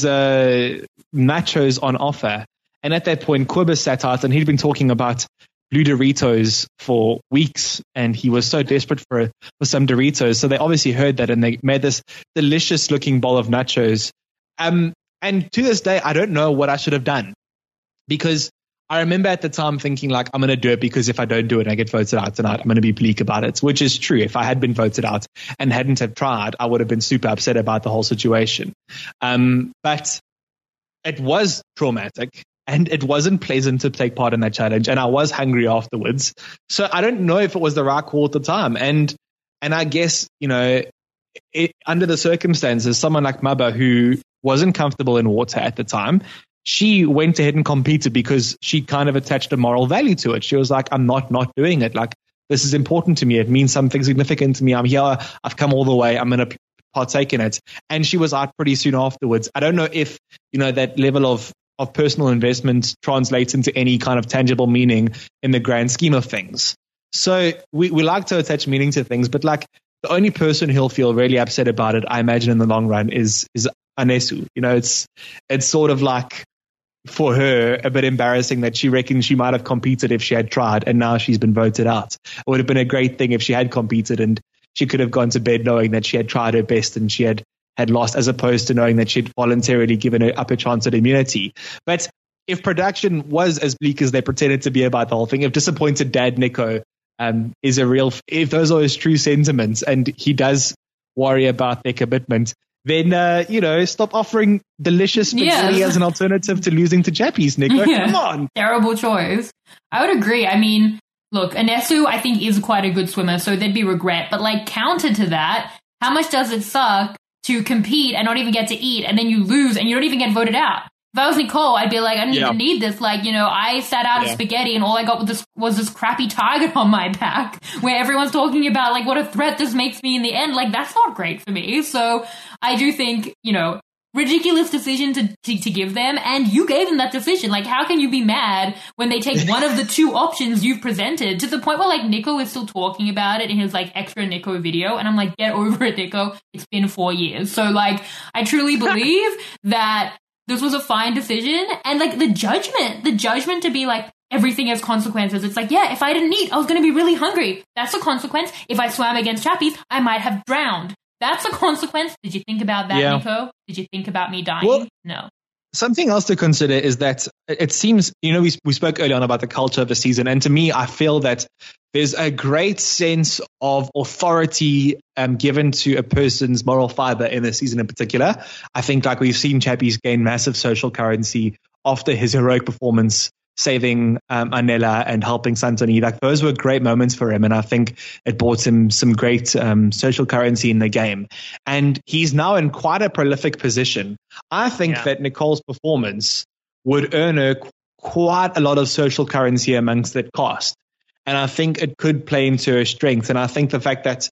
nachos on offer. And at that point, Kobus sat out, and he'd been talking about blue Doritos for weeks, and he was so desperate for some Doritos. So they obviously heard that, and they made this delicious looking bowl of nachos. And to this day, I don't know what I should have done. Because I remember at the time thinking, like, I'm going to do it because if I don't do it, I get voted out tonight. I'm going to be bleak about it, which is true. If I had been voted out and hadn't have tried, I would have been super upset about the whole situation. But it was traumatic, and it wasn't pleasant to take part in that challenge. And I was hungry afterwards. So I don't know if it was the right call at the time. And I guess, under the circumstances, someone like Maba, who wasn't comfortable in water at the time, she went ahead and competed because she kind of attached a moral value to it. She was like, I'm not doing it. Like, this is important to me. It means something significant to me. I'm here. I've come all the way. I'm going to partake in it. And she was out pretty soon afterwards. I don't know if, that level of personal investment translates into any kind of tangible meaning in the grand scheme of things. So we like to attach meaning to things, but like, the only person who'll feel really upset about it, I imagine, in the long run is Anesu. It's sort of like, for her, a bit embarrassing that she reckons she might have competed if she had tried, and now she's been voted out. It would have been a great thing if she had competed and she could have gone to bed knowing that she had tried her best and she had lost, as opposed to knowing that she'd voluntarily given her up a chance at immunity. But if production was as bleak as they pretended to be about the whole thing, if disappointed dad Nico is a real, if those are his true sentiments and he does worry about their commitment, then, stop offering delicious spaghetti as an alternative to losing to Jappies, Nico. Yeah. Come on. Terrible choice. I would agree. I mean, look, Anesu, I think, is quite a good swimmer, so there'd be regret. But, like, counter to that, how much does it suck to compete and not even get to eat, and then you lose and you don't even get voted out? If I was Nicole, I'd be like, I don't even need this. Like, I sat out of spaghetti and all I got was this crappy target on my back where everyone's talking about, like, what a threat this makes me in the end. Like, that's not great for me. So I do think, ridiculous decision to give them, and you gave them that decision. Like, how can you be mad when they take one of the two options you've presented, to the point where, like, Nico is still talking about it in his, like, extra Nico video, and I'm like, get over it, Nico. It's been 4 years. So, like, I truly believe that this was a fine decision, and, like, the judgment to be like, everything has consequences. It's like, yeah, if I didn't eat, I was going to be really hungry. That's a consequence. If I swam against Chappies, I might have drowned. That's a consequence. Did you think about that, Nico? Did you think about me dying? Well, no. Something else to consider is that it seems, we spoke earlier on about the culture of the season, and to me, I feel that there's a great sense of authority given to a person's moral fiber in this season in particular. I think, like, we've seen Chappies gain massive social currency after his heroic performance, saving Anela and helping Santoni. Like, those were great moments for him, and I think it brought him some great social currency in the game. And he's now in quite a prolific position. I think that Nicole's performance would earn her quite a lot of social currency amongst that cast. And I think it could play into her strength. And I think the fact that,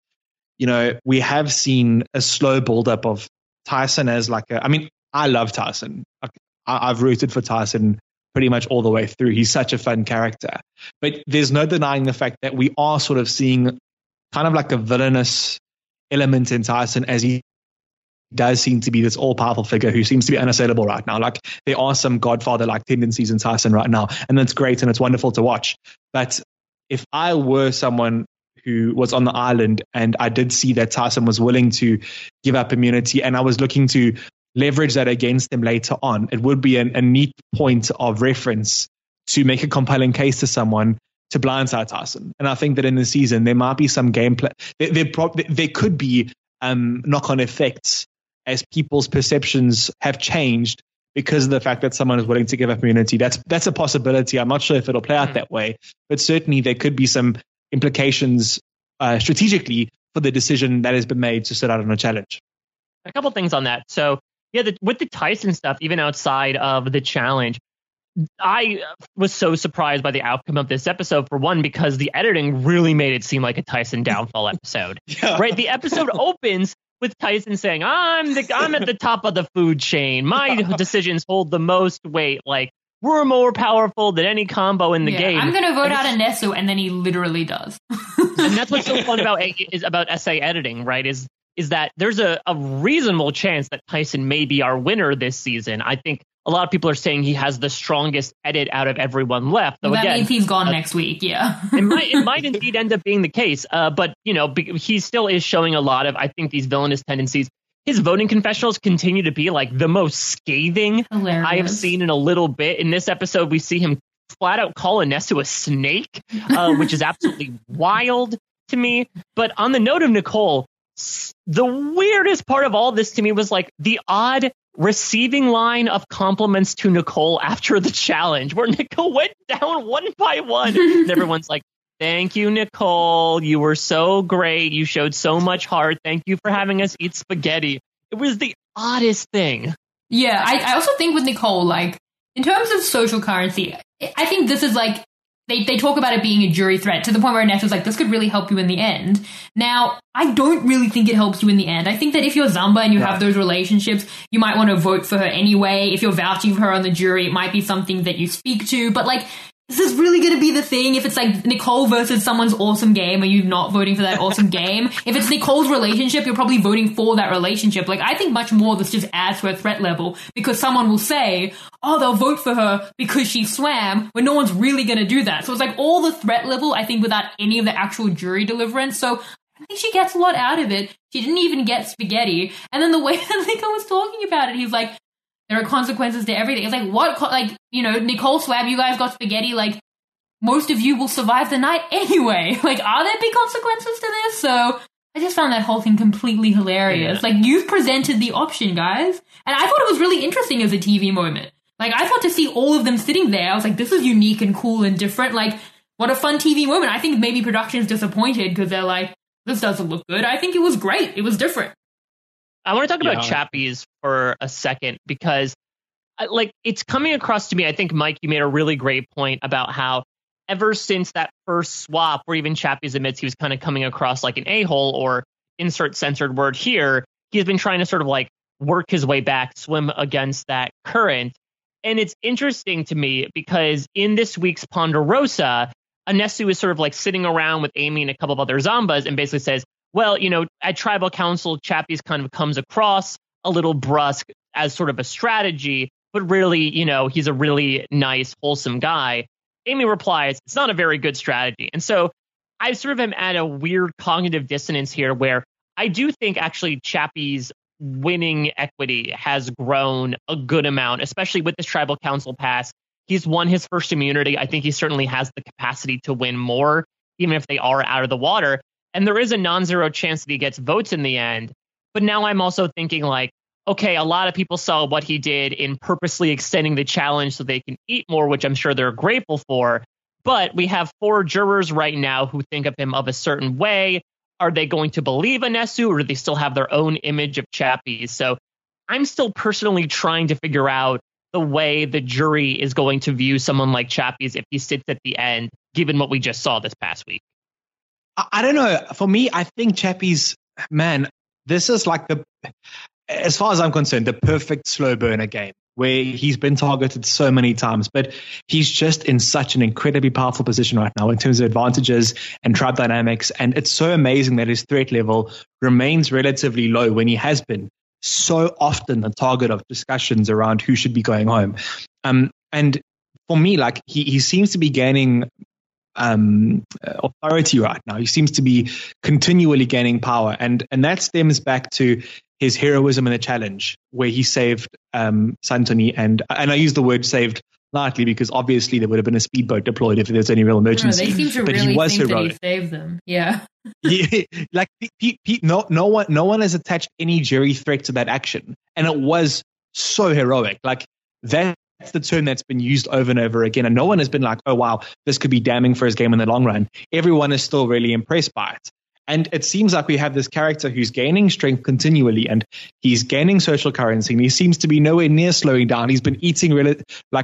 we have seen a slow buildup of Tyson as like I love Tyson. I've rooted for Tyson pretty much all the way through. He's such a fun character. But there's no denying the fact that we are sort of seeing kind of like a villainous element in Tyson as he does seem to be this all-powerful figure who seems to be unassailable right now. Like, there are some Godfather-like tendencies in Tyson right now, and that's great and it's wonderful to watch. But if I were someone who was on the island and I did see that Tyson was willing to give up immunity and I was looking to leverage that against him later on, it would be a neat point of reference to make a compelling case to someone to blindside Tyson. And I think that in the season, there might be some gameplay. There could be knock-on effects as people's perceptions have changed because of the fact that someone is willing to give up immunity. That's a possibility. I'm not sure if it'll play out that way, but certainly there could be some implications strategically for the decision that has been made to sit out on a challenge. A couple things on that. So, yeah, with the Tyson stuff, even outside of the challenge, I was so surprised by the outcome of this episode, for one, because the editing really made it seem like a Tyson downfall episode. Yeah. Right? The episode opens with Tyson saying, I'm at the top of the food chain. My decisions hold the most weight. Like, we're more powerful than any combo in the game. I'm going to vote out Anesu, and then he literally does. And that's what's so fun about essay editing, right? Is that there's a reasonable chance that Tyson may be our winner this season. I think a lot of people are saying he has the strongest edit out of everyone left. Though, that means he's gone next week, yeah. it might indeed end up being the case. But, he still is showing a lot of, I think, these villainous tendencies. His voting confessionals continue to be like the most scathing Hilarious. I have seen in a little bit. In this episode, we see him flat out call Anesu a snake, which is absolutely wild to me. But on the note of Nicole, the weirdest part of all this to me was like the odd receiving line of compliments to Nicole after the challenge, where Nicole went down one by one. And everyone's like, thank you, Nicole. You were so great. You showed so much heart. Thank you for having us eat spaghetti. It was the oddest thing. Yeah, I also think with Nicole, like, in terms of social currency, I think this is like, they talk about it being a jury threat to the point where Anesu's like, this could really help you in the end. Now, I don't really think it helps you in the end. I think that if you're Zamba and you have those relationships, you might want to vote for her anyway. If you're vouching for her on the jury, it might be something that you speak to. But, like, this is really going to be the thing. If it's like Nicole versus someone's awesome game, are you not voting for that awesome game? If it's Nicole's relationship, you're probably voting for that relationship. Like, I think much more this just adds to her threat level, because someone will say, oh, they'll vote for her because she swam, when no one's really going to do that. So it's like all the threat level, I think, without any of the actual jury deliverance. So I think she gets a lot out of it. She didn't even get spaghetti. And then the way that Nicole was talking about it, he's like, there are consequences to everything. It's like, what? Like, Nicole swam, you guys got spaghetti. Like, most of you will survive the night anyway. Like, are there big consequences to this? So I just found that whole thing completely hilarious. Yeah. Like, you've presented the option, guys. And I thought it was really interesting as a TV moment. Like, I thought to see all of them sitting there, I was like, this is unique and cool and different. Like, what a fun TV moment. I think maybe production's disappointed because they're like, this doesn't look good. I think it was great. It was different. I want to talk about Chappies for a second, because it's coming across to me. I think, Mike, you made a really great point about how ever since that first swap where even Chappies admits he was kind of coming across like an a-hole, or insert censored word here, he's been trying to sort of like work his way back, swim against that current. And it's interesting to me because in this week's Ponderosa, Anesu is sort of like sitting around with Amy and a couple of other Zambas and basically says, well, at Tribal Council, Chappies kind of comes across a little brusque as sort of a strategy, but really, he's a really nice, wholesome guy. Amy replies, it's not a very good strategy. And so I sort of am at a weird cognitive dissonance here, where I do think actually Chappies' winning equity has grown a good amount, especially with this Tribal Council pass. He's won his first immunity. I think he certainly has the capacity to win more, even if they are out of the water. And there is a non-zero chance that he gets votes in the end. But now I'm also thinking like, okay, a lot of people saw what he did in purposely extending the challenge so they can eat more, which I'm sure they're grateful for. But we have 4 jurors right now who think of him of a certain way. Are they going to believe Anesu, or do they still have their own image of Chappies? So I'm still personally trying to figure out the way the jury is going to view someone like Chappies if he sits at the end, given what we just saw this past week. I don't know. For me, I think Chappies, man, this is like as far as I'm concerned, the perfect slow burner game, where he's been targeted so many times, but he's just in such an incredibly powerful position right now in terms of advantages and tribe dynamics. And it's so amazing that his threat level remains relatively low when he has been so often the target of discussions around who should be going home. And for me, like he seems to be gaining authority right now. He seems to be continually gaining power, and that stems back to his heroism in the challenge, where he saved Santoni, and I use the word saved lightly because obviously there would have been a speedboat deployed if there's any real emergency. They seem to but really he was think heroic. that he saved them. Yeah. Like no one has attached any jury threat to that action, and it was so heroic. Like that's the term that's been used over and over again, and no one has been like, oh wow, this could be damning for his game in the long run. Everyone is still really impressed by it. And it seems like we have this character who's gaining strength continually, and he's gaining social currency, and he seems to be nowhere near slowing down. He's been eating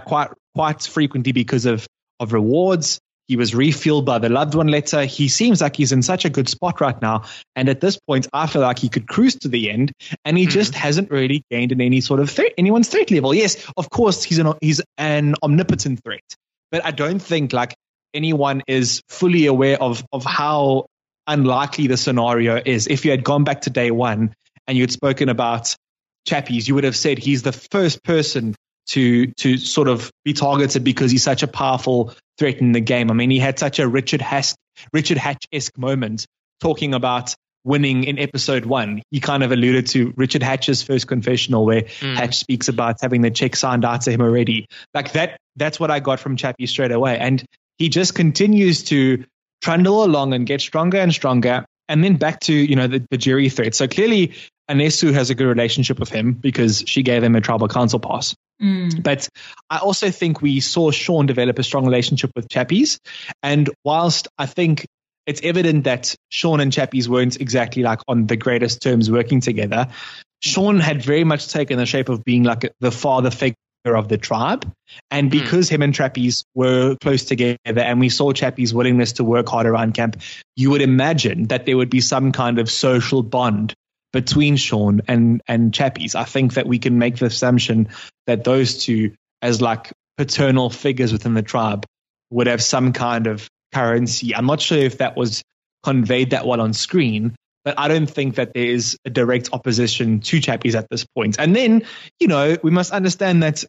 quite frequently because of rewards. He was refueled by the loved one letter. He seems like he's in such a good spot right now. And at this point, I feel like he could cruise to the end, and he just hasn't really gained in any sort of anyone's threat level. Yes, of course, he's an omnipotent threat, but I don't think like anyone is fully aware of how unlikely the scenario is. If you had gone back to day one and you had spoken about Chappies, you would have said he's the first person to sort of be targeted because he's such a powerful threat in the game. I mean, he had such a Richard Hatch-esque moment talking about winning in episode 1. He kind of alluded to Richard Hatch's first confessional where Hatch speaks about having the check signed out to him already. Like that's what I got from Chappie straight away. And he just continues to trundle along and get stronger and stronger. And then back to, the jury threat. So clearly Anesu has a good relationship with him because she gave him a tribal council pass. But I also think we saw Sean develop a strong relationship with Chappies. And whilst I think it's evident that Sean and Chappies weren't exactly like on the greatest terms working together, Sean had very much taken the shape of being like the father figure of the tribe. And because him and Chappies were close together and we saw Chappies' willingness to work hard around camp, you would imagine that there would be some kind of social bond between Sean and Chappies. I think that we can make the assumption that those two, as like paternal figures within the tribe, would have some kind of currency. I'm not sure if that was conveyed that well on screen, but I don't think that there is a direct opposition to Chappies at this point. And then, we must understand that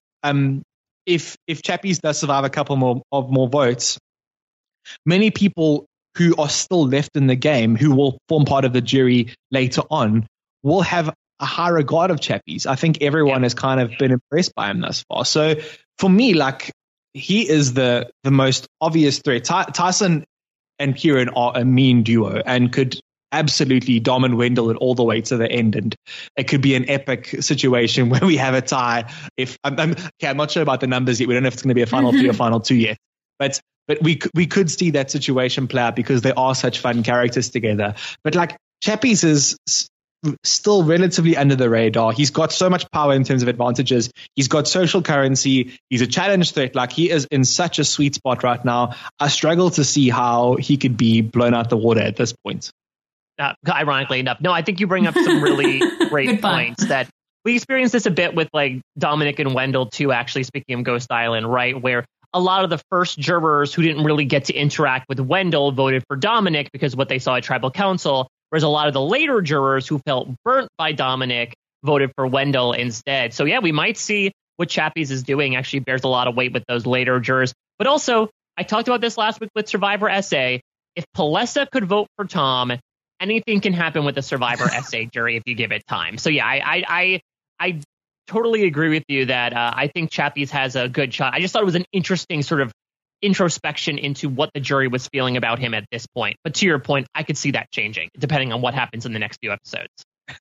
if Chappies does survive a couple more votes, many people who are still left in the game, who will form part of the jury later on, will have a high regard of Chappies. I think everyone has kind of been impressed by him thus far. So for me, like, he is the most obvious threat. Tyson and Kieran are a mean duo and could absolutely Dom and Wendell it all the way to the end, and it could be an epic situation where we have a tie. If I'm not sure about the numbers yet. We don't know if it's going to be a final 3 or final 2 yet, but we could see that situation play out because they are such fun characters together. But like Chappies is still relatively under the radar. He's got so much power in terms of advantages. He's got social currency. He's a challenge threat. Like, he is in such a sweet spot right now. I struggle to see how he could be blown out the water at this point. Ironically enough. No, I think you bring up some really great points that we experienced this a bit with like Dominic and Wendell too, actually, speaking of Ghost Island, right? Where a lot of the first jurors who didn't really get to interact with Wendell voted for Dominic because of what they saw at Tribal Council, whereas a lot of the later jurors who felt burnt by Dominic voted for Wendell instead. So yeah, we might see what Chappies is doing actually bears a lot of weight with those later jurors. But also, I talked about this last week with Survivor SA. If Palessa could vote for Tom, anything can happen with the Survivor SA jury if you give it time. So yeah, I totally agree with you that I think Chappies has a good shot. I just thought it was an interesting sort of introspection into what the jury was feeling about him at this point. But to your point, I could see that changing depending on what happens in the next few episodes.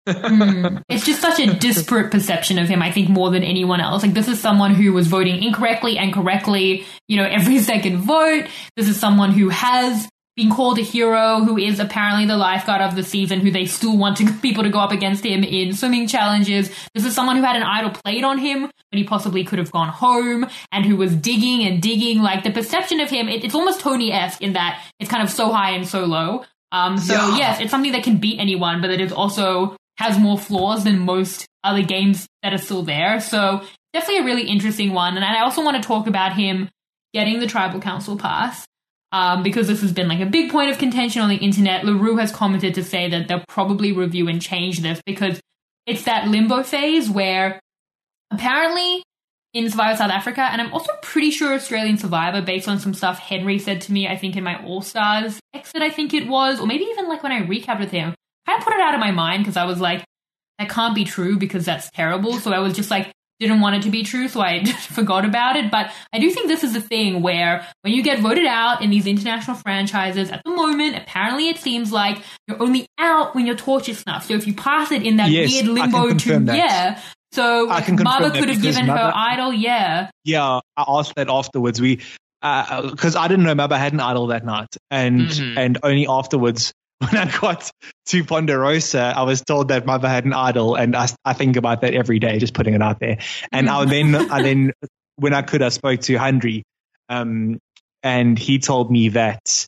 It's just such a disparate perception of him, I think, more than anyone else. Like, this is someone who was voting incorrectly and correctly, every second vote. This is someone who has been called a hero, who is apparently the lifeguard of the season, who they still want people to go up against him in swimming challenges. This is someone who had an idol played on him when he possibly could have gone home, and who was digging and digging. Like, the perception of him, it's almost Tony-esque in that it's kind of so high and so low. Yes, it's something that can beat anyone, but it is also has more flaws than most other games that are still there. So definitely a really interesting one. And I also want to talk about him getting the Tribal Council pass. Because this has been like a big point of contention on the internet. LaRue has commented to say that they'll probably review and change this because it's that limbo phase where apparently in Survivor South Africa, and I'm also pretty sure Australian Survivor, based on some stuff Henry said to me, I think in my All-Stars exit, I think it was, or maybe even like when I recapped with him, I put it out of my mind because I was like, that can't be true because that's terrible. So I was just like, didn't want it to be true, so I forgot about it. But I do think this is a thing where when you get voted out in these international franchises, at the moment, apparently it seems like you're only out when your torch is snuffed. So if you pass it in that weird limbo so Maba could have given her idol, Yeah, I asked that afterwards. We because I didn't know Maba had an idol that night, and only afterwards when I got to Ponderosa, I was told that Maba had an idol, and I think about that every day, just putting it out there. And I then when I could, I spoke to Henry, and he told me that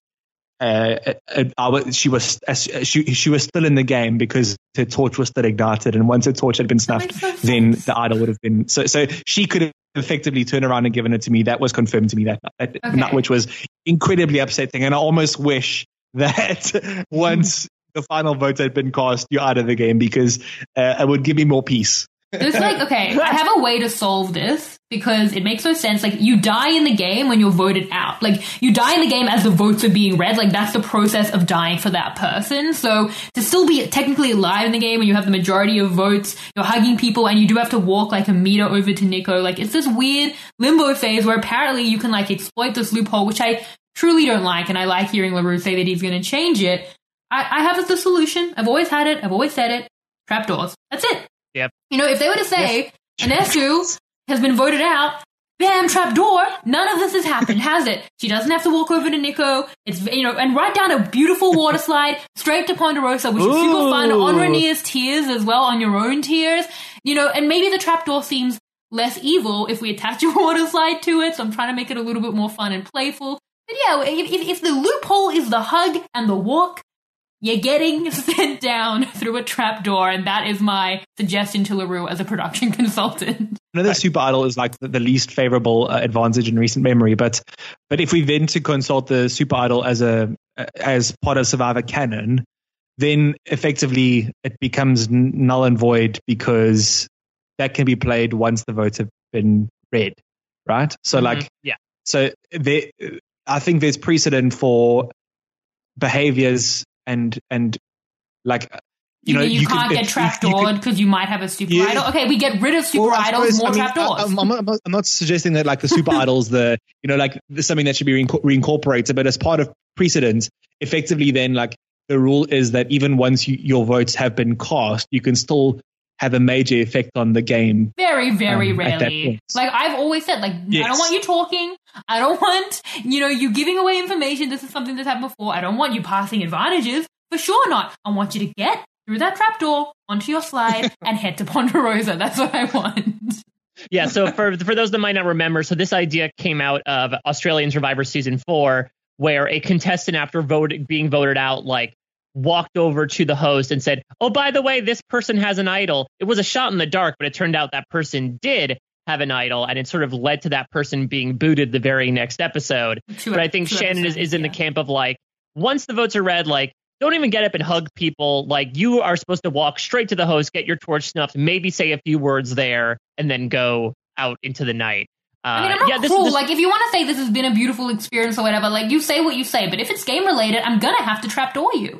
she was still in the game because her torch was still ignited, and once her torch had been snuffed, then the idol would have been so she could have effectively turned around and given it to me. That was confirmed to me that night, which was incredibly upsetting, and I almost wish that once the final vote had been cast, you're out of the game, because it would give me more peace. It's like, okay, I have a way to solve this because it makes no sense. Like, you die in the game when you're voted out. Like, you die in the game as the votes are being read. Like, that's the process of dying for that person. So to still be technically alive in the game when you have the majority of votes, you're hugging people, and you do have to walk like a meter over to Nico. Like, it's this weird limbo phase where apparently you can like exploit this loophole, which I truly don't like. And I like hearing LaRue say that he's going to change it. I have the solution. I've always had it. I've always said it. Trapdoors. That's it. Yep. You know, if they were to say, Anesu has been voted out, bam, trapdoor, none of this has happened, has it? She doesn't have to walk over to Nico. It's, you know, and right down a beautiful water slide straight to Ponderosa, which is super fun, on Rainiera's tears as well, on your own tears. You know, and maybe the trapdoor seems less evil if we attach a water slide to it, so I'm trying to make it a little bit more fun and playful. But yeah, if the loophole is the hug and the walk, you're getting sent down through a trapdoor, and that is my suggestion to LaRue as a production consultant. I know the Super Idol is like the least favorable advantage in recent memory, but if we then to consult the Super Idol as part of Survivor canon, then effectively it becomes null and void, because that can be played once the votes have been read, right? So so I think there's precedent for behaviors and like you can't get trapdoored because you might have a super idol. Okay, we get rid of super idols, more trapdoors. I'm not suggesting that like the super idols, something that should be reincorporated, but as part of precedent, effectively, then like the rule is that even once your votes have been cast, you can still have a major effect on the game. Very, very rarely. Like I've always said, like, I don't want you talking. I don't want, you giving away information. This is something that's happened before. I don't want you passing advantages. For sure not. I want you to get through that trapdoor onto your slide and head to Ponderosa. That's what I want. Yeah, so for those that might not remember, so this idea came out of Australian Survivor Season 4, where a contestant, after being voted out, like, walked over to the host and said, oh, by the way, this person has an idol. It was a shot in the dark, but it turned out that person did have an idol, and it sort of led to that person being booted the very next episode. But I think Shannon is in the camp of, like, once the votes are read, like, don't even get up and hug people. Like, you are supposed to walk straight to the host, get your torch snuffed, maybe say a few words there, and then go out into the night. I mean, I'm not cruel. Like, if you want to say this has been a beautiful experience or whatever, like, you say what you say. But if it's game related, I'm going to have to trapdoor you.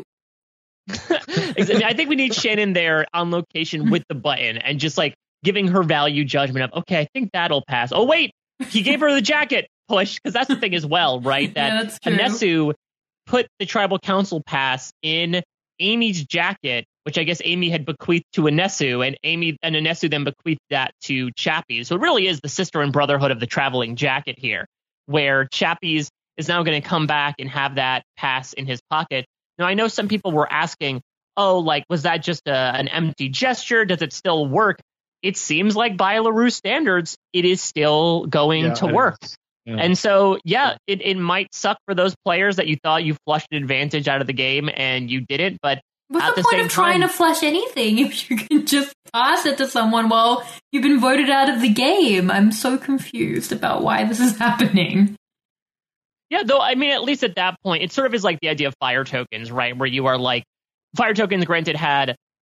I think we need Shannon there on location with the button and just like giving her value judgment of, okay, I think that'll pass. Oh, wait, he gave her the jacket push, because that's the thing as well, right? That Anesu put the tribal council pass in Amy's jacket, which I guess Amy had bequeathed to Anesu, and Anesu then bequeathed that to Chappies. So it really is the sister and brotherhood of the traveling jacket here, where Chappies is now going to come back and have that pass in his pocket. Now, I know some people were asking, oh, like, was that just an empty gesture? Does it still work? It seems like by LaRue standards, it is still going to work. Yeah. And so, it might suck for those players that you thought you flushed an advantage out of the game and you didn't. But what's at the the point same of trying to flush anything if you can just pass it to someone while you've been voted out of the game? I'm so confused about why this is happening. Yeah, though, I mean, at least at that point, it sort of is like the idea of fire tokens, right? Where you are like, fire tokens, granted, had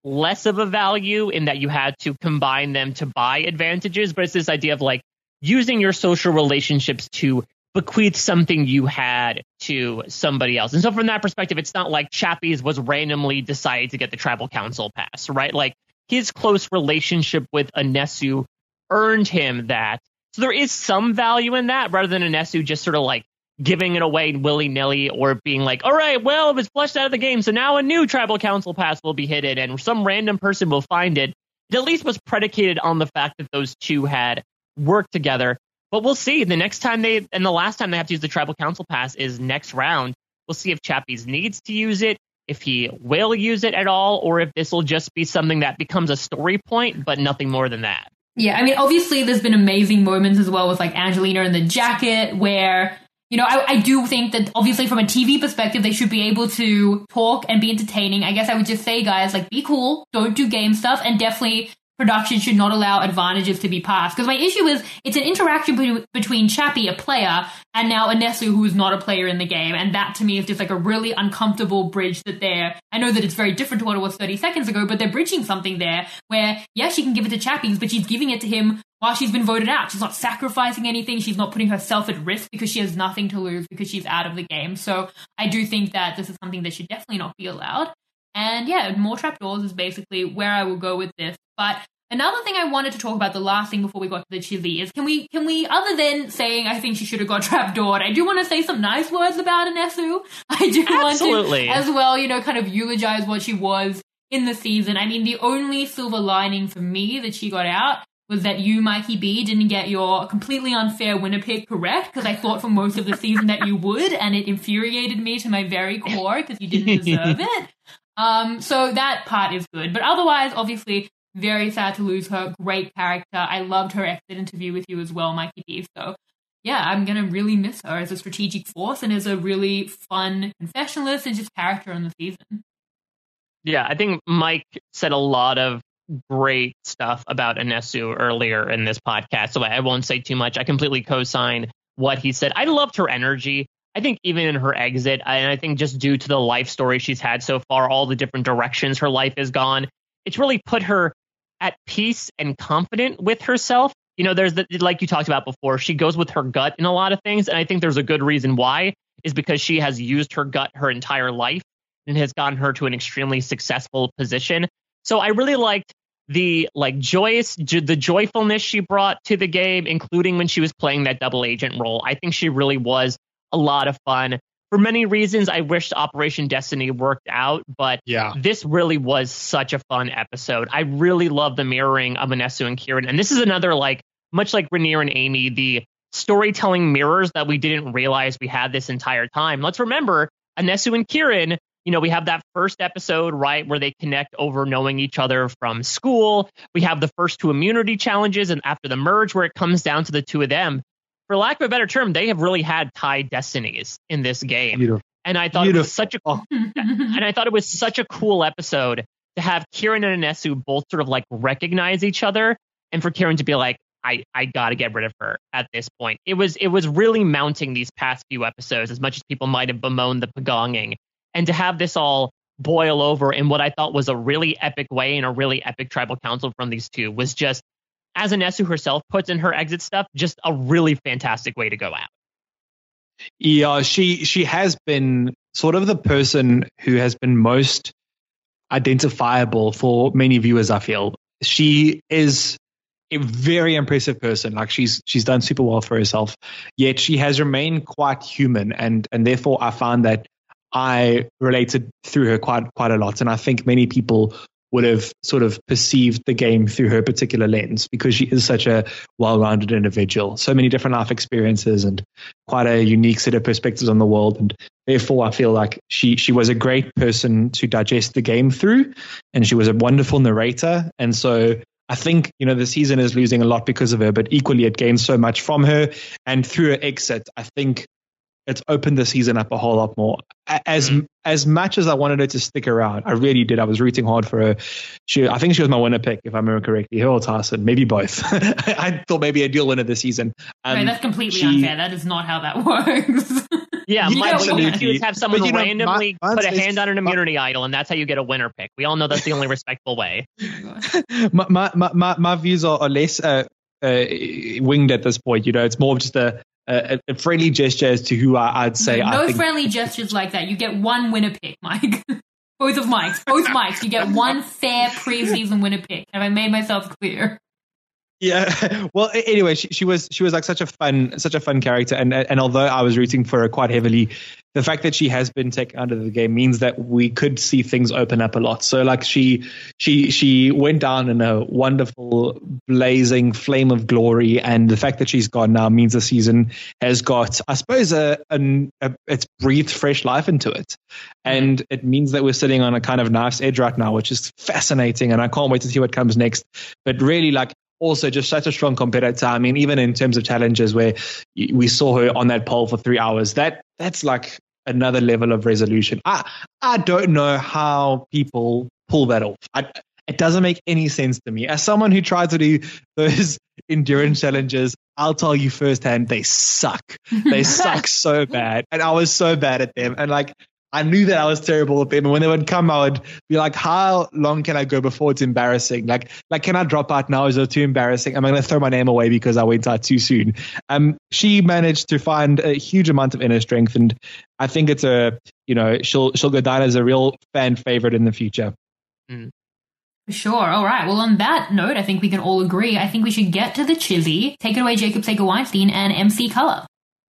less of a value in that you had to combine them to buy advantages, but it's this idea of like using your social relationships to bequeath something you had to somebody else. And so from that perspective, it's not like Chappies was randomly decided to get the tribal council pass, right? Like his close relationship with Anesu earned him that. So there is some value in that rather than Anesu just sort of like giving it away willy-nilly or being like, all right, well, it was flushed out of the game, so now a new tribal council pass will be hidden and some random person will find it. It at least was predicated on the fact that those two had worked together. But we'll see. The last time they have to use the tribal council pass is next round. We'll see if Chappies needs to use it, if he will use it at all, or if this will just be something that becomes a story point, but nothing more than that. Yeah, I mean, obviously there's been amazing moments as well with like Angelina in the jacket where, you know, I do think that obviously from a TV perspective, they should be able to talk and be entertaining. I guess I would just say, guys, like, be cool, don't do game stuff, and definitely production should not allow advantages to be passed. Because my issue is it's an interaction between Chappie, a player, and now Anesu, who is not a player in the game. And that to me is just like a really uncomfortable bridge that I know that it's very different to what it was 30 seconds ago, but they're bridging something there where, yeah, she can give it to Chappies, but she's giving it to him while she's been voted out. She's not sacrificing anything. She's not putting herself at risk because she has nothing to lose because she's out of the game. So I do think that this is something that should definitely not be allowed. And yeah, more trapdoors is basically where I will go with this. But another thing I wanted to talk about, the last thing before we got to the chili, is can we, other than saying I think she should have got trapdoored, I do want to say some nice words about Anesu. I do want to, as well, you know, kind of eulogize what she was in the season. I mean, the only silver lining for me that she got out was that you, Mikey B, didn't get your completely unfair winner pick correct, because I thought for most of the season that you would, and it infuriated me to my very core because you didn't deserve it. So that part is good. But otherwise, obviously, very sad to lose her. Great character. I loved her exit interview with you as well, Mikey D. So yeah, I'm going to really miss her as a strategic force and as a really fun confessionalist and just character in the season. Yeah, I think Mike said a lot of great stuff about Anesu earlier in this podcast, so I won't say too much. I completely co-sign what he said. I loved her energy. I think even in her exit, and I think just due to the life story she's had so far, all the different directions her life has gone, it's really put her at peace and confident with herself. You know, there's like you talked about before, she goes with her gut in a lot of things, and I think there's a good reason why, is because she has used her gut her entire life and has gotten her to an extremely successful position. So I really liked the joyfulness she brought to the game, including when she was playing that double agent role. I think she really was a lot of fun. For many reasons, I wished Operation Destiny worked out, but this really was such a fun episode. I really love the mirroring of Anesu and Kieran. And this is another, like, much like Rhaenyra and Amy, the storytelling mirrors that we didn't realize we had this entire time. Let's remember, Anesu and Kieran, you know, we have that first episode, right, where they connect over knowing each other from school. We have the first two immunity challenges, and after the merge, where it comes down to the two of them. For lack of a better term, they have really had tied destinies in this game. Beautiful. And I thought it was such a cool episode to have Kieran and Anesu both sort of like recognize each other, and for Kieran to be like, I gotta get rid of her at this point. It was really mounting these past few episodes, as much as people might have bemoaned the pagonging, and to have this all boil over in what I thought was a really epic way and a really epic tribal council from these two was just, as Anesu herself puts in her exit stuff, just a really fantastic way to go out. Yeah, she has been sort of the person who has been most identifiable for many viewers, I feel. She is a very impressive person. Like she's done super well for herself, yet she has remained quite human, and therefore I found that I related through her quite a lot. And I think many people would have sort of perceived the game through her particular lens, because she is such a well-rounded individual, so many different life experiences and quite a unique set of perspectives on the world. And therefore, I feel like she was a great person to digest the game through, and she was a wonderful narrator. And so I think, you know, the season is losing a lot because of her, but equally it gains so much from her. And through her exit, I think it's opened the season up a whole lot more. As much as I wanted her to stick around, I really did. I was rooting hard for her. I think she was my winner pick, if I remember correctly. Her or Tyson, maybe both. I thought maybe a dual winner this season. Right, that's completely unfair. That is not how that works. Yeah, You Mike, get what you need to do one. is have someone But, you know, randomly mine put a says- hand on an immunity idol, and that's how you get a winner pick. We all know that's the only respectful way. My views are less winged at this point. You know, it's more of just a friendly gesture as to who I'd say. No I think friendly gestures like that. You get one winner pick, Mike. Both Mikes. You get one fair preseason winner pick. Have I made myself clear? Yeah. Well, anyway, she was like such a fun character, and although I was rooting for her quite heavily, the fact that she has been taken out of the game means that we could see things open up a lot. So like she went down in a wonderful blazing flame of glory, and the fact that she's gone now means the season has got, I suppose, it's breathed fresh life into it, and it means that we're sitting on a kind of nice edge right now, which is fascinating, and I can't wait to see what comes next. But really, like, also just such a strong competitor. I mean, even in terms of challenges where we saw her on that pole for 3 hours, that's like another level of resolution. I don't know how people pull that off. It doesn't make any sense to me. As someone who tried to do those endurance challenges, I'll tell you firsthand, they suck. They suck so bad. And I was so bad at them. And like, I knew that I was terrible with them. And when they would come, I would be like, how long can I go before it's embarrassing? Like, can I drop out now? Is it too embarrassing? Am I going to throw my name away because I went out too soon? She managed to find a huge amount of inner strength. And I think it's she'll go down as a real fan favorite in the future. For sure. All right. Well, on that note, I think we can all agree. I think we should get to the Chizzy. Take it away, Jacob Seger-Weinstein and MC Color.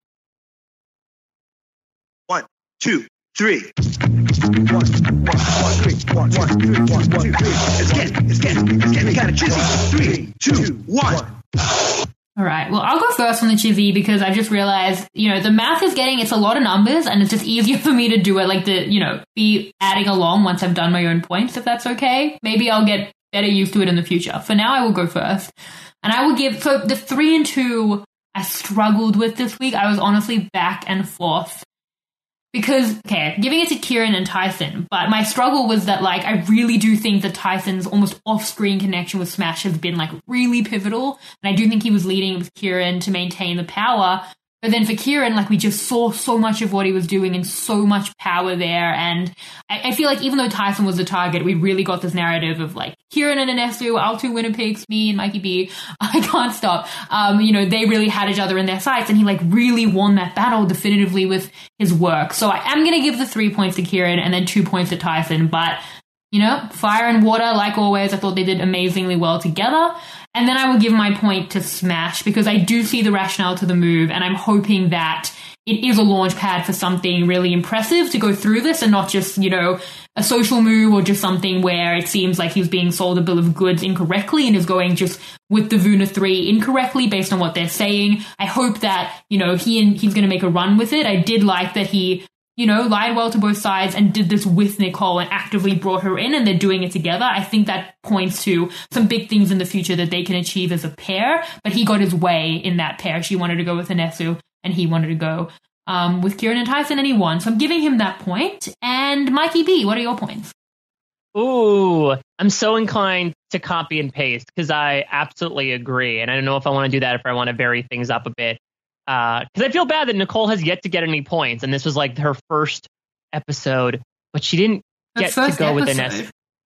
1, 2, 3. 1, 1, 1, 3. 1, 2, 3. 1, 2, 3. It's getting kind of chizzy. 3, 2, 1. All right. Well, I'll go first on the Chizzy because I just realized, the math is it's a lot of numbers and it's just easier for me to do it, like be adding along once I've done my own points, if that's okay. Maybe I'll get better used to it in the future. For now, I will go first. And I will give, so the 3 and 2 I struggled with this week. I was honestly back and forth. Because, giving it to Kieran and Tyson, but my struggle was that, I really do think that Tyson's almost off-screen connection with Smash has been, really pivotal, and I do think he was leading with Kieran to maintain the power, but then for Kieran, we just saw so much of what he was doing and so much power there, and I feel like even though Tyson was the target, we really got this narrative of, Kieran and Anesu, our 2 winner picks, me and Mikey B, I can't stop, they really had each other in their sights, and he, really won that battle definitively with his work. So I am going to give the 3 points to Kieran and then 2 points to Tyson, but, fire and water, like always, I thought they did amazingly well together. And then I will give my point to Smash because I do see the rationale to the move, and I'm hoping that it is a launch pad for something really impressive to go through this and not just, a social move or just something where it seems like he's being sold a bill of goods incorrectly and is going just with the Vuna 3 incorrectly based on what they're saying. I hope that, he's going to make a run with it. I did like that he lied well to both sides and did this with Nicole and actively brought her in and they're doing it together. I think that points to some big things in the future that they can achieve as a pair, but he got his way in that pair. She wanted to go with Anesu and he wanted to go with Kieran and Tyson and he won. So I'm giving him that point. And Mikey B, what are your points? Ooh, I'm so inclined to copy and paste because I absolutely agree. And I don't know if I want to do that, if I want to vary things up a bit. Because I feel bad that Nicole has yet to get any points, and this was her first episode, but she didn't get to go with Anesu.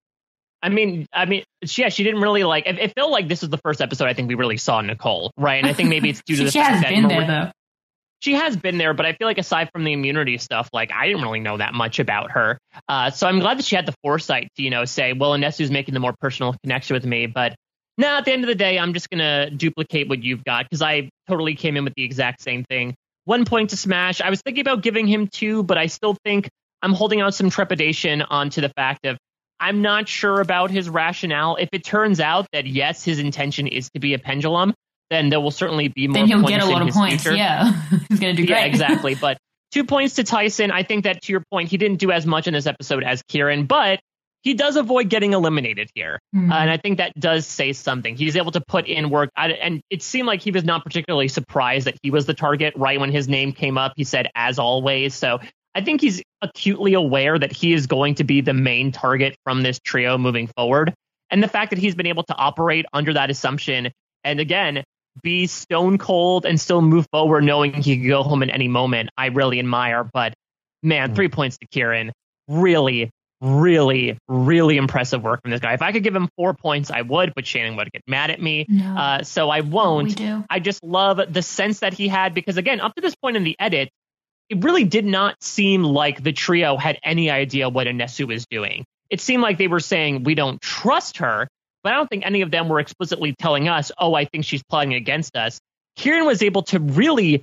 I mean, she didn't really it felt like this was the first episode I think we really saw Nicole, right? And I think maybe it's due to the fact that she has been there, though. She has been there, but I feel like aside from the immunity stuff, I didn't really know that much about her. So I'm glad that she had the foresight to, say, well, Anesu's making the more personal connection with me, but no, at the end of the day, I'm just going to duplicate what you've got because I totally came in with the exact same thing. 1 point to Smash. I was thinking about giving him 2, but I still think I'm holding out some trepidation onto the fact of I'm not sure about his rationale. If it turns out that, yes, his intention is to be a pendulum, then there will certainly be more points. Then he'll get a lot of points, future. Yeah. He's going to do great. Yeah, exactly. But 2 points to Tyson. I think that, to your point, he didn't do as much in this episode as Kieran, but he does avoid getting eliminated here. Mm-hmm. And I think that does say something. He's able to put in work. And it seemed like he was not particularly surprised that he was the target. Right when his name came up, he said, as always. So I think he's acutely aware that he is going to be the main target from this trio moving forward. And the fact that he's been able to operate under that assumption. And again, be stone cold and still move forward knowing he could go home at any moment, I really admire. But man, 3 points to Kieran. Really, really, really impressive work from this guy. If I could give him 4 points, I would, but Shannon would get mad at me. No. So I won't. We do. I just love the sense that he had, because again, up to this point in the edit, it really did not seem like the trio had any idea what Anesu was doing. It seemed like they were saying, we don't trust her, but I don't think any of them were explicitly telling us, oh, I think she's plotting against us. Kieran was able to really,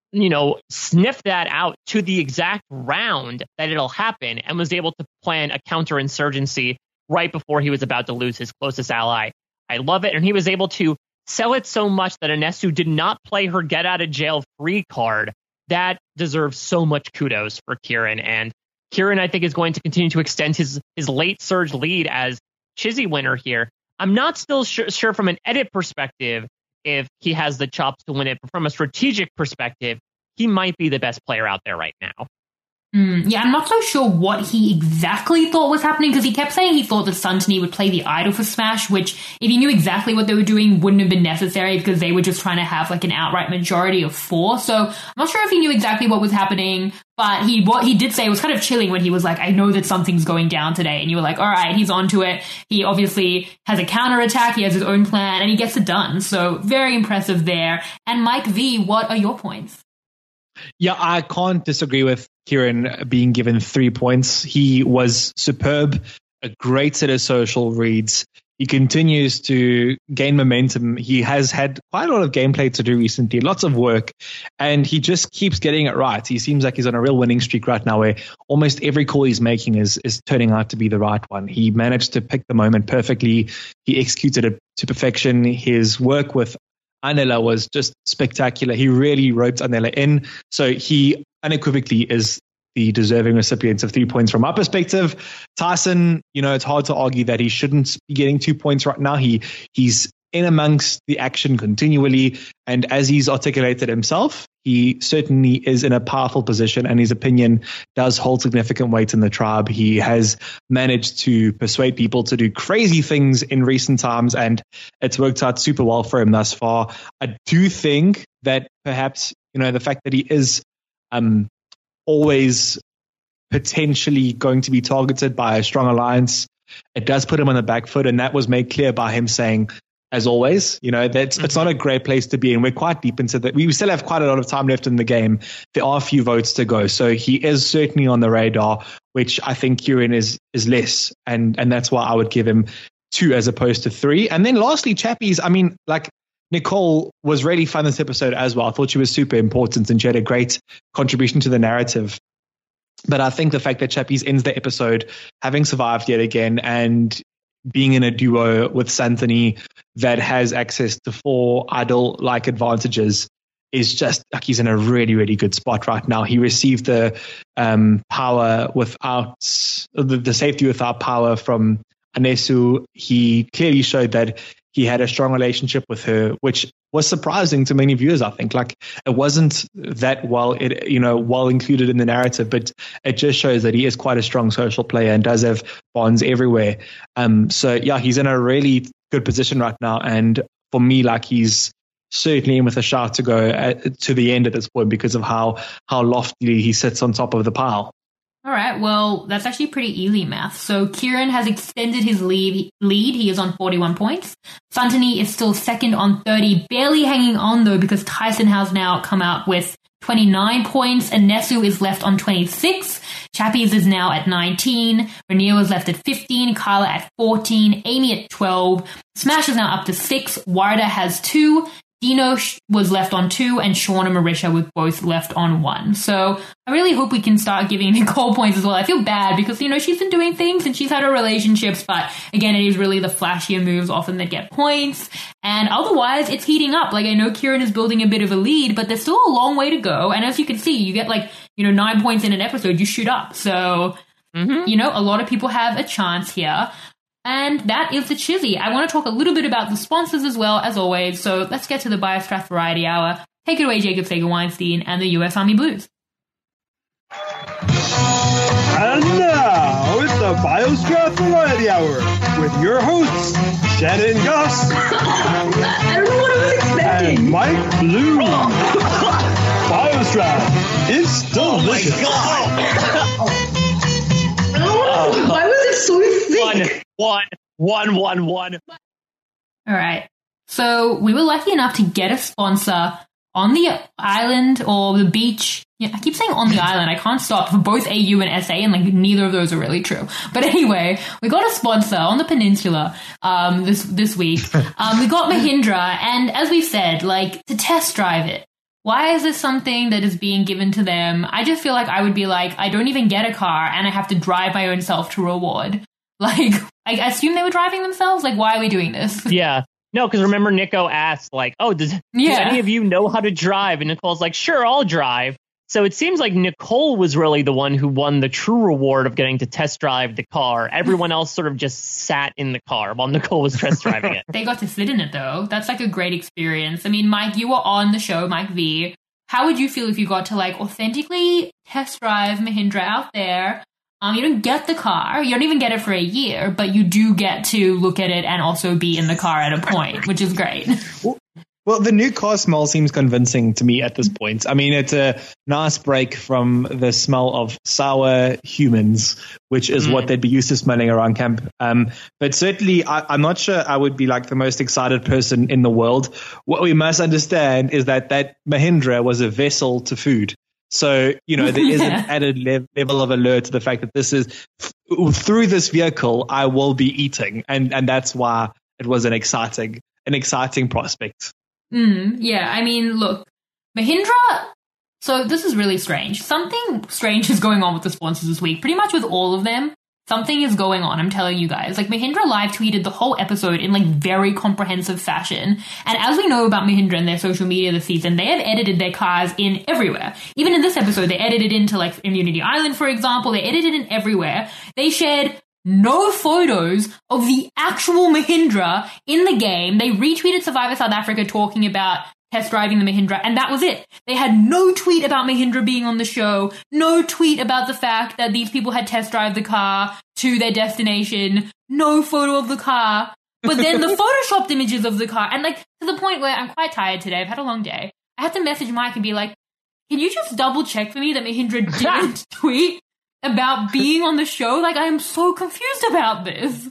sniff that out to the exact round that it'll happen, and was able to plan a counterinsurgency right before he was about to lose his closest ally. I love it. And he was able to sell it so much that Anesu did not play her get out of jail free card. That deserves so much kudos for Kieran. And Kieran, I think, is going to continue to extend his late surge lead as Chizzy winner here. I'm not still sure from an edit perspective if he has the chops to win it, but from a strategic perspective, he might be the best player out there right now. Yeah, I'm not so sure what he exactly thought was happening, because he kept saying he thought that Suntony would play the idol for Smash, which, if he knew exactly what they were doing, wouldn't have been necessary, because they were just trying to have like an outright majority of 4. So I'm not sure if he knew exactly what was happening, but what he did say was kind of chilling when he was like, I know that something's going down today. And you were like, all right, he's onto it. He obviously has a counterattack. He has his own plan, and he gets it done. So very impressive there. And Mike V, what are your points? Yeah, I can't disagree with Kieran being given 3 points. He was superb, a great set of social reads. He continues to gain momentum. He has had quite a lot of gameplay to do recently, lots of work, and he just keeps getting it right. He seems like he's on a real winning streak right now, where almost every call he's making is turning out to be the right one. He managed to pick the moment perfectly. He executed it to perfection. His work with Anela was just spectacular. He really roped Anela in. So he unequivocally is the deserving recipient of 3 points from my perspective. Tyson, it's hard to argue that he shouldn't be getting 2 points right now. He's in amongst the action continually. And as he's articulated himself, he certainly is in a powerful position, and his opinion does hold significant weight in the tribe. He has managed to persuade people to do crazy things in recent times, and it's worked out super well for him thus far. I do think that perhaps, the fact that he is always potentially going to be targeted by a strong alliance, it does put him on the back foot, and that was made clear by him saying, as always, it's not a great place to be in. We're quite deep into that. We still have quite a lot of time left in the game. There are a few votes to go. So he is certainly on the radar, which I think Kieran is less. And that's why I would give him 2 as opposed to 3. And then lastly, Chappies, Nicole was really fun this episode as well. I thought she was super important, and she had a great contribution to the narrative. But I think the fact that Chappies ends the episode having survived yet again and being in a duo with Santhony that has access to 4 idol-like advantages is just like he's in a really, really good spot right now. He received the power without the safety without power from Anesu. He clearly showed that he had a strong relationship with her, which was surprising to many viewers, I think. Like, it wasn't that well included in the narrative, but it just shows that he is quite a strong social player and does have bonds everywhere. So yeah, he's in a really good position right now. And for me, he's certainly in with a shot to go to the end at this point because of how loftily he sits on top of the pile. All right, well, that's actually pretty easy math. So Kieran has extended his lead. He is on 41 points. Santini is still second on 30, barely hanging on, though, because Tyson has now come out with 29 points. Anesu is left on 26. Chappies is now at 19. Rainier was left at 15. Kyla at 14. Amy at 12. Smash is now up to 6. Warda has 2. Dino was left on 2, and Sean and Marisha were both left on 1. So I really hope we can start giving Nicole points as well. I feel bad because, she's been doing things and she's had her relationships, but again, it is really the flashier moves often that get points. And otherwise, it's heating up. I know Kieran is building a bit of a lead, but there's still a long way to go. And as you can see, you get 9 points in an episode, you shoot up. So, a lot of people have a chance here. And that is the Chizzy. I want to talk a little bit about the sponsors as well, as always. So let's get to the Biostrath Variety Hour. Take it away, Jacob Sager-Weinstein and the U.S. Army Blues. And now it's the Biostrath Variety Hour with your hosts, Shannon Gus I don't know what I was expecting. and Mike Blue. Biostrath is delicious. Oh, why was it so thick? One. All right. So we were lucky enough to get a sponsor on the island or the beach. Yeah, I keep saying on the island. I can't stop for both AU and SA, and like neither of those are really true. But anyway, we got a sponsor on the peninsula this week. We got Mahindra, and as we said, like to test drive it. Why is this something that is being given to them? I just feel like I would be like, I don't even get a car, and I have to drive my own self to reward. Like, I assume they were driving themselves. Like, why are we doing this? Yeah. No, because remember Nico asked, like, oh, do any of you know how to drive? And Nicole's like, sure, I'll drive. So it seems like Nicole was really the one who won the true reward of getting to test drive the car. Everyone else sort of just sat in the car while Nicole was test driving it. They got to sit in it, though. That's like a great experience. I mean, Mike, you were on the show, Mike V. How would you feel if you got to like authentically test drive Mahindra out there? You don't get the car. You don't even get it for a year, but you do get to look at it and also be in the car at a point, which is great. Well, the new car smell seems convincing to me at this point. I mean, it's a nice break from the smell of sour humans, which is what they'd be used to smelling around camp. But certainly, I'm not sure I would be like the most excited person in the world. What we must understand is that Mahindra was a vessel to food. So, you know, there is an added level of alert to the fact that this is through this vehicle, I will be eating. And that's why it was an exciting prospect. Yeah, I mean, look, Mahindra, so this is really strange. Something strange is going on with the sponsors this week. Pretty much with all of them, something is going on, I'm telling you guys. Like, Mahindra live tweeted the whole episode in, like, very comprehensive fashion. And as we know about Mahindra and their social media this season, they have edited their cars in everywhere. Even in this episode, they edited into, like, Immunity Island, for example. They edited in everywhere. They shared no photos of the actual Mahindra in the game. They retweeted Survivor South Africa talking about test driving the Mahindra, and that was it. They had no tweet about Mahindra being on the show, no tweet about the fact that these people had test drive the car to their destination, no photo of the car, but then the photoshopped images of the car, and like to the point where I'm quite tired today, I've had a long day. I had to message Mike and be like, can you just double check for me that Mahindra didn't tweet about being on the show? Like, I am so confused about this.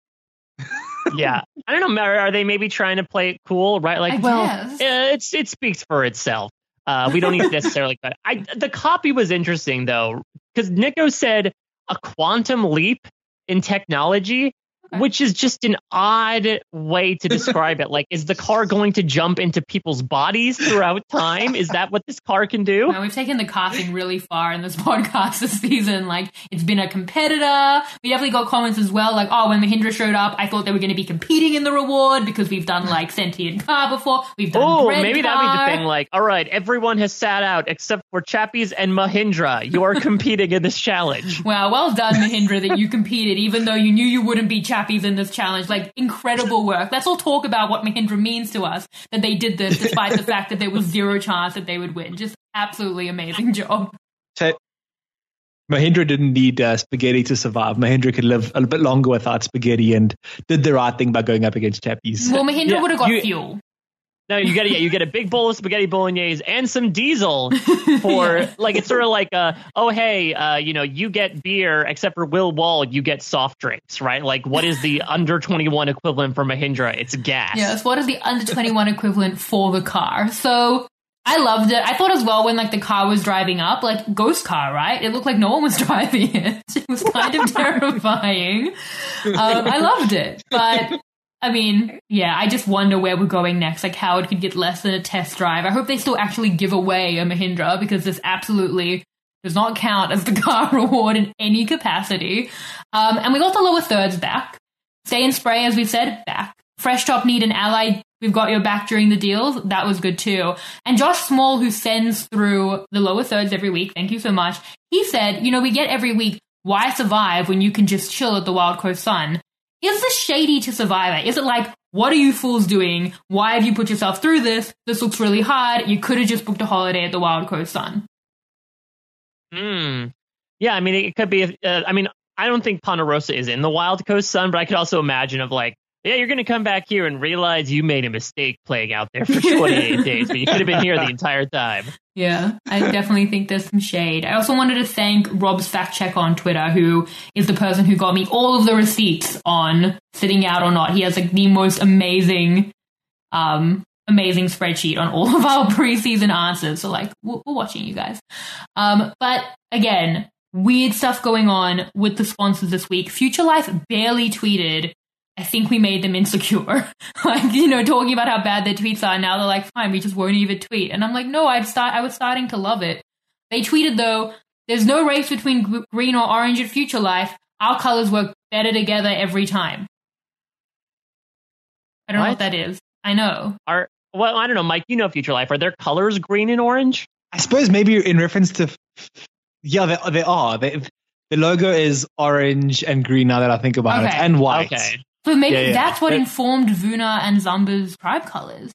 Yeah, I don't know. Are they maybe trying to play it cool, right? Like, it speaks for itself. We don't need to necessarily. The copy was interesting though, because Nico said a quantum leap in technology, which is just an odd way to describe it. Like, is the car going to jump into people's bodies throughout time? Is that what this car can do? No, we've taken the casting really far in this podcast this season. Like, it's been a competitor. We definitely got comments as well, like, oh, when Mahindra showed up, I thought they were going to be competing in the reward because we've done, like, sentient car before. We've done bread maybe car. that'd be the thing. Like, all right, everyone has sat out except for Chappies and Mahindra. You're competing in this challenge. Well done, Mahindra, that you competed, even though you knew you wouldn't beat Chappies in this challenge. Like, incredible work. Let's all talk about what Mahindra means to us, that they did this despite the fact that there was zero chance that they would win. Just absolutely amazing job. Mahindra didn't need spaghetti to survive. Mahindra could live a bit longer without spaghetti and did the right thing by going up against Chappies. Well, Mahindra would have got fuel. No, you get a big bowl of spaghetti bolognese and some diesel for like, it's sort of like you get beer except for Will Wall, you get soft drinks, right? Like, what is the under 21 equivalent for Mahindra? It's gas. Yes, what is the under 21 equivalent for the car? So I loved it. I thought as well when like the car was driving up, like ghost car, right? It looked like no one was driving it. It was kind of terrifying. I loved it, but I mean, yeah, I just wonder where we're going next, like how it could get less than a test drive. I hope they still actually give away a Mahindra because this absolutely does not count as the car reward in any capacity. And we got the lower thirds back. Stay and Spray, as we said, back. Fresh Top Need an ally. We've got your back during the deals. That was good too. And Josh Small, who sends through the lower thirds every week, thank you so much. He said, we get every week, why survive when you can just chill at the Wild Coast Sun? Is this shady to Survivor? Is it like, what are you fools doing? Why have you put yourself through this? This looks really hard. You could have just booked a holiday at the Wild Coast Sun. Yeah, I mean, it could be, I don't think Ponderosa is in the Wild Coast Sun, but I could also imagine of like, yeah, you're going to come back here and realize you made a mistake playing out there for 28 days, but you could have been here the entire time. Yeah, I definitely think there's some shade. I also wanted to thank Rob's Fact Check on Twitter, who is the person who got me all of the receipts on sitting out or not. He has like the most amazing spreadsheet on all of our preseason answers. So like, we're watching you guys. But again, weird stuff going on with the sponsors this week. Future Life barely tweeted, I think we made them insecure. Like, you know, talking about how bad their tweets are. Now they're like, fine, we just won't even tweet. And I'm like, no, I was starting to love it. They tweeted, though, there's no race between green or orange at Future Life. Our colors work better together every time. I don't know what that is. I know. Well, I don't know, Mike, you know Future Life. Are their colors green and orange? I suppose maybe in reference to... Yeah, they are. The logo is orange and green now that I think about it, and white. Okay. So maybe that's what informed Vuna and Zamba's tribe colors.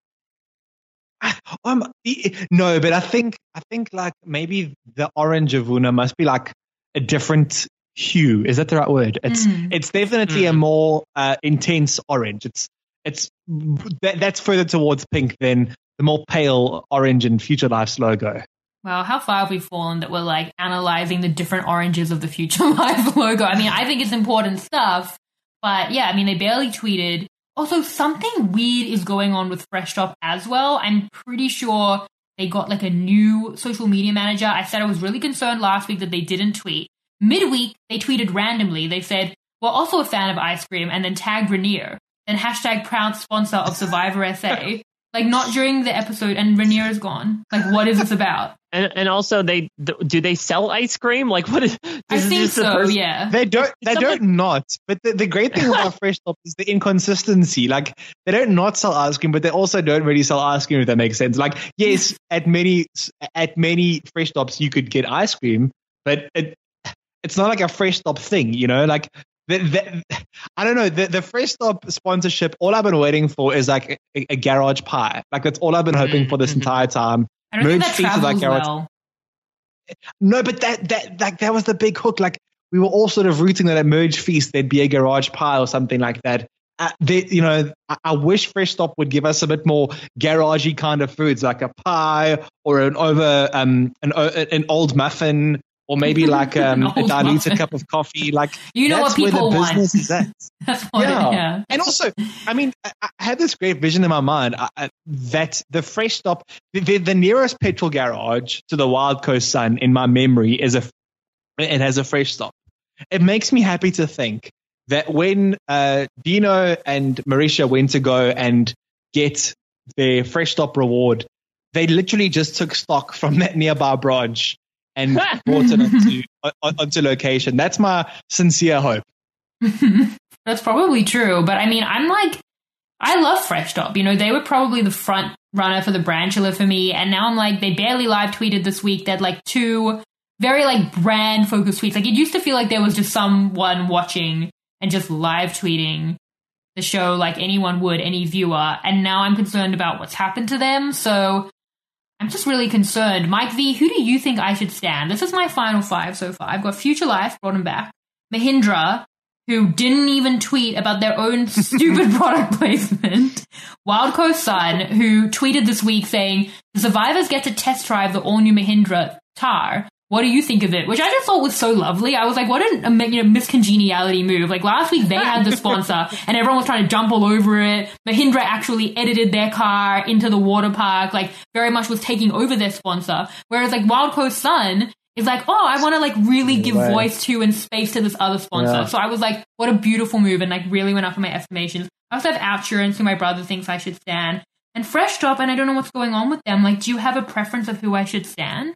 No, but I think like maybe the orange of Vuna must be like a different hue. Is that the right word? It's definitely a more intense orange. That's further towards pink than the more pale orange in Future Life's logo. Wow, how far have we fallen that we're like analyzing the different oranges of the Future Life logo? I mean, I think it's important stuff. But yeah, I mean, they barely tweeted. Also, something weird is going on with Fresh Stop as well. I'm pretty sure they got like a new social media manager. I said I was really concerned last week that they didn't tweet. Midweek, they tweeted randomly. They said, we're also a fan of ice cream, and then tagged Rainier. Then hashtag proud sponsor of Survivor SA. Like, not during the episode, and Rainier is gone. Like, what is this about? And also, do they sell ice cream? Like, what is? I think so. Yeah, they don't. They don't not. But the great thing about Fresh Stop is the inconsistency. Like, they don't not sell ice cream, but they also don't really sell ice cream. If that makes sense. Like, yes, at many Fresh Stops you could get ice cream, but it's not like a Fresh Stop thing. You know, like. I don't know, the Fresh Stop sponsorship, all I've been waiting for is like a garage pie. Like, that's all I've been hoping for this entire time. I don't think that travels well. No, but that was the big hook. Like, we were all sort of rooting that at Merge Feast there'd be a garage pie or something like that. I wish Fresh Stop would give us a bit more garagey kind of foods, like a pie or an old muffin. Or maybe like a diluted cup of coffee. Like, you know that's what people where the want. business is at. That's what yeah. And also, I mean, I had this great vision in my mind that the Fresh Stop, the nearest petrol garage to the Wild Coast Sun in my memory it has a Fresh Stop. It makes me happy to think that when Dino and Marisha went to go and get their Fresh Stop reward, they literally just took stock from that nearby branch and brought it onto location. That's my sincere hope. That's probably true. But I mean, I love Fresh Stop. You know, they were probably the front runner for the Branchula for me. And now I'm like, they barely live tweeted this week. They had like 2 very like brand focused tweets. Like, it used to feel like there was just someone watching and just live tweeting the show like anyone would, any viewer. And now I'm concerned about what's happened to them. So I'm just really concerned. Mike V, who do you think I should stand? This is my final 5 so far. I've got Future Life, brought him back. Mahindra, who didn't even tweet about their own stupid product placement. Wild Coast Sun, who tweeted this week saying, the survivors get to test drive the all-new Mahindra Thar. What do you think of it? Which I just thought was so lovely. I was like, what a miscongeniality move. Like, last week they had the sponsor and everyone was trying to jump all over it. Mahindra actually edited their car into the water park, like very much was taking over their sponsor. Whereas like Wild Coast Sun is like, oh, I want to like really give voice to and space to this other sponsor. Yeah. So I was like, what a beautiful move, and like really went up in my estimations. I also have Outsurance, who my brother thinks I should stand. And Fresh Stop, and I don't know what's going on with them. Like, do you have a preference of who I should stand?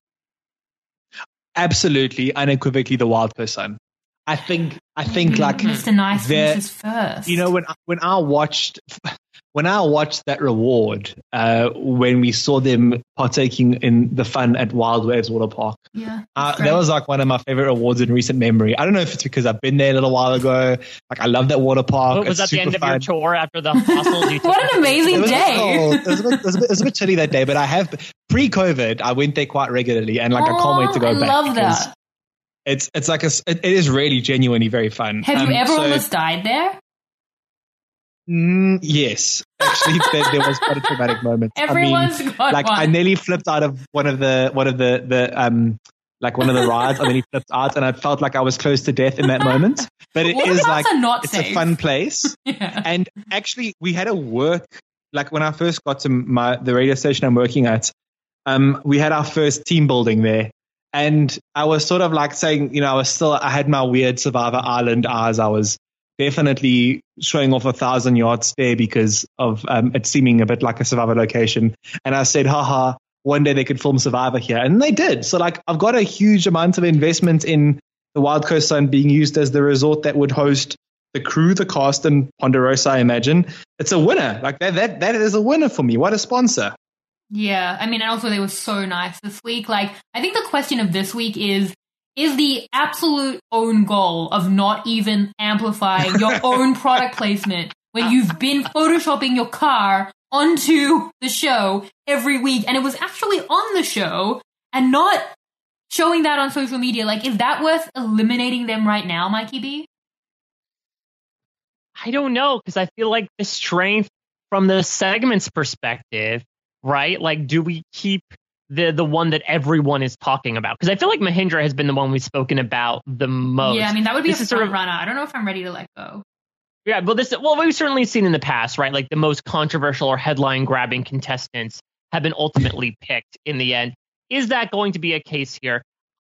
Absolutely, unequivocally, the Wild Coast Sun. I think like Mr. Nice finishes first. You know, when I watched that reward, when we saw them partaking in the fun at Wild Waves Water Park, that was like one of my favorite rewards in recent memory. I don't know if it's because I've been there a little while ago. Like, I love that water park. Was that the end of your tour after the fossils? What an amazing day! It was a bit chilly that day, but I have pre-COVID. I went there quite regularly, and like I can't wait to go back. I love that. It's like it is really genuinely very fun. Have you ever almost died there? Yes, actually, there was quite a traumatic moment. Everyone's got like one. I nearly flipped out of one of the rides. I nearly flipped out, and I felt like I was close to death in that moment. But it is like it's safe. a fun place. Yeah. And actually, we had a work like when I first got to the radio station I'm working at. We had our first team building there. And I was sort of like saying, I had my weird Survivor Island eyes. I was definitely showing off 1,000 yards there because of it seeming a bit like a Survivor location. And I said, haha, one day they could film Survivor here. And they did. So like I've got a huge amount of investment in the Wild Coast Sun being used as the resort that would host the crew, the cast, and Ponderosa, I imagine. It's a winner. Like that is a winner for me. What a sponsor. Yeah, I mean, and also they were so nice this week. Like, I think the question of this week is the absolute own goal of not even amplifying your own product placement when you've been photoshopping your car onto the show every week, and it was actually on the show and not showing that on social media. Like, is that worth eliminating them right now, Mikey B? I don't know, because I feel like the strength from the segment's perspective, right? Like, do we keep the one that everyone is talking about? Because I feel like Mahindra has been the one we've spoken about the most. Yeah, I mean, that would be this a front runner. I don't know if I'm ready to let go. Yeah, well, we've certainly seen in the past, right? Like the most controversial or headline-grabbing contestants have been ultimately picked in the end. Is that going to be a case here?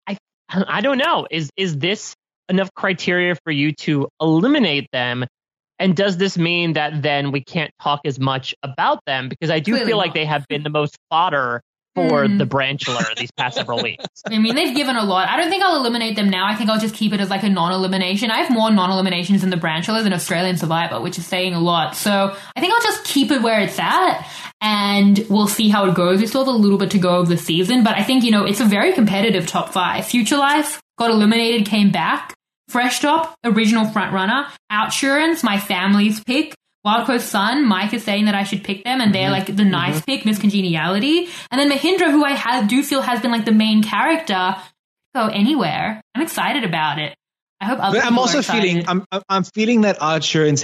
I don't know. Is this enough criteria for you to eliminate them? And does this mean that then we can't talk as much about them? Because I do Clearly feel like not. they have been the most fodder for the Branchular these past several weeks. I mean, they've given a lot. I don't think I'll eliminate them now. I think I'll just keep it as like a non-elimination. I have more non-eliminations in the Branchular than Australian Survivor, which is saying a lot. So I think I'll just keep it where it's at, and we'll see how it goes. We still have a little bit to go of the season, but I think, it's a very competitive top 5. Future Life got eliminated, came back. Fresh Drop, original frontrunner. Outsurance, my family's pick. Wild Coast Sun, Mike is saying that I should pick them, and they're like the nice pick, Miss Congeniality. And then Mahindra, who I do feel has been like the main character, go anywhere. I'm excited about it. I hope other But I'm people also are excited. I'm feeling that Outsurance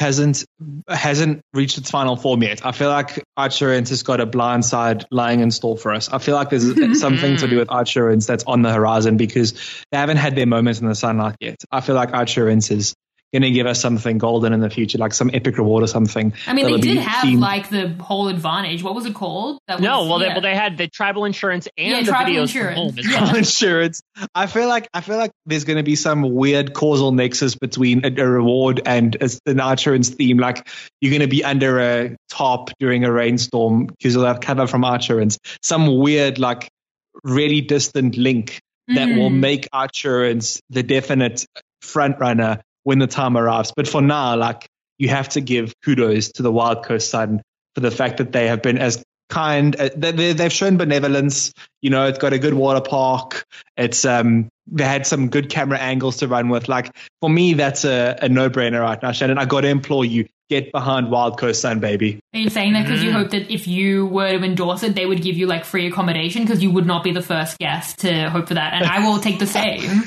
hasn't reached its final form yet. I feel like Outsurance has got a blind side lying in store for us. I feel like there's something to do with Outsurance that's on the horizon because they haven't had their moments in the sunlight yet. I feel like Outsurance is going to give us something golden in the future, like some epic reward or something. I mean, they that'll did be have themed. like the whole advantage. What was it called? They had the tribal insurance and the tribal videos insurance. from home as Yeah. well. Insurance. I feel like there's going to be some weird causal nexus between a reward and an Outsurance theme. Like you're going to be under a top during a rainstorm because you'll have cover from Outsurance. Some weird, like really distant link that will make Outsurance the definite front runner when the time arrives. But for now, like you have to give kudos to the Wild Coast Sun for the fact that they have been as kind. They've shown benevolence. It's got a good water park. It's they had some good camera angles to run with. Like for me, that's a no-brainer right now, Shannon. I got to implore you, get behind Wild Coast Sun, baby. Are you saying that because you hope that if you were to endorse it, they would give you like free accommodation because you would not be the first guest to hope for that? And I will take the same.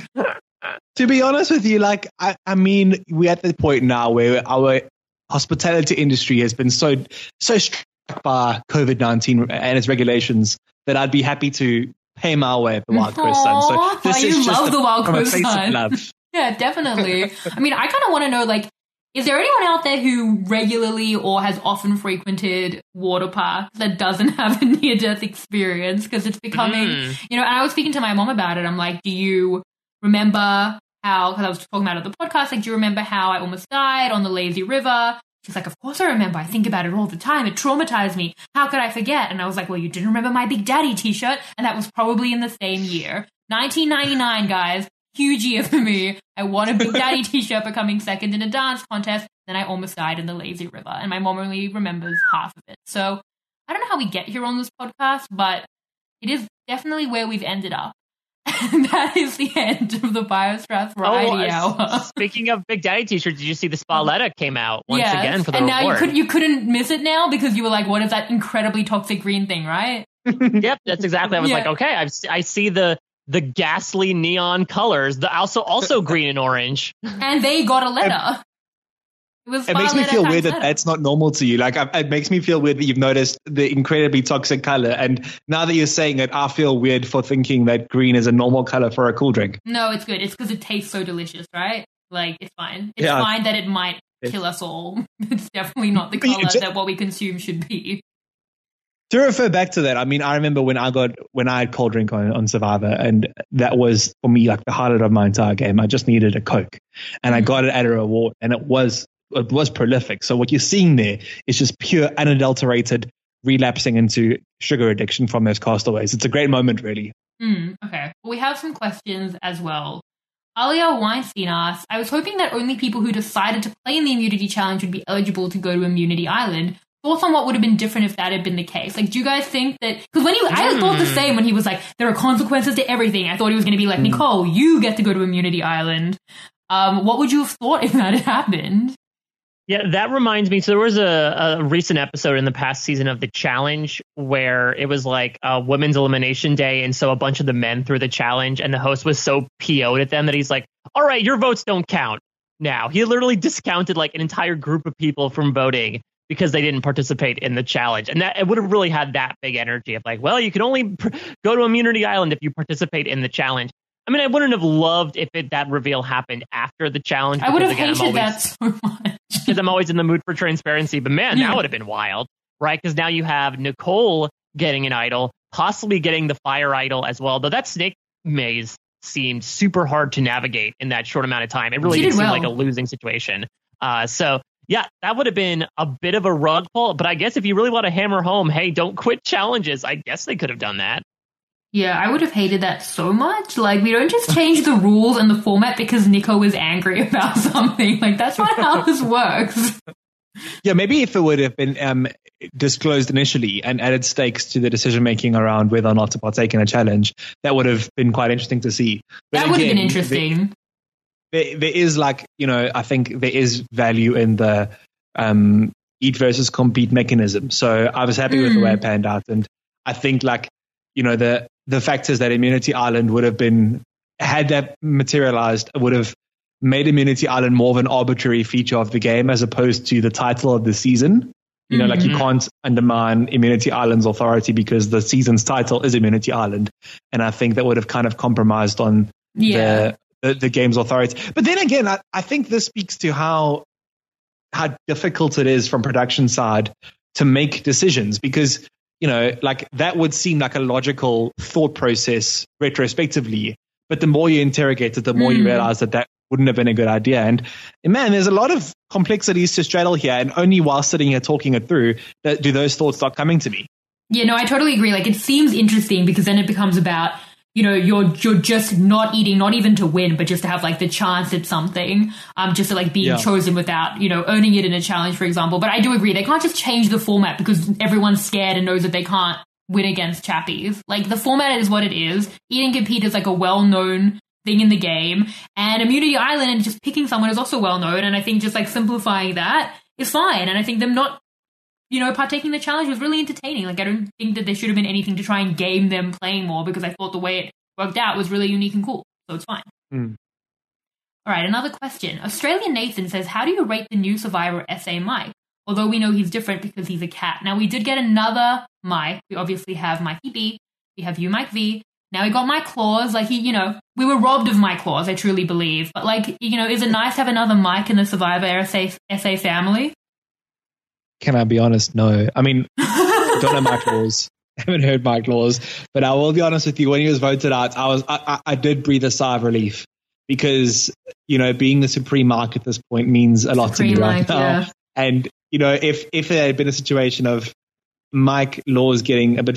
To be honest with you, like, I mean, we're at the point now where our hospitality industry has been so struck by COVID-19 and its regulations that I'd be happy to pay my way at the Wild Coast Sun. So this you is just love the Wild from a Coast place of Sun. love. Yeah, definitely. I mean, I kind of want to know, like, is there anyone out there who regularly or has often frequented water parks that doesn't have a near-death experience? Because it's becoming, and I was speaking to my mom about it. I'm like, do you remember how, because I was talking about it on the podcast, like, do you remember how I almost died on the lazy river? She's like, of course I remember. I think about it all the time. It traumatized me. How could I forget? And I was like, well, you didn't remember my Big Daddy t-shirt? And that was probably in the same year. 1999, guys. Huge year for me. I won a Big Daddy t-shirt for coming second in a dance contest. Then I almost died in the lazy river. And my mom only remembers half of it. So I don't know how we get here on this podcast, but it is definitely where we've ended up. And that is the end of the Biostrath Variety Hour. Speaking of Big Daddy t-shirts, did you see the Spalletta came out once again for the and reward? now you couldn't miss it now because you were like, what is that incredibly toxic green thing, right? Yep, that's exactly. I was like, okay, I see the the ghastly neon colors, the also green and orange. And they got a letter. It makes me feel weird that that's not normal to you. Like, it makes me feel weird that you've noticed the incredibly toxic color. And now that you're saying it, I feel weird for thinking that green is a normal color for a cool drink. No, it's good. It's because it tastes so delicious, right? Like, it's fine. It's fine that it might kill us all. It's definitely not the color that what we consume should be. To refer back to that, I mean, I remember when I had cold drink on Survivor, and that was for me like the highlight of my entire game. I just needed a Coke, and I got it at a reward, and it was prolific. So what you're seeing there is just pure unadulterated relapsing into sugar addiction from those castaways. It's a great moment, really. Okay. Well, we have some questions as well. Alia Weinstein asks, I was hoping that only people who decided to play in the immunity challenge would be eligible to go to Immunity Island. Thoughts on what would have been different if that had been the case? Like, do you guys think that... Because I thought the same when he was like, there are consequences to everything. I thought he was going to be like, Nicole, you get to go to Immunity Island. What would you have thought if that had happened? Yeah, that reminds me. So there was a recent episode in the past season of the challenge where it was like a women's elimination day. And so a bunch of the men threw the challenge, and the host was so PO'd at them that he's like, all right, your votes don't count now. He literally discounted like an entire group of people from voting because they didn't participate in the challenge. And that it would have really had that big energy of like, well, you can only go to Immunity Island if you participate in the challenge. I mean, I wouldn't have loved if that reveal happened after the challenge. I would have hated that so much. Because I'm always in the mood for transparency. But man, that would have been wild, right? Because now you have Nicole getting an idol, possibly getting the fire idol as well. Though that snake maze seemed super hard to navigate in that short amount of time. It really did seem like a losing situation. So yeah, that would have been a bit of a rug pull. But I guess if you really want to hammer home, hey, don't quit challenges, I guess they could have done that. Yeah, I would have hated that so much. Like, we don't just change the rules and the format because Nico was angry about something. Like, that's not how this works. Yeah, maybe if it would have been disclosed initially and added stakes to the decision-making around whether or not to partake in a challenge, that would have been quite interesting to see. But that would have been interesting. There is, like, you know, I think there is value in the eat versus compete mechanism. So I was happy with the way it panned out. And I think, like, you know, the fact is that Immunity Island would have been, had that materialized, it would have made Immunity Island more of an arbitrary feature of the game as opposed to the title of the season. You know, like, you can't undermine Immunity Island's authority because the season's title is Immunity Island. And I think that would have kind of compromised on the game's authority. But then again, I think this speaks to how difficult it is from production side to make decisions, because, you know, like, that would seem like a logical thought process retrospectively, but the more you interrogate it, the more you realize that wouldn't have been a good idea. And man, there's a lot of complexities to straddle here, and only while sitting here talking it through do those thoughts start coming to me. Yeah, no, I totally agree. Like, it seems interesting because then it becomes about, you know, you're just not eating, not even to win, but just to have like the chance at something, just to like being chosen without, you know, earning it in a challenge, for example. But I do agree, they can't just change the format because everyone's scared and knows that they can't win against Chappies. Like, the format is what it is. Eat and compete is like a well-known thing in the game, and Immunity Island and just picking someone is also well-known. And I think just like simplifying that is fine. And I think them not, you know, partaking in the challenge was really entertaining. Like, I don't think that there should have been anything to try and game them playing more, because I thought the way it worked out was really unique and cool. So it's fine. All right, another question. Australian Nathan says, how do you rate the new Survivor SA Mike? Although we know he's different because he's a cat. Now, we did get another Mike. We obviously have Mikey B. We have you, Mike V. Now we got Mike Claus. Like, he, you know, we were robbed of Mike Claus, I truly believe. But, like, you know, is it nice to have another Mike in the Survivor SA family? Can I be honest? No. I mean, I don't know Mike Laws. I haven't heard Mike Laws, but I will be honest with you. When he was voted out, I did breathe a sigh of relief, because, you know, being the supreme Mike at this point means a lot to me right now. Yeah. And, you know, if there had been a situation of Mike Laws getting a bit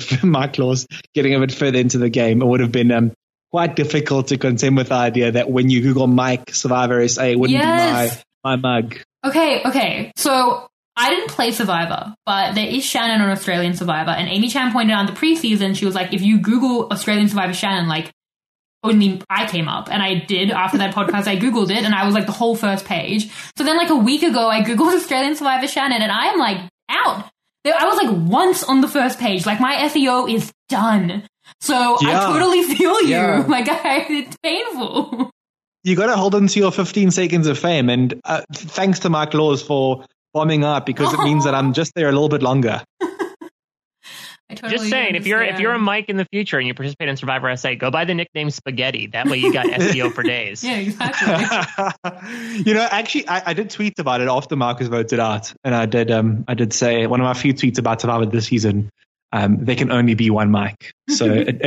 further into the game, it would have been quite difficult to contend with the idea that when you Google Mike Survivor SA, it wouldn't be my mug. Okay. So I didn't play Survivor, but there is Shannon on Australian Survivor, and Amy Chan pointed out in the preseason, she was like, if you Google Australian Survivor Shannon, like, only I came up. And I did, after that podcast, I Googled it, and I was like the whole first page. So then, like, a week ago, I Googled Australian Survivor Shannon, and I am like out. I was like once on the first page. Like, my SEO is done. So I Yeah. totally feel you. Yeah. Like, it's painful. You got to hold on to your 15 seconds of fame. And thanks to Mike Laws for bombing up, because it means that I'm just there a little bit longer. I totally Just saying, if you're a Mike in the future and you participate in Survivor SA, go by the nickname Spaghetti. That way you got SEO for days. Yeah, exactly. You know, actually, I did tweet about it after Mark was voted out, and I did say one of my few tweets about Survivor this season. There can only be one Mike, so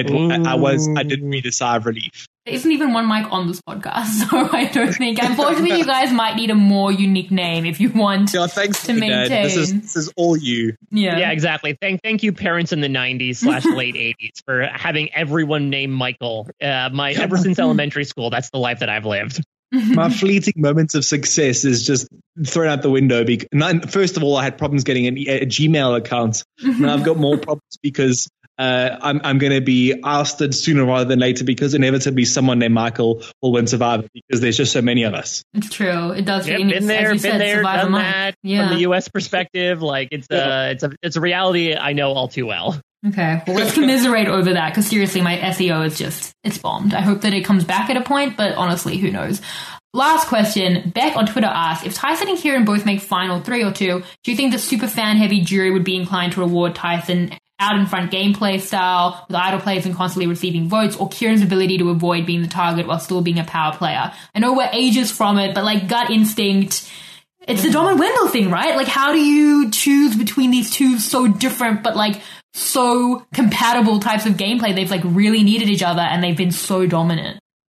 I did read a sigh of relief. There isn't even one mic on this podcast, so I don't think. Unfortunately, you guys might need a more unique name if you want thanks to maintain. Dad. This is all you. Yeah, exactly. Thank you, parents in the 90s / late 80s, for having everyone named Michael. Ever since elementary school, that's the life that I've lived. My fleeting moments of success is just thrown out the window. First of all, I had problems getting a Gmail account. Now I've got more problems because I'm going to be ousted sooner rather than later, because inevitably someone named Michael will win Survivor, because there's just so many of us. It's true. It does. Yep, and been there, Survivor done Mike. that. Yeah. From the U.S. perspective, like it's a reality I know all too well. Okay, well, let's commiserate over that, because seriously, my SEO is it's bombed. I hope that it comes back at a point, but honestly, who knows? Last question. Beck on Twitter asked, if Tyson and Kieran both make final 3 or 2, do you think the super fan-heavy jury would be inclined to reward Tyson out-in-front gameplay style, with idle players and constantly receiving votes, or Kieran's ability to avoid being the target while still being a power player? I know we're ages from it, but like gut instinct, it's the Dom and Wendell thing, right? Like, how do you choose between these two so different, but like so compatible types of gameplay? They've like really needed each other, and they've been so dominant.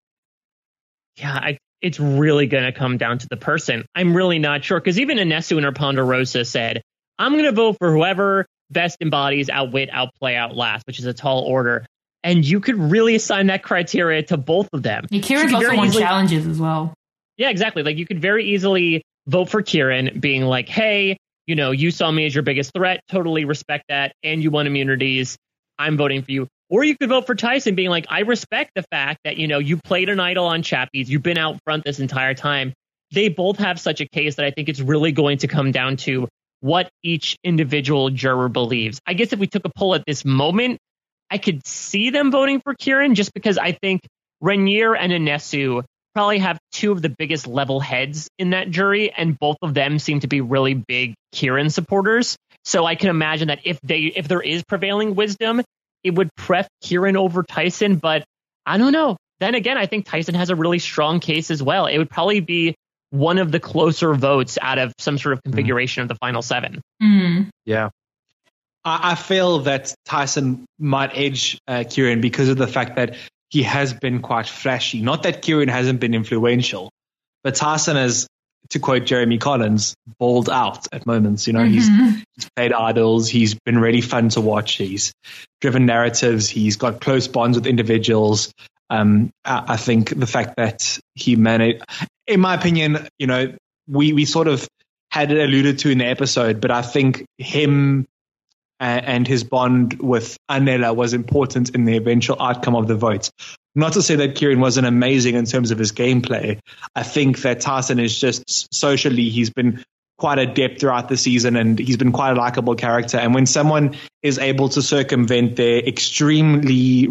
Yeah, it's really going to come down to the person. I'm really not sure, because even Inesu in her Ponderosa said, I'm going to vote for whoever best embodies outwit, outplay, outlast, which is a tall order. And you could really assign that criteria to both of them. Yeah, Kieran's also won challenges as well. Yeah, exactly. Like, you could very easily vote for Kieran, being like, hey, you know, you saw me as your biggest threat, totally respect that, and you won immunities, I'm voting for you. Or you could vote for Tyson, being like, I respect the fact that, you know, you played an idol on Chappies, you've been out front this entire time. They both have such a case that I think it's really going to come down to what each individual juror believes. I guess if we took a poll at this moment, I could see them voting for Kieran, just because I think Renier and Inesu probably have two of the biggest level heads in that jury, and both of them seem to be really big Kieran supporters. So I can imagine that if there is prevailing wisdom, it would pref Kieran over Tyson, but I don't know. Then again, I think Tyson has a really strong case as well. It would probably be one of the closer votes out of some sort of configuration of the final 7. Yeah. I feel that Tyson might edge Kieran because of the fact that he has been quite flashy. Not that Kieran hasn't been influential, but Tyson has, to quote Jeremy Collins, balled out at moments. You know, he's played idols. He's been really fun to watch. He's driven narratives. He's got close bonds with individuals. I think the fact that he managed, in my opinion, you know, we sort of had it alluded to in the episode, but I think him and his bond with Anela was important in the eventual outcome of the vote. Not to say that Kieran wasn't amazing in terms of his gameplay. I think that Tyson is just socially, he's been quite adept throughout the season, and he's been quite a likable character. And when someone is able to circumvent their extremely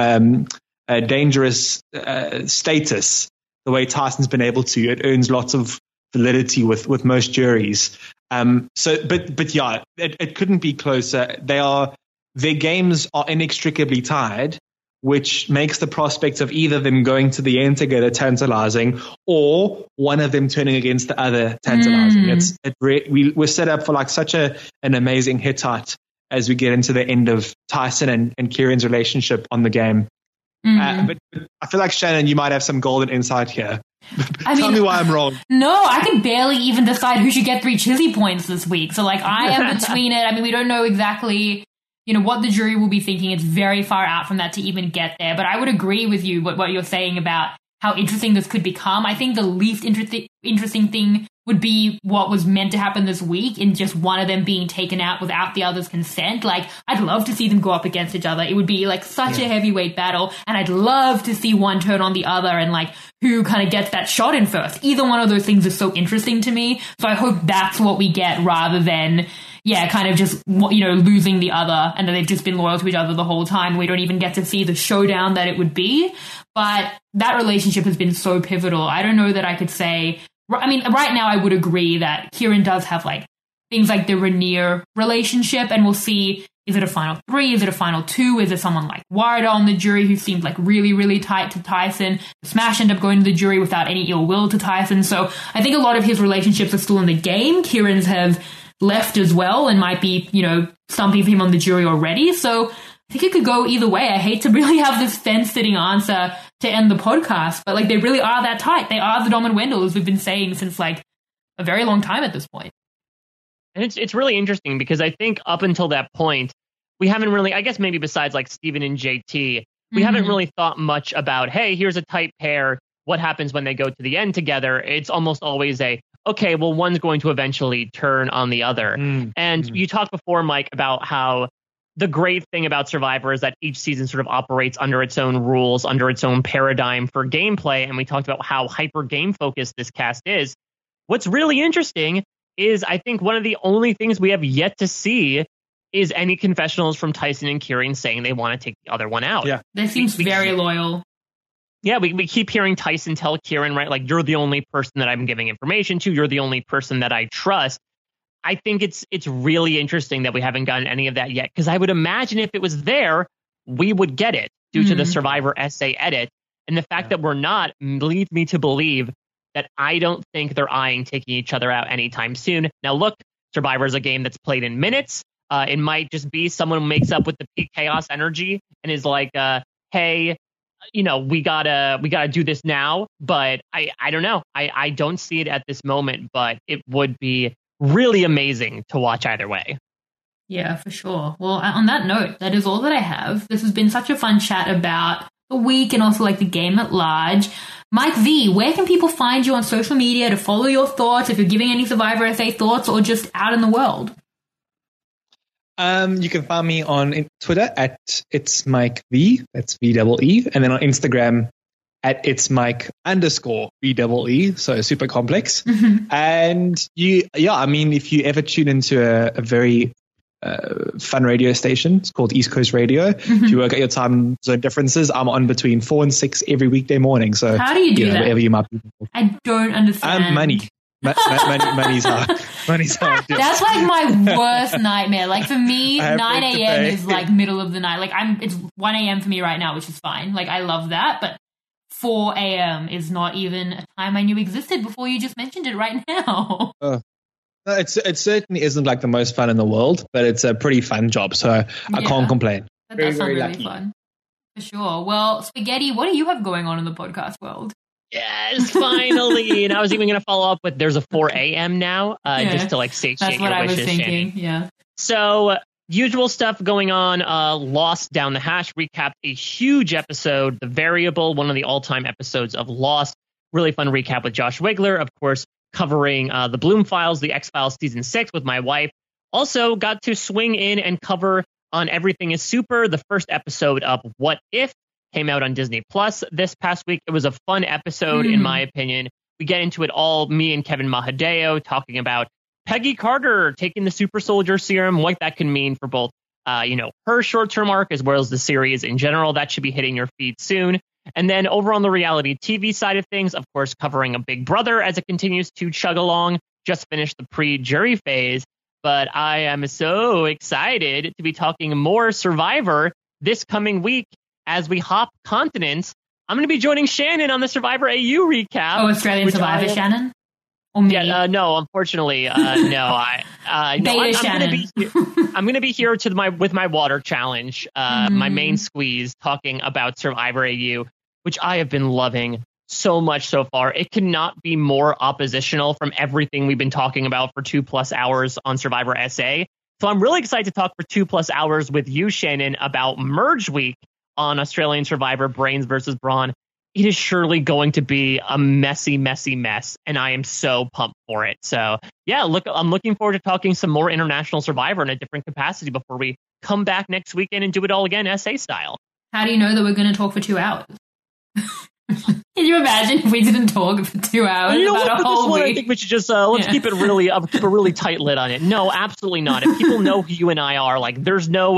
dangerous status, the way Tyson's been able to, it earns lots of validity with most juries. But yeah, it couldn't be closer. Their games are inextricably tied, which makes the prospect of either them going to the end together tantalizing, or one of them turning against the other tantalizing. We're set up for like such an amazing Hittite as we get into the end of Tyson and Kieran's relationship on the game. But I feel like, Shannon, you might have some golden insight here. Tell me why I'm wrong. No, I can barely even decide who should get 3 Chizzy points this week. So, like, I am between it. I mean, we don't know exactly, you know, what the jury will be thinking. It's very far out from that to even get there. But I would agree with you what you're saying about how interesting this could become. I think the least interesting thing would be what was meant to happen this week, in just one of them being taken out without the other's consent. Like, I'd love to see them go up against each other. It would be like such a heavyweight battle, and I'd love to see one turn on the other and like who kind of gets that shot in first. Either one of those things is so interesting to me. So I hope that's what we get, rather than, kind of just, losing the other, and that they've just been loyal to each other the whole time. We don't even get to see the showdown that it would be. But that relationship has been so pivotal. I don't know that I could say, I mean, right now I would agree that Kieran does have like things like the Rhaenyra relationship, and we'll see, is it a final 3? Is it a final 2? Is it someone like Warda on the jury who seemed like really, really tight to Tyson? Smash end up going to the jury without any ill will to Tyson. So I think a lot of his relationships are still in the game. Kieran's have left as well and might be, stumping for him on the jury already. So I think it could go either way. I hate to really have this fence-sitting answer to end the podcast, but like they really are that tight. They are the Dom and Wendell, as we've been saying since like a very long time at this point. And it's really interesting because I think up until that point, we haven't really, I guess maybe besides like Steven and JT, we haven't really thought much about, hey, here's a tight pair. What happens when they go to the end together? It's almost always okay, well, one's going to eventually turn on the other. And you talked before, Mike, about how the great thing about Survivor is that each season sort of operates under its own rules, under its own paradigm for gameplay. And we talked about how hyper game focused this cast is. What's really interesting is I think one of the only things we have yet to see is any confessionals from Tyson and Kieran saying they want to take the other one out. Yeah. They seem very loyal. Yeah, we keep hearing Tyson tell Kieran, right, like, you're the only person that I'm giving information to. You're the only person that I trust. I think it's really interesting that we haven't gotten any of that yet, because I would imagine if it was there, we would get it due to the Survivor essay edit. And the fact that we're not leads me to believe that I don't think they're eyeing taking each other out anytime soon. Now, look, Survivor is a game that's played in minutes. It might just be someone who makes up with the peak chaos energy and is like, hey, we gotta do this now. But I don't know. I don't see it at this moment, but it would be really amazing to watch either way. Yeah, for sure. Well, on that note, that is all that I have. This has been such a fun chat about the week and also like the game at large. Mike V, where can people find you on social media to follow your thoughts, if you're giving any Survivor essay thoughts, or just out in the world? You can find me on Twitter at It's Mike V, that's VEE, and then on Instagram at It's Mike _VEE, so super complex. And if you ever tune into a very fun radio station, it's called East Coast Radio. If you work out your time zone differences, I'm on between 4 and 6 every weekday morning. So how do you do that? Whatever you might be. I don't understand. Money's hard. Money's hard. That's like my worst nightmare. Like for me, 9 a.m. is like middle of the night. Like it's 1 a.m. for me right now, which is fine. Like I love that, but 4 a.m. is not even a time I knew existed before you just mentioned it right now. No, it certainly isn't like the most fun in the world, but it's a pretty fun job, so I can't complain. That does sound really fun. For sure. Well, Spaghetti, what do you have going on in the podcast world? Yes, finally. And I was even going to follow up with there's a 4 a.m. now, just to like satiate your wishes. That's what I was thinking, Shannon. Yeah. So, usual stuff going on. Lost Down the Hatch recapped a huge episode, The Variable, one of the all-time episodes of Lost. Really fun recap with Josh Wigler, of course, covering the Bloom Files, the X-Files Season 6 with my wife. Also got to swing in and cover on Everything is Super, the first episode of What If, came out on Disney Plus this past week. It was a fun episode, in my opinion. We get into it all, me and Kevin Mahadeo, talking about Peggy Carter taking the super soldier serum, what that can mean for both, her short-term arc as well as the series in general. That should be hitting your feed soon. And then over on the reality TV side of things, of course, covering a Big Brother as it continues to chug along. Just finished the pre-jury phase, but I am so excited to be talking more Survivor this coming week as we hop continents. I'm going to be joining Shannon on the Survivor AU recap. Oh, Australian Survivor, Shannon? Or me? Yeah, no, unfortunately, no. I'm going to be here with my water challenge, my main squeeze, talking about Survivor AU, which I have been loving so much so far. It cannot be more oppositional from everything we've been talking about for 2+ hours on Survivor SA. So I'm really excited to talk for 2+ hours with you, Shannon, about Merge Week on Australian Survivor, Brains versus Brawn. It is surely going to be a messy, messy mess, and I am so pumped for it. So, yeah, I'm looking forward to talking some more International Survivor in a different capacity before we come back next weekend and do it all again, SA style. How do you know that we're going to talk for 2 hours? Can you imagine if we didn't talk for 2 hours You know about what? a For whole this one, I week? think we should just let's keep it really keep a really tight lid on it. No, absolutely not. If people know who you and I are, like, there's no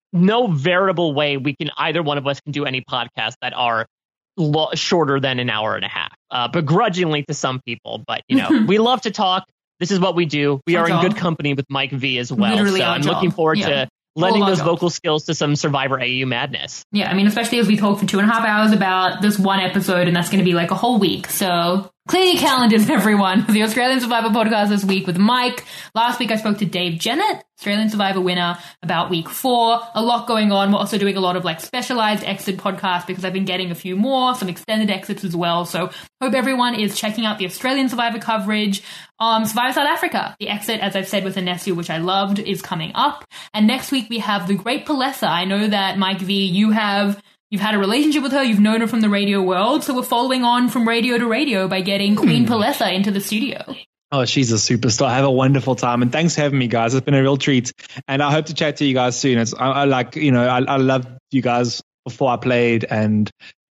veritable way we can either one of us can do any podcasts that are shorter than an hour and a half, begrudgingly to some people. But you know, we love to talk. This is what we do. We are in good company with Mike V as well. Literally so our I'm job. looking forward Yeah. to lending All our those job. vocal skills to some Survivor AU madness. Yeah, I mean, especially as we talk for 2.5 hours about this one episode, and that's going to be like a whole week. So clear your calendars, everyone. The Australian Survivor podcast this week with Mike. Last week I spoke to Dave Jennett, Australian Survivor winner, about week 4. A lot going on. We're also doing a lot of like specialized exit podcasts because I've been getting a few more, some extended exits as well. So hope everyone is checking out the Australian Survivor coverage. Survivor South Africa, the exit, as I've said with Inessu, which I loved, is coming up. And next week we have the Great Palessa. I know that Mike V, you've had a relationship with her, you've known her from the radio world, so we're following on from radio to radio by getting Queen Palessa into the studio. Oh, she's a superstar. Have a wonderful time. And thanks for having me, guys. It's been a real treat. And I hope to chat to you guys soon. I loved you guys before I played. And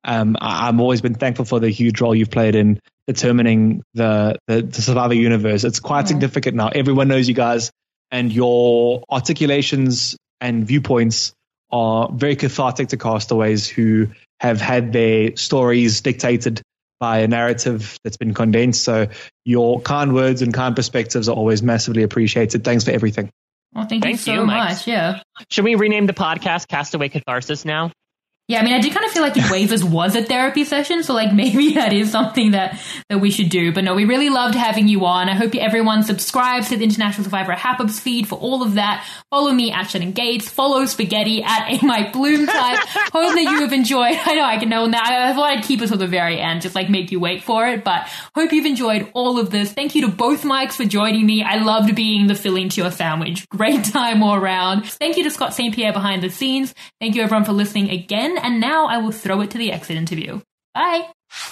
I've always been thankful for the huge role you've played in determining the Survivor universe. It's quite significant now. Everyone knows you guys, and your articulations and viewpoints are very cathartic to castaways who have had their stories dictated by a narrative that's been condensed. So your kind words and kind perspectives are always massively appreciated. Thanks for everything. Well, thank you so much. Yeah. Should we rename the podcast Castaway Catharsis now? Yeah, I mean, I did kind of feel like the Waivers was a therapy session, so like maybe that is something that we should do. But no, we really loved having you on. I hope everyone subscribes to the International Survivor Happubs feed for all of that. Follow me at Shannon Gates. Follow Spaghetti at A Mike Bloom type. Hope that you have enjoyed. I know I can know now. I thought I'd keep it till the very end, just like make you wait for it. But hope you've enjoyed all of this. Thank you to both Mikes for joining me. I loved being the filling to your sandwich. Great time all around. Thank you to Scott St. Pierre behind the scenes. Thank you everyone for listening again. And now I will throw it to the exit interview. Bye.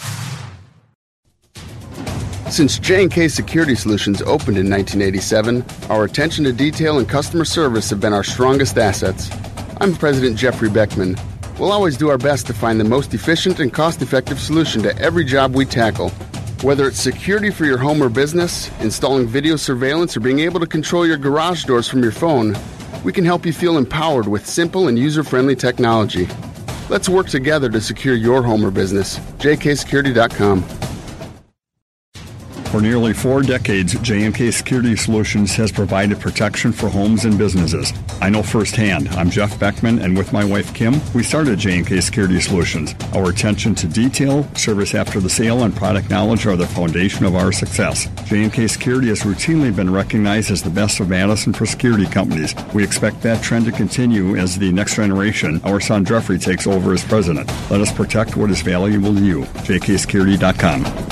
Since J&K Security Solutions opened in 1987, our attention to detail and customer service have been our strongest assets. I'm President Jeffrey Beckman. We'll always do our best to find the most efficient and cost-effective solution to every job we tackle. Whether it's security for your home or business, installing video surveillance, or being able to control your garage doors from your phone, we can help you feel empowered with simple and user-friendly technology. Let's work together to secure your home or business. jksecurity.com. For nearly 4 decades, J&K Security Solutions has provided protection for homes and businesses. I know firsthand. I'm Jeff Beckman, and with my wife Kim, we started J&K Security Solutions. Our attention to detail, service after the sale, and product knowledge are the foundation of our success. J&K Security has routinely been recognized as the best of Madison for security companies. We expect that trend to continue as the next generation, our son Jeffrey, takes over as president. Let us protect what is valuable to you. jksecurity.com.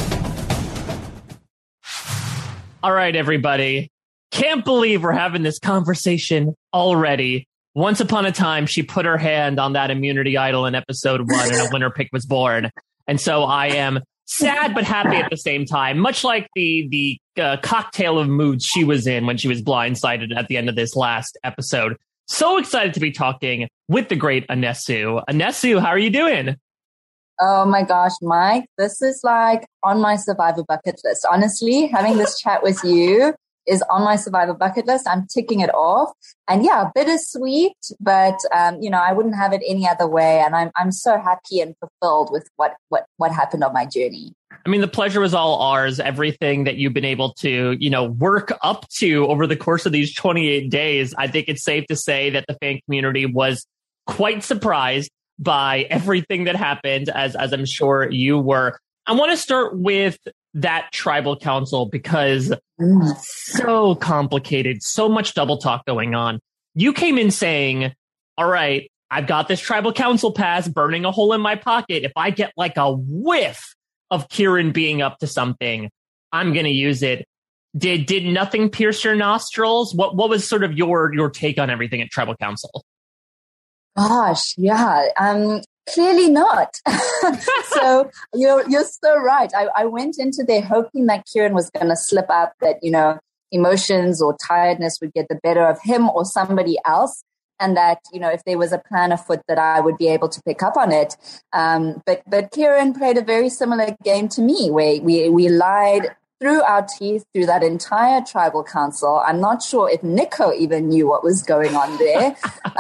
All right, everybody. Can't believe we're having this conversation already. Once upon a time, she put her hand on that immunity idol in episode 1 and a winner pick was born. And so I am sad but happy at the same time, much like the cocktail of moods she was in when she was blindsided at the end of this last episode. So excited to be talking with the great Inessu. Inessu, how are you doing? Oh my gosh, Mike, this is like on my Survivor bucket list. Honestly, having this chat with you is on my Survivor bucket list. I'm ticking it off. And yeah, bittersweet, but I wouldn't have it any other way. And I'm so happy and fulfilled with what happened on my journey. I mean, the pleasure was all ours. Everything that you've been able to, work up to over the course of these 28 days, I think it's safe to say that the fan community was quite surprised by everything that happened, as I'm sure you were. I want to start with that tribal council because so complicated, so much double talk going on. You came in saying, all right, I've got this tribal council pass burning a hole in my pocket. If I get like a whiff of Kieran being up to something, I'm going to use it. Did nothing pierce your nostrils? What was sort of your take on everything at tribal council? Gosh, yeah, clearly not. So you're so right. I went into there hoping that Kieran was going to slip up, that, emotions or tiredness would get the better of him or somebody else. and that, if there was a plan afoot that I would be able to pick up on it. But Kieran played a very similar game to me, where we lied through our teeth through that entire tribal council. I'm not sure if Nico even knew what was going on there.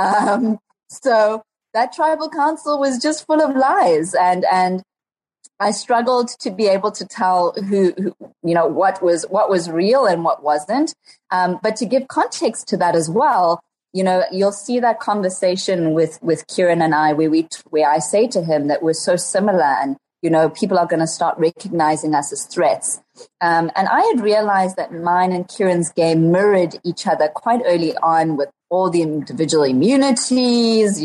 So that tribal council was just full of lies, and I struggled to be able to tell who what was real and what wasn't. But to give context to that as well, you'll see that conversation with Kieran and I, where I say to him that we're so similar, and people are going to start recognizing us as threats. And I had realized that mine and Kieran's game mirrored each other quite early on, with all the individual immunities,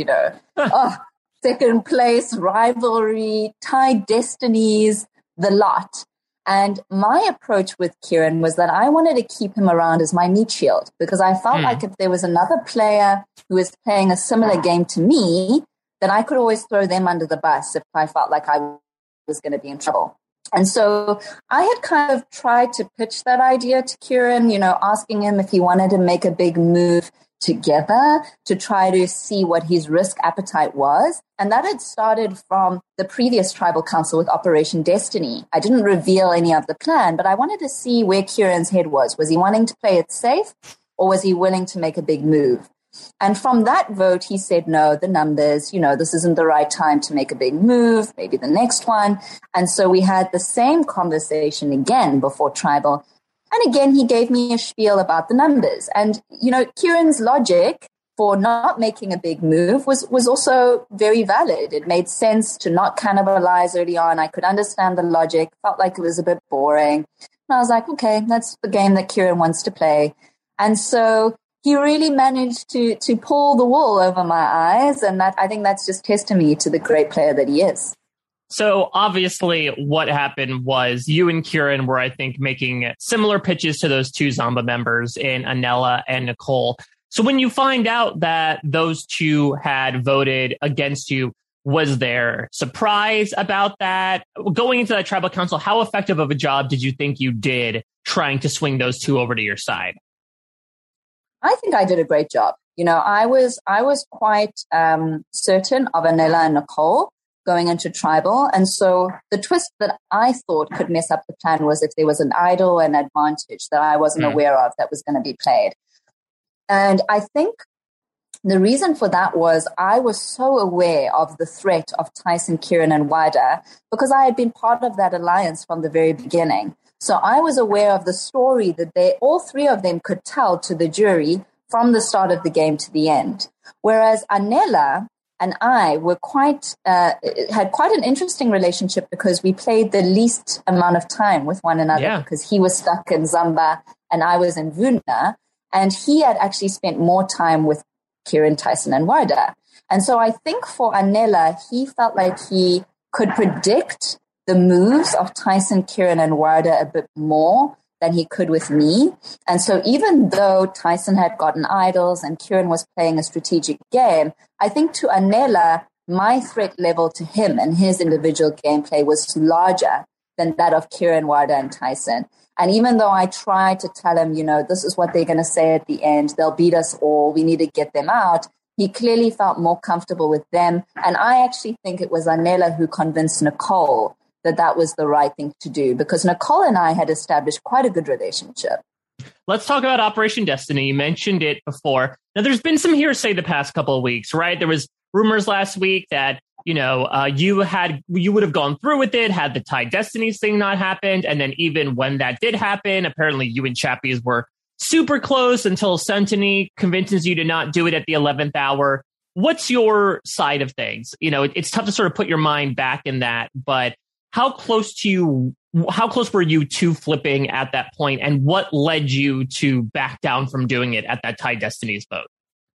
second place, rivalry, tied destinies, the lot. And my approach with Kieran was that I wanted to keep him around as my meat shield, because I felt like if there was another player who was playing a similar game to me, then I could always throw them under the bus if I felt like I was going to be in trouble. And so I had kind of tried to pitch that idea to Kieran, asking him if he wanted to make a big move together to try to see what his risk appetite was. And that had started from the previous tribal council with Operation Destiny. I didn't reveal any of the plan, but I wanted to see where Kieran's head was. Was he wanting to play it safe, or was he willing to make a big move? And from that vote, he said, no, the numbers, this isn't the right time to make a big move, maybe the next one. And so we had the same conversation again before tribal. And again, he gave me a spiel about the numbers. And, Kieran's logic for not making a big move was also very valid. It made sense to not cannibalize early on. I could understand the logic, felt like it was a bit boring. And I was like, okay, that's the game that Kieran wants to play. And so he really managed to pull the wool over my eyes. And I think that's just testimony to the great player that he is. So obviously what happened was you and Kieran were, I think, making similar pitches to those two Zamba members in Anela and Nicole. So when you find out that those two had voted against you, was there surprise about that? Going into that tribal council, how effective of a job did you think you did trying to swing those two over to your side? I think I did a great job. I was quite certain of Anela and Nicole going into tribal. And so the twist that I thought could mess up the plan was if there was an idol and advantage that I wasn't aware of that was going to be played. And I think the reason for that was I was so aware of the threat of Tyson, Kieran, and Wada because I had been part of that alliance from the very beginning. So I was aware of the story that all three of them could tell to the jury from the start of the game to the end. Whereas Anela and I were had quite an interesting relationship because we played the least amount of time with one another because he was stuck in Zamba and I was in Vuna. And he had actually spent more time with Kieran, Tyson, and Wada. And so I think for Anela, he felt like he could predict the moves of Tyson, Kieran, and Wada a bit more than he could with me. And so even though Tyson had gotten idols and Kieran was playing a strategic game, I think to Anela, my threat level to him and his individual gameplay was larger than that of Kieran, Wada, and Tyson. And even though I tried to tell him, this is what they're going to say at the end, they'll beat us all, we need to get them out, he clearly felt more comfortable with them. And I actually think it was Anela who convinced Nicole that was the right thing to do, because Nicole and I had established quite a good relationship. Let's talk about Operation Destiny. You mentioned it before. Now, there's been some hearsay the past couple of weeks, right? There was rumors last week that, you would have gone through with it had the Tied Destinies thing not happened. And then even when that did happen, apparently you and Chappies were super close until Sentini convinces you to not do it at the 11th hour. What's your side of things? It's tough to sort of put your mind back in that, but how close were you to flipping at that point, and what led you to back down from doing it at that Tied Destinies vote?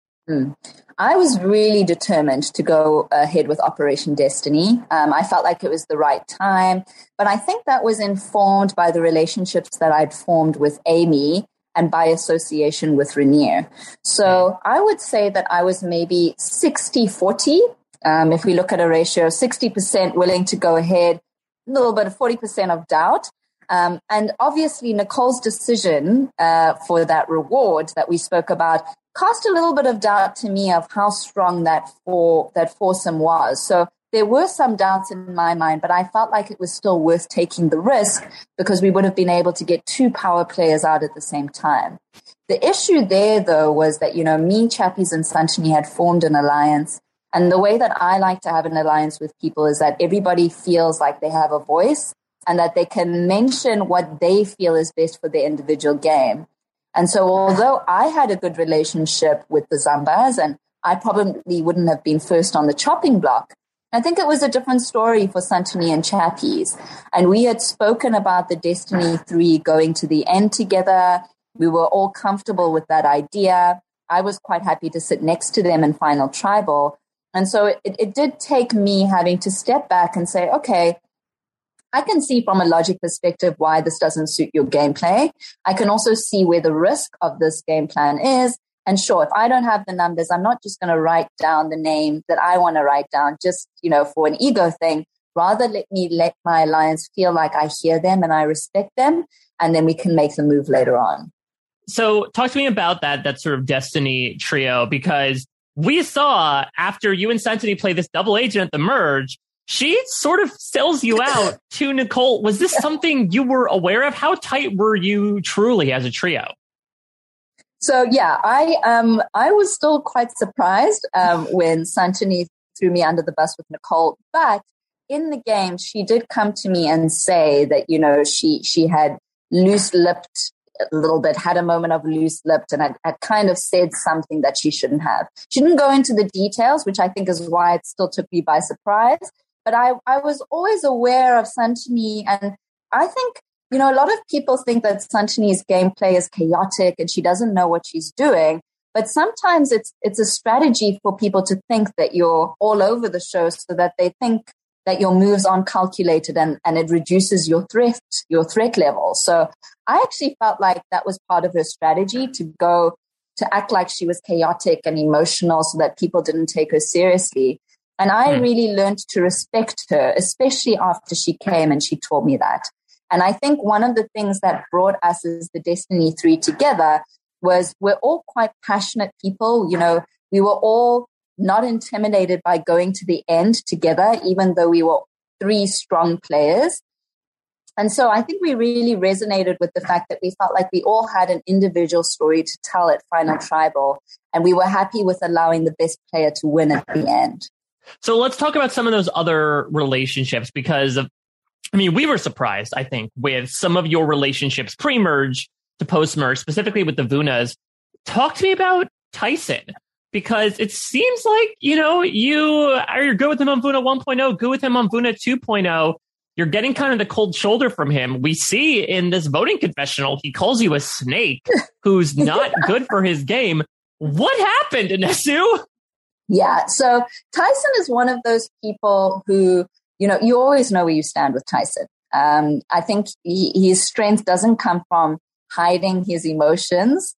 I was really determined to go ahead with Operation Destiny. I felt like it was the right time, but I think that was informed by the relationships that I'd formed with Amy and by association with Rainier. So I would say that I was maybe 60-40. If we look at a ratio, 60% willing to go ahead, a little bit of 40% of doubt. And obviously, Nicole's decision for that reward that we spoke about cast a little bit of doubt to me of how strong that foursome was. So there were some doubts in my mind, but I felt like it was still worth taking the risk because we would have been able to get two power players out at the same time. The issue there, though, was that, me, Chappies, and Santini had formed an alliance. And the way that I like to have an alliance with people is that everybody feels like they have a voice and that they can mention what they feel is best for their individual game. And so although I had a good relationship with the Zambas, and I probably wouldn't have been first on the chopping block, I think it was a different story for Santini and Chappies. And we had spoken about the Destiny 3 going to the end together. We were all comfortable with that idea. I was quite happy to sit next to them in Final Tribal. And so it did take me having to step back and say, okay, I can see from a logic perspective why this doesn't suit your gameplay. I can also see where the risk of this game plan is. And sure, if I don't have the numbers, I'm not just going to write down the name that I want to write down just, for an ego thing. Rather, let my alliance feel like I hear them and I respect them, and then we can make the move later on. So talk to me about that sort of Destiny trio, because we saw after you and Santini play this double agent at the merge, she sort of sells you out to Nicole. Was this something you were aware of? How tight were you truly as a trio? So, yeah, I was still quite surprised when Santini threw me under the bus with Nicole. But in the game, she did come to me and say that, she had loose-lipped a little bit, had a moment of loose-lipped, and had kind of said something that she shouldn't have. She didn't go into the details, which I think is why it still took me by surprise. But I was always aware of Santini, and I think, a lot of people think that Santini's gameplay is chaotic and she doesn't know what she's doing. But sometimes it's a strategy for people to think that you're all over the show so that they think that your moves aren't calculated and it reduces your threat level. So I actually felt like that was part of her strategy to act like she was chaotic and emotional so that people didn't take her seriously. And I really learned to respect her, especially after she came and she told me that. And I think one of the things that brought us as the Destiny 3 together was we're all quite passionate people. We were all not intimidated by going to the end together, even though we were three strong players. And so I think we really resonated with the fact that we felt like we all had an individual story to tell at Final Tribal, and we were happy with allowing the best player to win at the end. So let's talk about some of those other relationships, because we were surprised, I think, with some of your relationships pre-merge to post-merge, specifically with the Vunas. Talk to me about Tyson, because it seems like, you're good with him on Vuna 1.0, good with him on Vuna 2.0. You're getting kind of the cold shoulder from him. We see in this voting confessional, he calls you a snake who's not good for his game. What happened, Inesu? Yeah, so Tyson is one of those people who, you always know where you stand with Tyson. I think his strength doesn't come from hiding his emotions.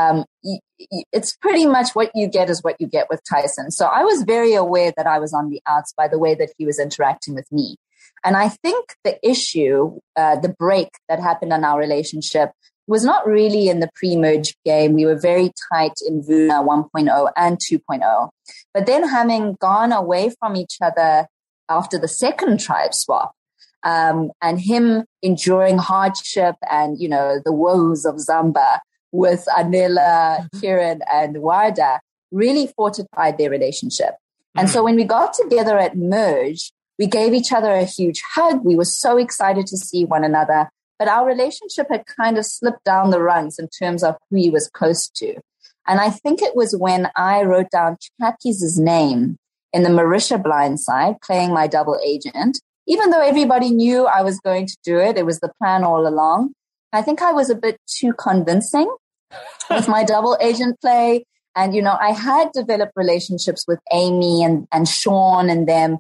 It's pretty much what you get is what you get with Tyson. So I was very aware that I was on the outs by the way that he was interacting with me. And I think the issue, the break that happened in our relationship was not really in the pre-merge game. We were very tight in Vuna 1.0 and 2.0. But then having gone away from each other after the second tribe swap, and him enduring hardship and, the woes of Zamba with Anela, Kiran, and Warda really fortified their relationship. And so when we got together at Merge, we gave each other a huge hug. We were so excited to see one another. But our relationship had kind of slipped down the rungs in terms of who he was close to. And I think it was when I wrote down Chappies' name in the Marisha blindside, playing my double agent. Even though everybody knew I was going to do it, it was the plan all along. I think I was a bit too convincing with my double agent play. And, I had developed relationships with Amy and Sean and them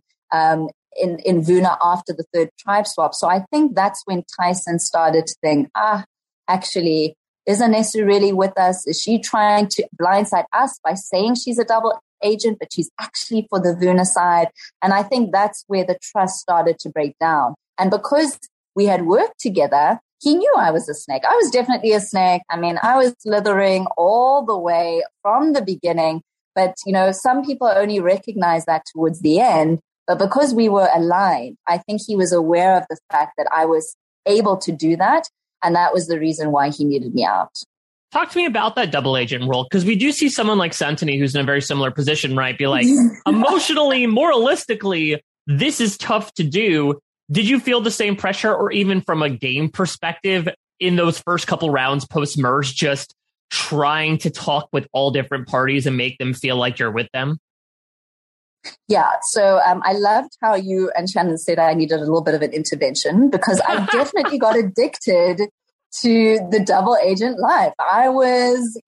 in Vuna after the third tribe swap. So I think that's when Tyson started to think, actually, is Inesu really with us? Is she trying to blindside us by saying she's a double agent, but she's actually for the Vuna side? And I think that's where the trust started to break down. And because we had worked together, he knew I was a snake. I was definitely a snake. I mean, I was slithering all the way from the beginning. But, some people only recognize that towards the end. But because we were aligned, I think he was aware of the fact that I was able to do that. And that was the reason why he needed me out. Talk to me about that double agent role, because we do see someone like Santini, who's in a very similar position, right? Be like, emotionally, moralistically, this is tough to do. Did you feel the same pressure, or even from a game perspective in those first couple rounds post-merge, just trying to talk with all different parties and make them feel like you're with them? Yeah, so I loved how you and Shannon said I needed a little bit of an intervention, because I definitely got addicted to the double agent life. I was,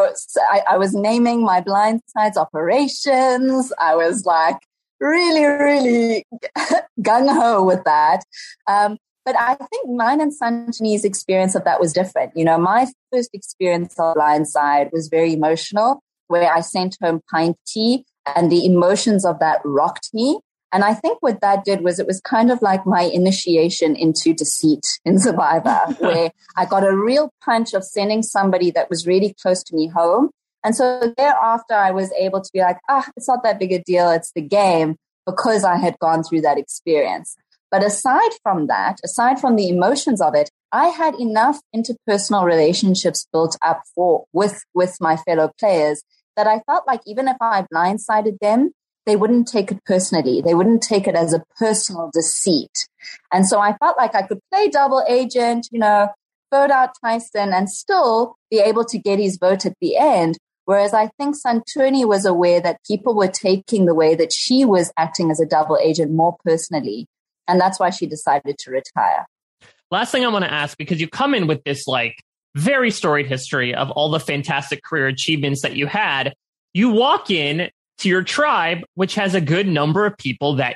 I was naming my blindsides operations. I was like really, really gung-ho with that. But I think mine and Santini's experience of that was different. My first experience of blindside was very emotional, where I sent home pint tea, and the emotions of that rocked me. And I think what that did was it was kind of like my initiation into deceit in Survivor, where I got a real punch of sending somebody that was really close to me home. And so thereafter, I was able to be like, it's not that big a deal. It's the game, because I had gone through that experience. But aside from that, aside from the emotions of it, I had enough interpersonal relationships built up with my fellow players that I felt like even if I blindsided them, they wouldn't take it personally. They wouldn't take it as a personal deceit. And so I felt like I could play double agent, vote out Tyson and still be able to get his vote at the end. Whereas I think Santini was aware that people were taking the way that she was acting as a double agent more personally. And that's why she decided to retire. Last thing I want to ask, because you come in with this very storied history of all the fantastic career achievements that you had, you walk in to your tribe, which has a good number of people that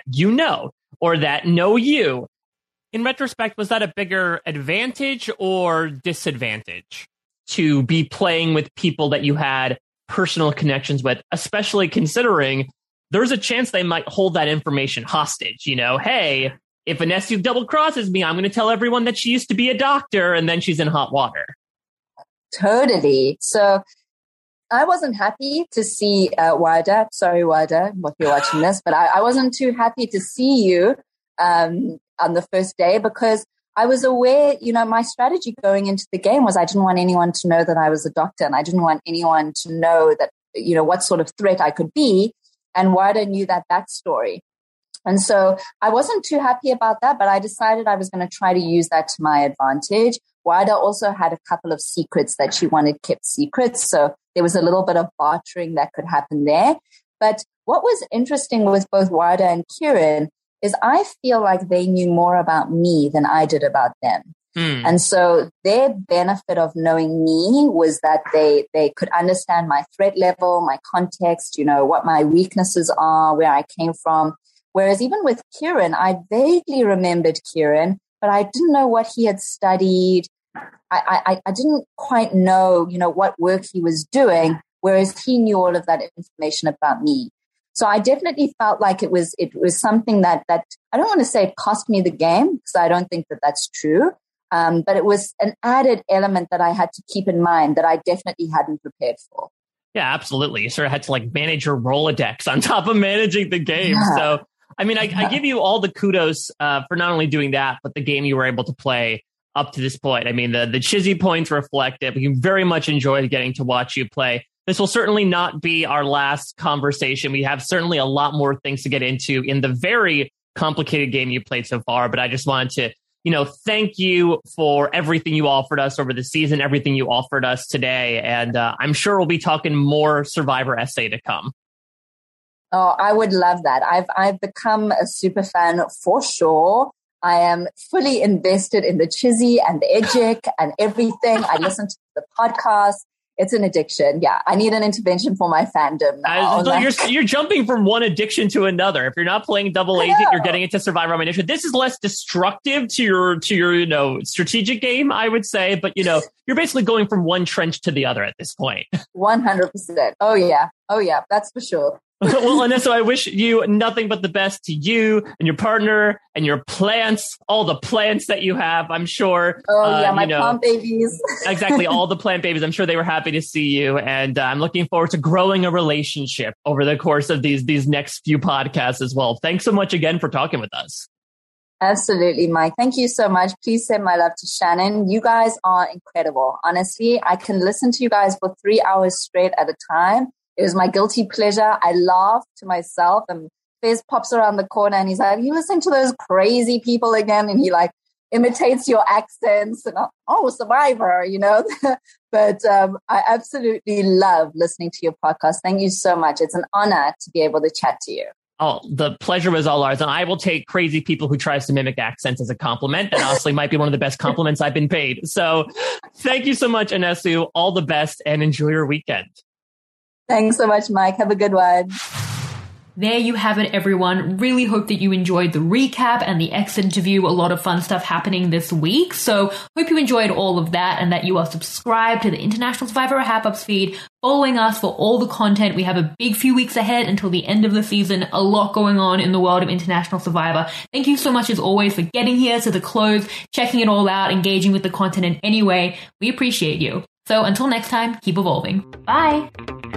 or that know you. In retrospect, was that a bigger advantage or disadvantage to be playing with people that you had personal connections with, especially considering there's a chance they might hold that information hostage? Hey, if Vanessa double crosses me, I'm going to tell everyone that she used to be a doctor, and then she's in hot water. Totally. So I wasn't happy to see Wada. Sorry, Wada, if you're watching this, but I wasn't too happy to see you on the first day, because I was aware, my strategy going into the game was I didn't want anyone to know that I was a doctor, and I didn't want anyone to know that, what sort of threat I could be. And Wada knew that backstory. And so I wasn't too happy about that, but I decided I was going to try to use that to my advantage. Wada also had a couple of secrets that she wanted kept secrets. So there was a little bit of bartering that could happen there. But what was interesting with both Wada and Kieran is I feel like they knew more about me than I did about them. And so their benefit of knowing me was that they could understand my threat level, my context, what my weaknesses are, where I came from. Whereas even with Kieran, I vaguely remembered Kieran, but I didn't know what he had studied. I didn't quite know, what work he was doing, whereas he knew all of that information about me. So I definitely felt like it was something that I don't want to say it cost me the game, because I don't think that that's true. But it was an added element that I had to keep in mind that I definitely hadn't prepared for. Yeah, absolutely. You sort of had to manage your Rolodex on top of managing the game. Yeah. So, I mean, I give you all the kudos for not only doing that, but the game you were able to play up to this point. I mean, the Chizzy points reflect it. We very much enjoyed getting to watch you play. This will certainly not be our last conversation. We have certainly a lot more things to get into in the very complicated game you played so far. But I just wanted to, thank you for everything you offered us over the season, everything you offered us today. And I'm sure we'll be talking more Survivor SA to come. Oh, I would love that. I've become a super fan for sure. I am fully invested in the Chizzy and the Edgic and everything. I listen to the podcast. It's an addiction. Yeah, I need an intervention for my fandom now. You're jumping from one addiction to another. If you're not playing double agent, you're getting into Survivor Omniscient. This is less destructive to your strategic game, I would say. But you're basically going from one trench to the other at this point. 100%. Oh yeah, that's for sure. Well, Anessa, I wish you nothing but the best to you and your partner and your plants, all the plants that you have, I'm sure. Oh, yeah, my plant babies. Exactly, all the plant babies. I'm sure they were happy to see you. And I'm looking forward to growing a relationship over the course of these next few podcasts as well. Thanks so much again for talking with us. Absolutely, Mike. Thank you so much. Please send my love to Shannon. You guys are incredible. Honestly, I can listen to you guys for 3 hours straight at a time. It was my guilty pleasure. I laugh to myself, and Fez pops around the corner and he's like, you listen to those crazy people again? And he like imitates your accents and, oh, Survivor, you know. But I absolutely love listening to your podcast. Thank you so much. It's an honor to be able to chat to you. Oh, the pleasure was all ours. And I will take crazy people who tries to mimic accents as a compliment. That honestly might be one of the best compliments I've been paid. So thank you so much, Anesu. All the best and enjoy your weekend. Thanks so much, Mike. Have a good one. There you have it, everyone. Really hope that you enjoyed the recap and the X interview. A lot of fun stuff happening this week. So hope you enjoyed all of that and that you are subscribed to the International Survivor Wrap-Ups feed, following us for all the content. We have a big few weeks ahead until the end of the season. A lot going on in the world of International Survivor. Thank you so much, as always, for getting here to the close, checking it all out, engaging with the content in any way. We appreciate you. So until next time, keep evolving. Bye.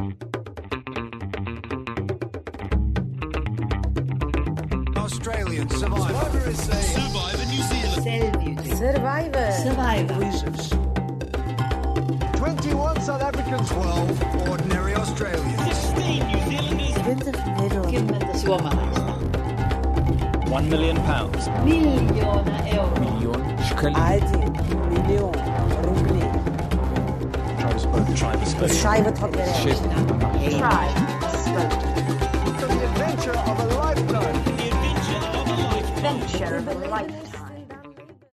Australian Survivor SA. Survivor New Zealand. Survivor. Survivor. 21 South Africans. 12 ordinary Australians. 16 New Zealanders. 20 Sua Majestad. £1 million. Miljoner euro. Million shkelling. 1 million rubli. Schreiber Shit. The adventure of a lifetime. The adventure of a lifetime. Adventure of a lifetime.